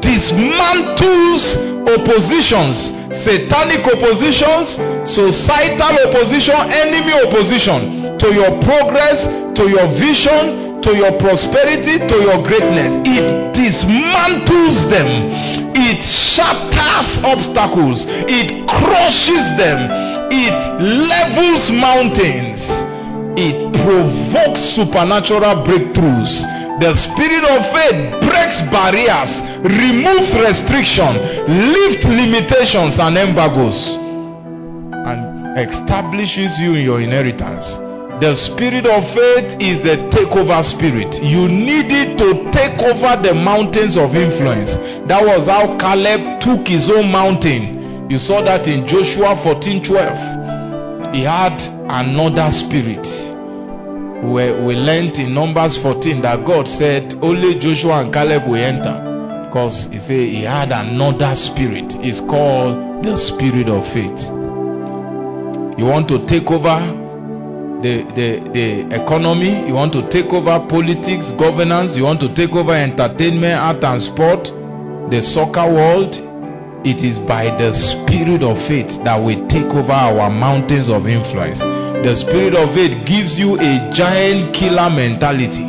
dismantles oppositions, satanic oppositions, societal opposition, enemy opposition to your progress, to your vision, to your prosperity, to your greatness. It dismantles them. It shatters obstacles. It crushes them. It levels mountains. It provokes supernatural breakthroughs. The spirit of faith breaks barriers, removes restriction, lifts limitations and embargoes, and establishes you in your inheritance. The spirit of faith is a takeover spirit. You need it to take over the mountains of influence. That was how Caleb took his own mountain. You saw that in Joshua fourteen twelve. He had another spirit. We, we learned in Numbers fourteen that God said only Joshua and Caleb will enter, because he said he had another spirit. It's called the spirit of faith. You want to take over the, the, the economy, you want to take over politics, governance, you want to take over entertainment, art and sport, the soccer world. It is by the spirit of faith that we take over our mountains of influence. The spirit of faith gives you a giant killer mentality.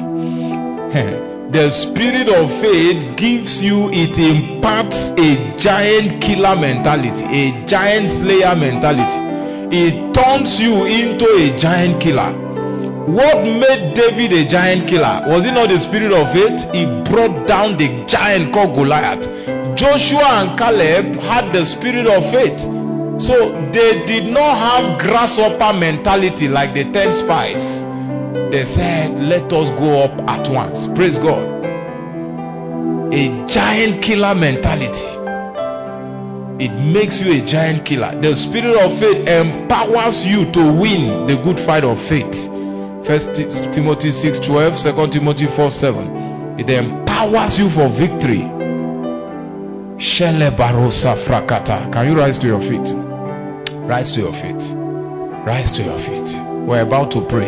The spirit of faith gives you, it imparts a giant killer mentality, a giant slayer mentality. It turns you into a giant killer. What made David a giant killer? Was it not the spirit of faith? He brought down the giant called Goliath. Joshua and Caleb had the spirit of faith. So they did not have grasshopper mentality like the ten spies. They said, let us go up at once. Praise God. A giant killer mentality. It makes you a giant killer. The spirit of faith empowers you to win the good fight of faith. First Timothy six twelve, Second Timothy four seven. It empowers you for victory. Shele barosa frakata. Can you rise to your feet? Rise to your feet. Rise to your feet. We're about to pray.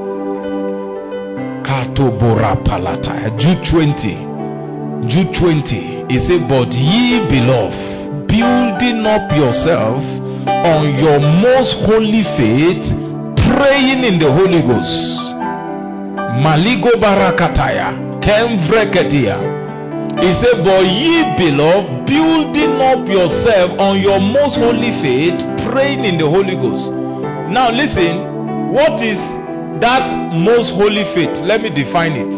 Kato bora palata. Jude twenty. Jude twenty. He said, but ye beloved, building up yourself on your most holy faith, praying in the Holy Ghost. Maligo barakataya, kemvreketia. He said, but ye beloved, building up yourself on your most holy faith, praying in the Holy Ghost. Now listen, what is that most holy faith? Let me define it.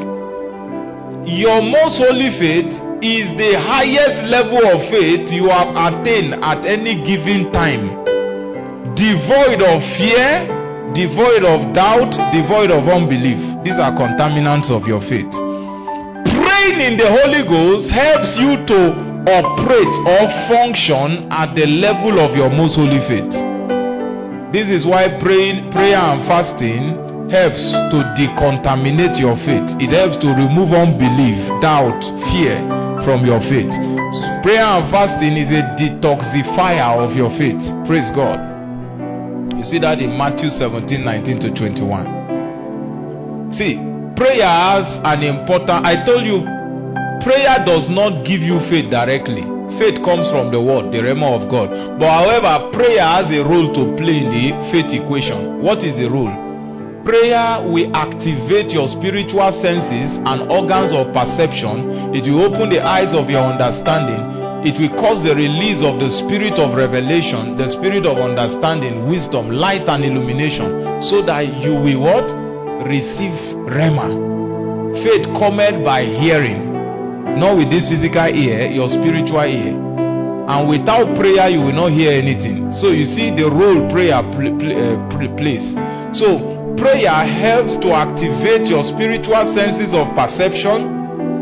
Your most holy faith is the highest level of faith you have attained at any given time. Devoid of fear, devoid of doubt, devoid of unbelief. These are contaminants of your faith. Praying in the Holy Ghost helps you to operate or function at the level of your most holy faith. This is why praying, prayer and fasting helps to decontaminate your faith. It helps to remove unbelief, doubt, fear from your faith. Prayer and fasting is a detoxifier of your faith. Praise God. You see that in Matthew seventeen, nineteen to twenty-one. See, prayer has an important, I told you, prayer does not give you faith directly. Faith comes from the word, the rhema of God. But however, prayer has a role to play in the faith equation. What is the role? Prayer will activate your spiritual senses and organs of perception. It will open the eyes of your understanding. It will cause the release of the spirit of revelation, the spirit of understanding, wisdom, light and illumination, so that you will what? Receive rhema. Faith cometh by hearing, not with this physical ear, your spiritual ear. And without prayer you will not hear anything. So you see the role prayer pl pl uh, plays. So prayer helps to activate your spiritual senses of perception,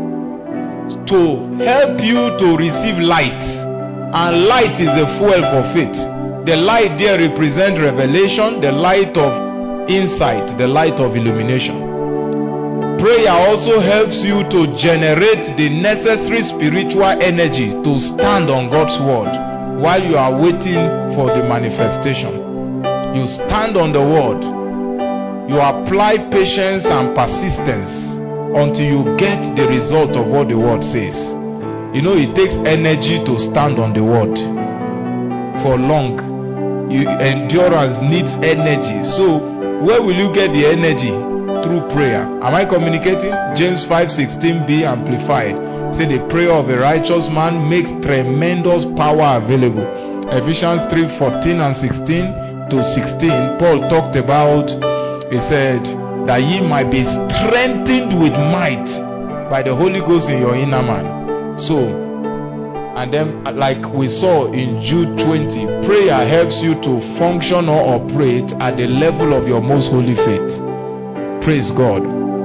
to help you to receive light. And light is a fuel for faith. The light there represents revelation, the light of insight, the light of illumination. Prayer also helps you to generate the necessary spiritual energy to stand on God's word while you are waiting for the manifestation. You stand on the word. You apply patience and persistence until you get the result of what the word says. You know, it takes energy to stand on the word for long. You, endurance needs energy. So where will you get the energy? Through prayer. Am I communicating? James five sixteen b amplified. Say the prayer of a righteous man makes tremendous power available. Ephesians three fourteen and sixteen to sixteen, Paul talked about, he said, that ye might be strengthened with might by the Holy Ghost in your inner man. So, and then like we saw in Jude twenty, prayer helps you to function or operate at the level of your most holy faith. Praise God.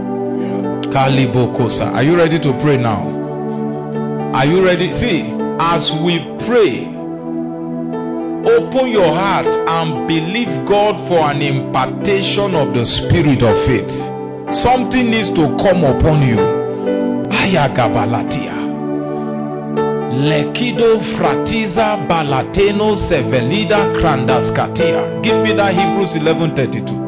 Kalibokosa. Are you ready to pray now? Are you ready? See, as we pray, open your heart and believe God for an impartation of the spirit of faith. Something needs to come upon you. Ayagabalatia. Lekido fratiza balateno sevelida krandaskatia. Give me that Hebrews eleven thirty-two.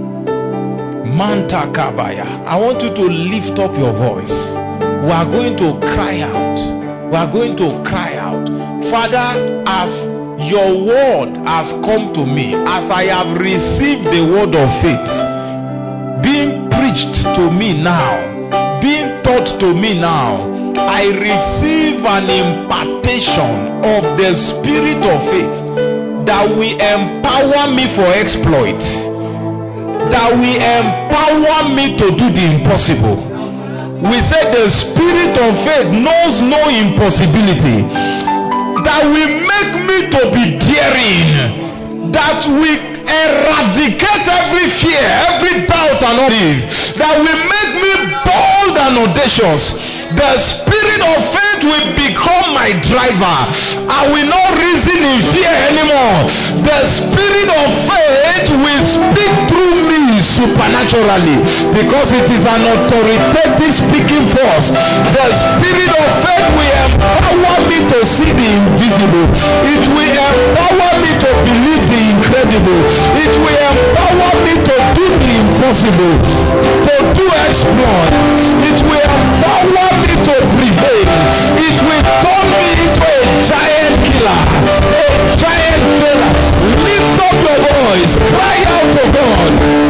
Manta kabaya. I want you to lift up your voice. We are going to cry out. We are going to cry out. Father, as your word has come to me, as I have received the word of faith, being preached to me now, being taught to me now, I receive an impartation of the spirit of faith that will empower me for exploit, that will empower me to do the impossible. We say the spirit of faith knows no impossibility. That will make me to be daring. That will eradicate every fear, every doubt and unbelief. That will make me bold and audacious. The spirit of faith will become my driver. I will not reason in fear anymore. The spirit of faith will speak through me supernaturally, because it is an authoritative speaking force. The spirit of faith will empower me to see the invisible. It will empower me to believe the incredible. It will empower me to do the impossible, to do exploit. It will empower me to prevail. It will turn me into a giant killer, a giant killer. Lift up your voice, cry out to God.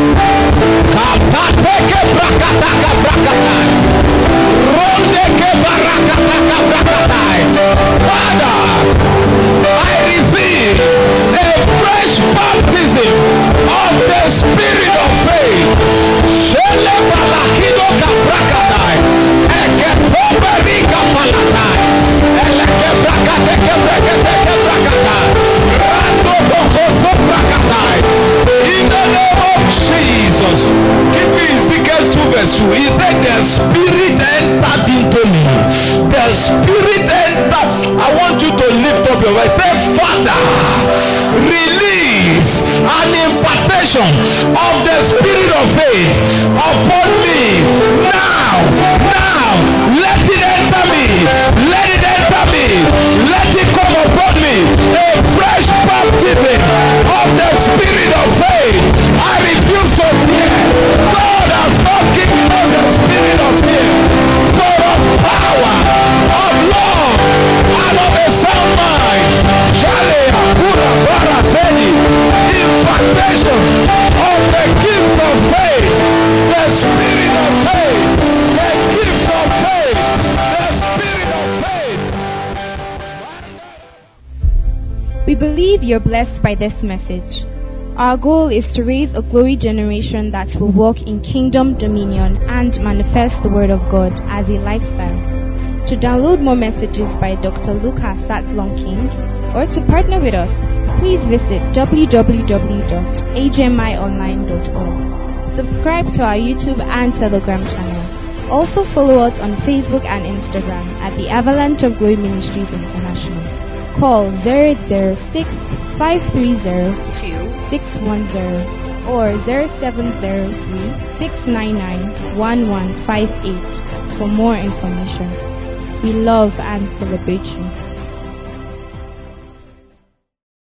Kapateke brakataka brakatai. Rondeke barakataka brakatai. Father, I receive a fresh baptism of the spirit of faith. Shele balakido kabrakatai. Eketoberika palatai. Eleke brakateke brakateke brakatai. Rando bokoso brakatai. In the name of Jesus. Give me Ezekiel two verse two. He said the spirit entered into me. The spirit entered. I want you to lift up your voice. Say, Father, release an impartation of the spirit of faith upon me. Now, now, let it enter me. Let it enter me. Let it come upon me. A fresh baptism of the spirit of faith. I refuse to fear. God has not given us the spirit of fear, but of power, of love, and of a sound mind. Shale Akura Baraseni, impartation of the gift of faith, the spirit of faith, the gift of faith, the spirit of faith. We believe you're blessed by this message. Our goal is to raise a glory generation that will walk in kingdom dominion and manifest the word of God as a lifestyle. To download more messages by Doctor Lucas Satlong-King or to partner with us, please visit w w w dot a g m i online dot org. Subscribe to our YouTube and Telegram channel. Also follow us on Facebook and Instagram at the Avalanche of Glory Ministries International. Call zero eight zero six, five three zero, two six one zero or zero seven zero three, six nine nine, one one five eight for more information. We love and celebrate you.